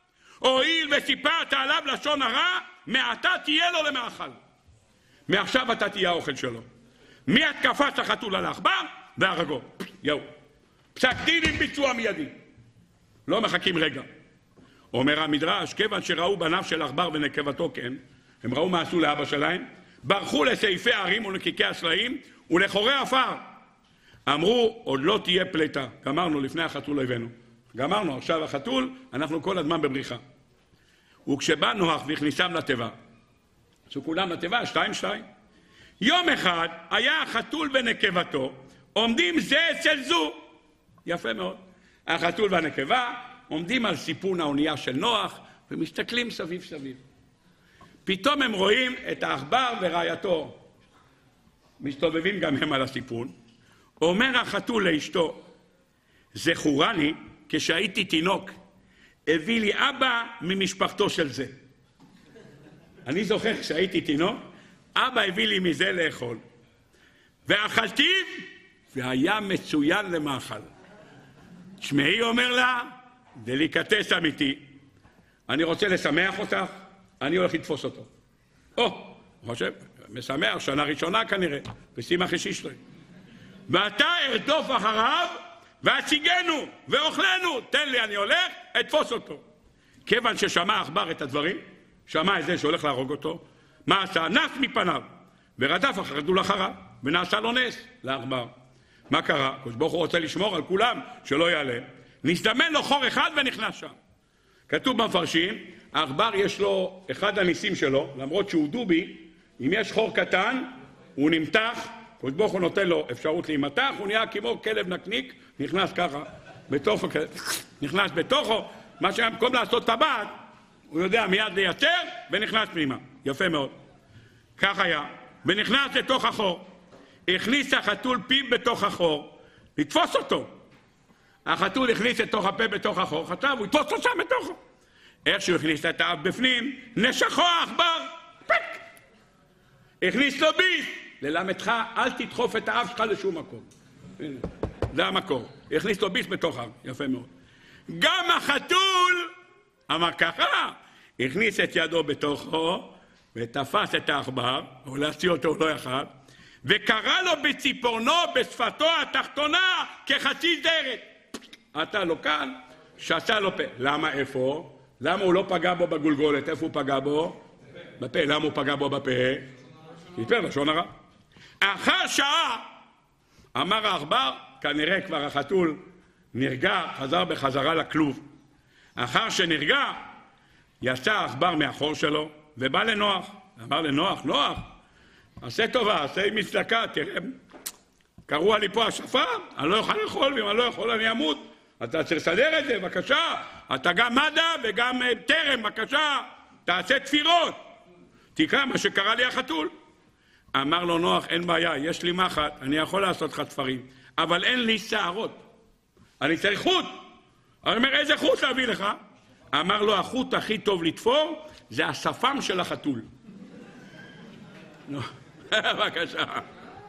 הואיל וסיפרת עליו לשון הרע, מעתה תהיה לו למאכל. מעכשיו אתה תהיה האוכל שלו. מיד קפץ החתול על העכבר והרגו. יאו. פסק דין עם ביצוע מיידי. לא מחכים רגע. אומר המדרש, כיוון שראו בניו של עכבר ונקבתו כן, הם ראו מה עשו לאבא שלהם, ברחו לסעיפי הערים ולקיקי הסלעים ולחורי עפר. אמרו, עוד לא תהיה פלטה. גמרנו, לפני החתול הבאנו. גמרנו, עכשיו החתול, אנחנו כל הזמן בבריחה. וכשבא נוח והכניסם לתיבה, שכולם לתיבה, שתיים שתיים. יום אחד היה החתול ונקבתו, עומדים זה אצל זו. יפה מאוד. החתול והנקבה עומדים על סיפון האונייה של נוח, ומסתכלים סביב סביב. פתאום הם רואים את העכבר ורעייתו, מסתובבים גם הם על הסיפון. אומר החתול לאשתו, זכורני, כשהייתי תינוק, הביא לי אבא ממשפחתו של זה. אני זוכר כשהייתי תינוק, אבא הביא לי מזה לאכול. ואכלתי, והיה מצוין למאכל. שמעי אומר לה, דליקטס אמיתי, אני רוצה לשמח אותך, אני הולך לתפוס אותו. או, חושב, משמח, שנה ראשונה כנראה, ושימח אישישלוי. ואתה ארדוף אחריו, והציגנו, ואוכלנו, תן לי, אני הולך, אתפוס אותו. כיוון ששמע עכבר את הדברים, שמע את זה שהולך להרוג אותו, מה עשה? נס מפניו, ורדף החתול אחריו, ונעשה לו נס לעכבר. מה קרה? הקדוש ברוך הוא רוצה לשמור על כולם, שלא יעלה. נזדמן לו חור אחד ונכנס שם. כתוב במפרשים, העכבר יש לו אחד הניסים שלו, למרות שהוא דובי, אם יש חור קטן, הוא נמתח, הקדוש ברוך הוא נותן לו אפשרות להימתח, הוא נהיה כמו כלב נקניק, נכנס ככה, בתוכו, נכנס בתוכו, מה שהיה במקום לעשות טבעת, הוא יודע מיד לייצר, ונכנס פנימה. יפה מאוד. כך היה. ונכנס לתוך החור. הכניס החתול פיו בתוך החור, לתפוס אותו. החתול הכניס את תוך הפה בתוך החור, חטב, הוא יתפוס לו שם בתוכו. איך שהוא הכניס את האף בפנים, נשכו העכבר, פק! הכניס לו ביס, ללמדך, אל תדחוף את האף שלך לשום מקום. הנה, זה המקור. הכניס לו ביס בתוך האף, יפה מאוד. גם החתול, אמר ככה, הכניס את ידו בתוכו, ותפס את העכבר, או להציע אותו הוא לא יכל, וקרא לו בציפורנו, בשפתו התחתונה, כחצי זרת. אתה לא כאן, שעשה לו פה. למה איפה? למה הוא לא פגע בו בגולגולת? איפה הוא פגע בו? בפה. למה הוא פגע בו בפה? סיפר לשון הרע. אחר שעה, אמר העכבר, כנראה כבר החתול נרגע, חזר בחזרה לכלוב. אחר שנרגע, יצא העכבר מהחור שלו, ובא לנוח. אמר לנוח, נוח, עשה טובה, עשה עם מצדקה, תראה, קראו לי פה השפעה, אני לא יכול לאכול, ואם אני לא יכול אני אמות. אתה צריך לסדר את זה, בבקשה. אתה גם מדע וגם טרם, בבקשה. תעשה תפירות. תקרא מה שקרה לי החתול. אמר לו נוח, אין בעיה, יש לי מחט, אני יכול לעשות לך תפרים, אבל אין לי שערות. אני צריך חוט. אני אומר, איזה חוט להביא לך? אמר לו, החוט הכי טוב לתפור, זה השפם של החתול. בבקשה.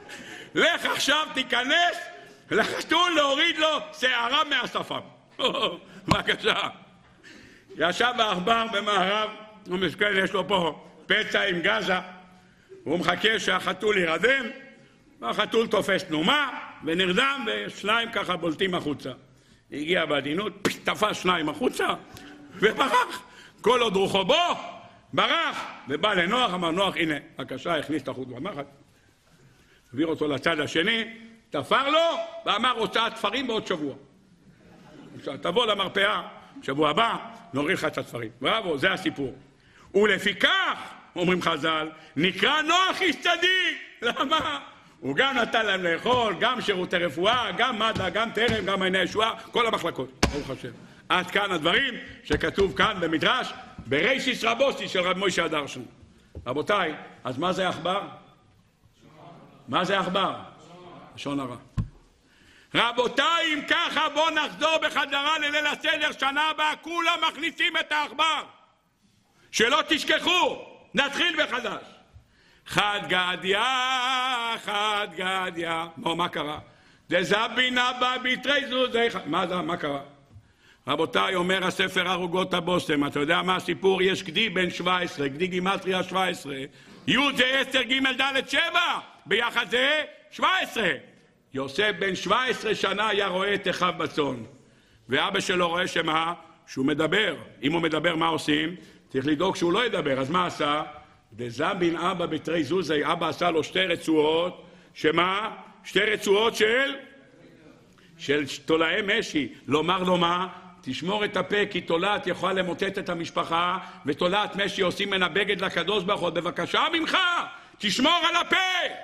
לך עכשיו תיכנס לחתול להוריד לו שערה מהשפם. בבקשה. ישב העכבר במערב, הוא מסכן, יש לו פה פצע עם גזה, הוא מחכה שהחתול ירדם, והחתול תופס תנומה ונרדם, ושניים ככה בולטים החוצה. הגיע בעדינות, תפס שניים החוצה וברח. כל עוד רוחו בו, ברח, ובא לנוח, אמר נוח, הנה, בבקשה, הכניס את החוט במחט, העביר אותו לצד השני, תפר לו, ואמר הוצאת תפרים בעוד שבוע. תבוא למרפאה, שבוע הבא, נוריד לך את התפרים. בראבו, זה הסיפור. ולפיכך, אומרים חז"ל, נקרא נוח איש צדיק. למה? הוא גם נתן להם לאכול, גם שירותי רפואה, גם מד"א, גם טרם, גם מעייני הישועה, כל המחלקות, ברוך השם. עד כאן הדברים שכתוב כאן במדרש, ברישיס רבוסי של רב מוישה הדרשן. רבותיי, אז מה זה עכבר? מה זה עכבר? לשון הרע. רבותיי, אם ככה בואו נחזור בחזרה לליל הסדר שנה הבאה, כולם מכניסים את העכבר. שלא תשכחו, נתחיל בחדש. חד גדיא, חד גדיא. נו, מה קרה? דזבינה בא ביתרי זוזי. מה זה, מה קרה? רבותיי, אומר הספר הרוגות הבושם, אתה יודע מה הסיפור? יש גדי בן שבע עשרה, גדי גימטריה שבע עשרה, י' זה עשר, ג' ד' שבע, ביחד זה שבע עשרה. יוסף בן שבע עשרה שנה היה רואה את אחיו בצאן, ואבא שלו רואה שמה? שהוא מדבר. אם הוא מדבר, מה עושים? צריך לדאוג שהוא לא ידבר. אז מה עשה? דזבין אבא בתרי זוזי, אבא עשה לו שתי רצועות, שמה? שתי רצועות של של תולעי משי. לומר לו מה? תשמור את הפה, כי תולעת יכולה למוטט את המשפחה, ותולעת משי עושים מן הבגד לקדוש ברוך הוא. בבקשה ממך, תשמור על הפה.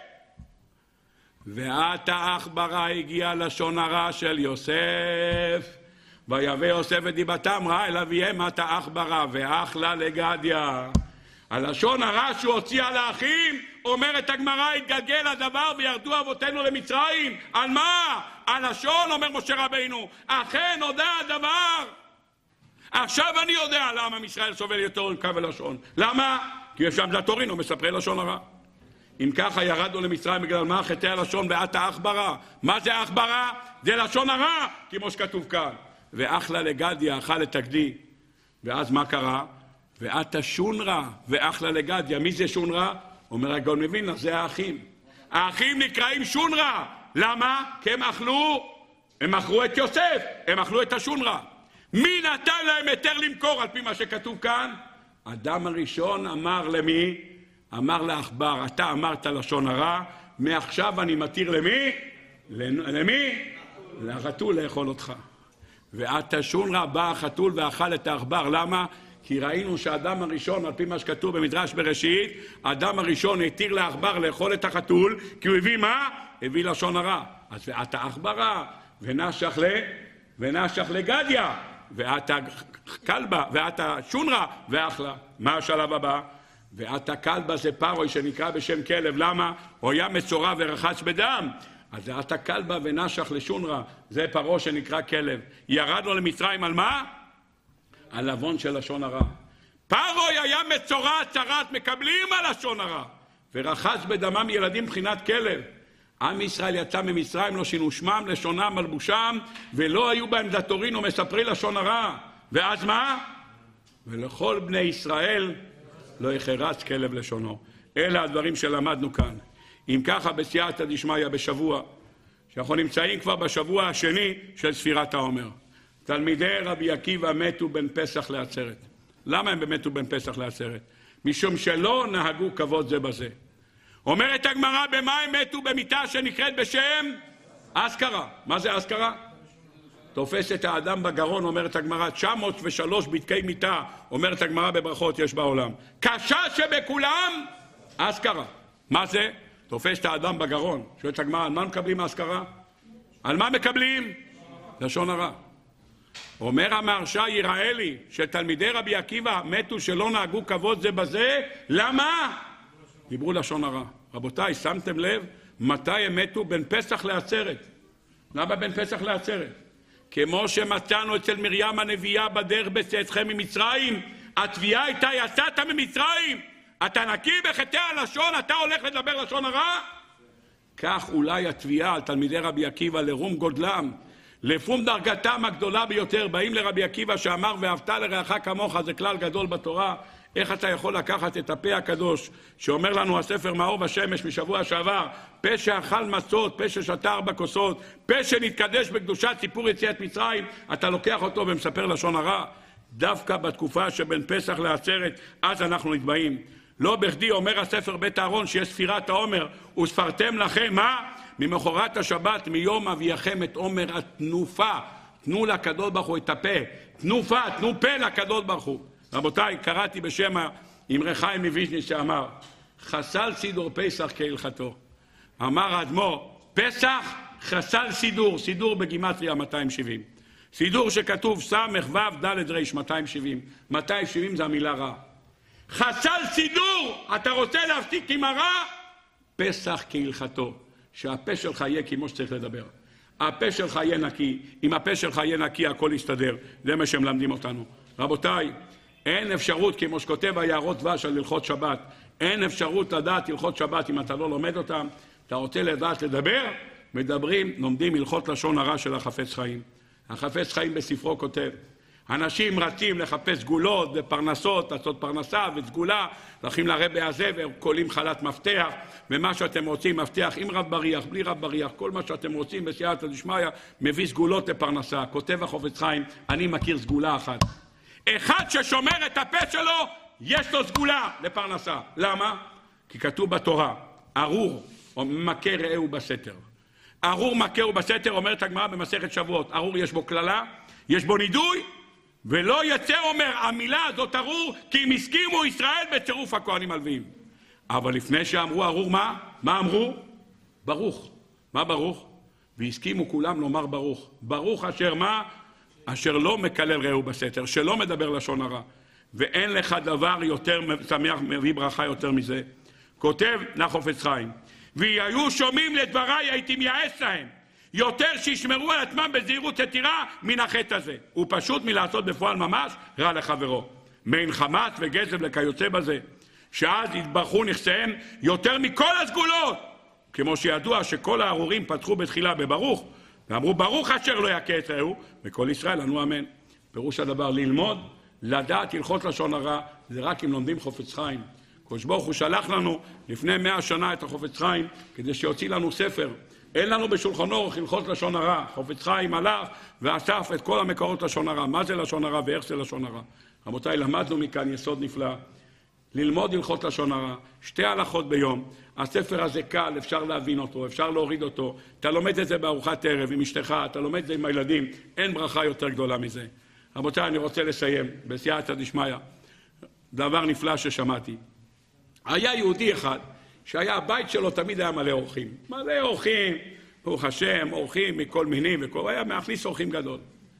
ועתה העכברה הגיעה לשון הרע של יוסף, ויבא יוסף את דיבתם רע אל אביהם, עתה העכברה ואכלה לגדיה. הלשון הרע שהוא הוציא על האחים, אומרת הגמרא, התגלגל הדבר וירדו אבותינו למצרים. על מה? הלשון, אומר משה רבינו, אכן הודע הדבר. עכשיו אני יודע למה מישראל סובל יותר עם קו הלשון. למה? כי יש שם דתורינו מספרי לשון הרע. אם ככה ירדנו למצרים בגלל מה? חטאי הלשון ועתה העכברה. מה זה העכברה? זה לשון הרע, כמו שכתוב כאן. ואכלה לגדיה, אכל את הגדי. ואז מה קרה? ועתה שונרה ואכלה לגדיה. מי זה שונרה? אומר הגאון מווילנה, זה האחים. האחים נקראים שונרה. למה? כי הם אכלו, הם אכלו את יוסף, הם אכלו את השונרה. מי נתן להם היתר למכור על פי מה שכתוב כאן? אדם הראשון אמר למי? אמר לעכבר, אתה אמרת לשון הרע, מעכשיו אני מתיר למי? למי? לחתול לאכול אותך. ועתה שונרה בא החתול ואכל את העכבר. למה? כי ראינו שהאדם הראשון, על פי מה שכתוב במדרש בראשית, האדם הראשון התיר לעכבר לאכול את החתול, כי הוא הביא מה? הביא לשון הרע. אז ועתה עכברה, ונשך ל... ונשך לגדיה, ועתה כלבה, ועתה שונרה, ואכלה. מה השלב הבא? ועתה כלבה זה פרוי שנקרא בשם כלב. למה? הוא היה מצורע ורחץ בדם. אז ועתה כלבה ונשך לשונרה, זה פרו שנקרא כלב. ירדנו למצרים על מה? על לבון של לשון הרע. פרוי היה מצורע צרת, מקבלים על לשון הרע. ורחץ בדמם ילדים בחינת כלב. עם ישראל יצא ממצרים, לא שינו שמם, לשונם, מלבושם, ולא היו בהם דתורין ומספרי לשון הרע. ואז מה? ולכל בני ישראל לא יחרץ כלב לשונו. אלה הדברים שלמדנו כאן. אם ככה בסייעתא דשמיא בשבוע, שאנחנו נמצאים כבר בשבוע השני של ספירת העומר. תלמידי רבי עקיבא מתו בין פסח לעצרת. למה הם מתו בין פסח לעצרת? משום שלא נהגו כבוד זה בזה. אומרת הגמרא, במה הם מתו? במיטה שנקראת בשם אזכרה. מה זה אזכרה? תופס את האדם בגרון, אומרת הגמרא, תשע מאות ושלוש בדקי מיטה, אומרת הגמרא בברכות יש בעולם. קשה שבכולם אזכרה. מה זה? תופס את האדם בגרון. שואלת הגמרא, על מה מקבלים אזכרה? על מה מקבלים? לשון הרע. אומר המהרש"א, יראה לי שתלמידי רבי עקיבא מתו שלא נהגו כבוד זה בזה. למה? דיברו לשון הרע. רבותיי, שמתם לב מתי הם מתו? בין פסח לעצרת. למה בין פסח לעצרת? כמו שמצאנו אצל מרים הנביאה בדרך בצאתכם ממצרים, התביעה הייתה יצאת ממצרים, אתה נקי בחטאי הלשון, אתה הולך לדבר לשון הרע? כך אולי התביעה על תלמידי רבי עקיבא לרום גודלם, לפום דרגתם הגדולה ביותר, באים לרבי עקיבא שאמר ואהבת לרעך כמוך, זה כלל גדול בתורה. איך אתה יכול לקחת את הפה הקדוש שאומר לנו הספר מאור בשמש משבוע שעבר, פה שאכל מצות, פה ששתה ארבע כוסות, פה שנתקדש בקדושת סיפור יציאת מצרים, אתה לוקח אותו ומספר לשון הרע? דווקא בתקופה שבין פסח לעצרת, אז אנחנו נתבעים. לא בכדי אומר הספר בית אהרון שיש ספירת העומר, וספרתם לכם, מה? ממחרת השבת, מיום אביכם את עומר התנופה. תנו לקדוש ברוך הוא את הפה. תנופה, תנו פה לקדוש ברוך הוא. רבותיי, קראתי בשם אמרי חיים מוויז'ניץ שאמר, חסל סידור פסח כהלכתו. אמר האדמו"ר, פסח חסל סידור, סידור בגימטריה מאתיים שבעים. סידור שכתוב סמך וו ד' ריש מאתיים שבעים. מאתיים שבעים זה המילה רע. חסל סידור, אתה רוצה להפסיק עם הרע? פסח כהלכתו, שהפה שלך יהיה כמו שצריך לדבר. הפה שלך יהיה נקי, אם הפה שלך יהיה נקי הכל יסתדר. זה מה שמלמדים אותנו. רבותיי, אין אפשרות, כמו שכותב היערות דבש על הלכות שבת, אין אפשרות לדעת הלכות שבת אם אתה לא לומד אותם. אתה רוצה לדעת לדבר? מדברים, לומדים הלכות לשון הרע של החפץ חיים. החפץ חיים בספרו כותב, אנשים רצים לחפש סגולות ופרנסות, לעשות פרנסה וסגולה, הולכים לרבי הזה וקולים חלת מפתח, ומה שאתם רוצים, מפתח עם רב בריח, בלי רב בריח, כל מה שאתם רוצים בסייעתא דשמיא, מביא סגולות לפרנסה. כותב החפץ חיים, אני מכיר סגולה אחת. אחד ששומר את הפה שלו, יש לו סגולה לפרנסה. למה? כי כתוב בתורה, ארור מכה רעהו בסתר. ארור מכהו בסתר, אומרת הגמרא במסכת שבועות, ארור יש בו כללה, יש בו נידוי, ולא יצא, אומר, המילה הזאת ארור, כי אם הסכימו ישראל בצירוף הכהנים הלוויים. אבל לפני שאמרו ארור מה? מה אמרו? ברוך. מה ברוך? והסכימו כולם לומר ברוך. ברוך אשר מה? אשר לא מקלל רעהו בסתר, שלא מדבר לשון הרע. ואין לך דבר יותר שמח, מביא ברכה יותר מזה. כותב לחפץ חיים, והיו שומעים לדבריי הייתי מייעץ להם, יותר שישמרו על עצמם בזהירות יתירה מן החטא הזה. הוא פשוט מלעשות בפועל ממש רע לחברו. מעין חמאס וגזם לכיוצא בזה, שאז יתברכו נכסיהם יותר מכל הסגולות. כמו שידוע שכל הארורים פתחו בתחילה בברוך, ואמרו ברוך אשר לא יכה את רעהו, וכל ישראל ענו אמן. פירוש הדבר ללמוד, לדעת הלכות לשון הרע, זה רק אם לומדים חפץ חיים. הקדוש ברוך הוא שלח לנו לפני מאה שנה את החפץ חיים כדי שיוציא לנו ספר. אין לנו בשולחן אורך הלכות לשון הרע. חפץ חיים הלך ואסף את כל המקורות לשון הרע. מה זה לשון הרע ואיך זה לשון הרע? רבותיי, למדנו מכאן יסוד נפלא. ללמוד הלכות לשון הרע, שתי הלכות ביום. הספר הזה קל, אפשר להבין אותו, אפשר להוריד אותו. אתה לומד את זה בארוחת ערב עם אשתך, אתה לומד את זה עם הילדים. אין ברכה יותר גדולה מזה. רבותיי, אני רוצה לסיים בסייעתא דשמיא. דבר נפלא ששמעתי. היה יהודי אחד שהיה הבית שלו תמיד היה מלא אורחים. מלא אורחים, ברוך השם, אורחים מכל מינים וכל, היה מכניס אורחים גדול.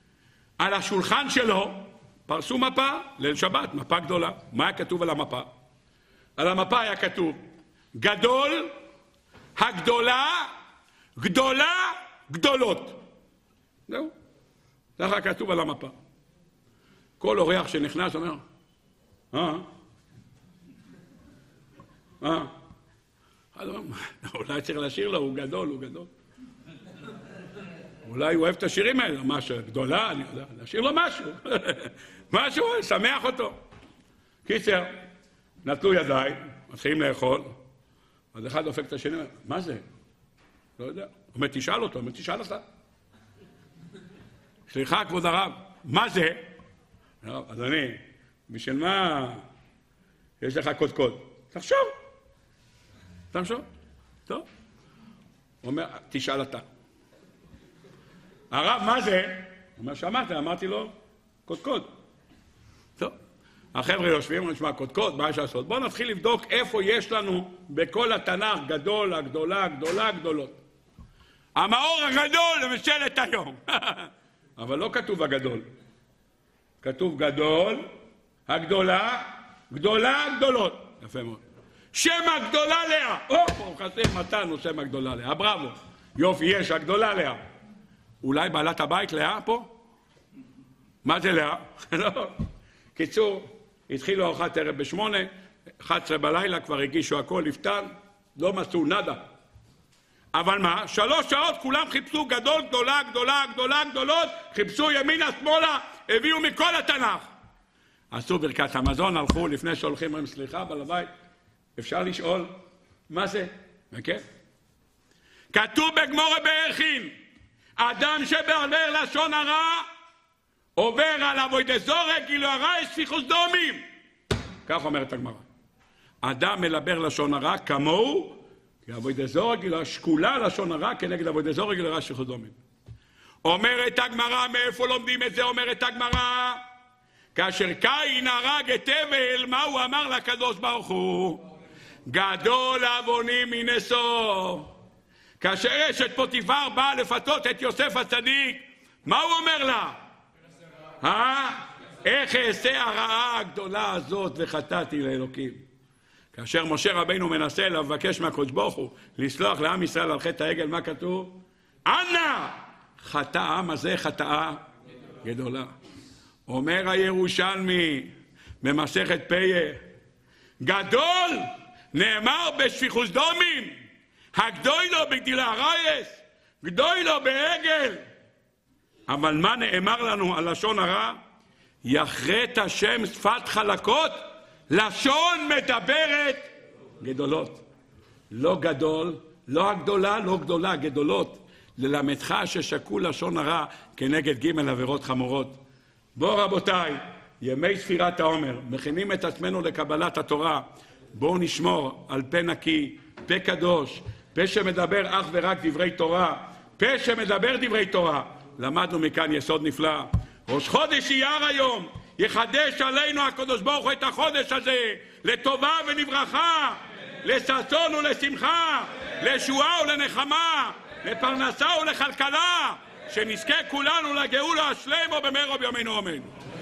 על השולחן שלו פרסו מפה, ליל שבת, מפה גדולה. מה היה כתוב על המפה? על המפה היה כתוב, גדול, הגדולה, גדולה, גדולות. זהו. ככה כתוב על המפה. כל אורח שנכנס אומר, אה? אה? אולי צריך לשיר לו, הוא גדול, הוא גדול. אולי הוא אוהב את השירים האלה, משהו גדולה, אני יודע, לשיר לו משהו. משהו, שמח אותו. קיצר, נטלו ידיים, מתחילים לאכול, אז אחד דופק את השני, מה זה? לא יודע. הוא אומר, תשאל אותו, הוא אומר, תשאל אותה. סליחה, כבוד הרב, מה זה? אדוני, בשביל מה יש לך קודקוד? תחשוב. תחשוב. טוב. הוא אומר, תשאל אתה. הרב, מה זה? הוא אומר, שמעת, אמרתי לו, קודקוד. טוב. החבר'ה יושבים, נשמע קודקוד, מה יש לעשות? בואו נתחיל לבדוק איפה יש לנו בכל התנ"ך גדול, הגדולה, הגדולה, הגדולות. המאור הגדול למשלת היום. אבל לא כתוב הגדול. כתוב גדול, הגדולה, גדולה, גדולות. יפה מאוד. שם הגדולה לאה. או, ברוך השם, מתנו שם הגדולה לאה. בראבו. יופי, יש הגדולה לאה. אולי בעלת הבית לאה פה? מה זה לאה? לא. קיצור, התחילו ארוחת ערב בשמונה, אחת עשרה בלילה, כבר הגישו הכל, לפתן, לא מצאו נדה. אבל מה? שלוש שעות כולם חיפשו גדול, גדולה, גדולה, גדולה, גדולות, חיפשו ימינה, שמאלה, הביאו מכל התנ"ך. עשו ברכת המזון, הלכו לפני שהולכים, אומרים סליחה, בעל הבית, אפשר לשאול, מה זה? כן? כתוב בגמרא בערכין, אדם שבעבר לשון הרע, עובר על אבוידע זורע, גילוי עריות, שפיכות דמים. כך אומרת הגמרא. אדם מדבר לשון הרע כמוהו, כי אבוידע זורע, גילוי שקולה לשון הרע, כנגד אבוידע זורע, גילוי עריות, שפיכות דמים. אומרת הגמרא, מאיפה לומדים את זה? אומרת הגמרא, כאשר קין הרג את הבל, מה הוא אמר לקדוש ברוך הוא? גדול עווני מנשוא. כאשר אשת פוטיפר באה לפתות את יוסף הצדיק, מה הוא אומר לה? אה? איך אעשה הרעה הגדולה הזאת וחטאתי לאלוקים? כאשר משה רבינו מנסה לבקש מהקדוש ברוך הוא לסלוח לעם ישראל על חטא העגל, מה כתוב? אנא חטא העם הזה חטאה גדולה. אומר הירושלמי במסכת פיה, גדול נאמר בשפיכות דמים, הגדוי לו בגדילה עריות, גדוי לו בעגל. אבל מה נאמר לנו על לשון הרע? יחרט השם שפת חלקות, לשון מדברת גדולות. לא גדול, לא הגדולה, לא גדולה, גדולות. ללמדך ששקול לשון הרע כנגד ג' עבירות חמורות. בואו רבותיי, ימי ספירת העומר, מכינים את עצמנו לקבלת התורה. בואו נשמור על פה נקי, פה קדוש, פה שמדבר אך ורק דברי תורה, פה שמדבר דברי תורה. למדנו מכאן יסוד נפלא. ראש חודש אייר היום, יחדש עלינו הקדוש ברוך הוא את החודש הזה, לטובה ולברכה, לששון ולשמחה, לישועה ולנחמה, לפרנסה ולכלכלה, שנזכה כולנו לגאולה השלמה במהרה בימינו אמן.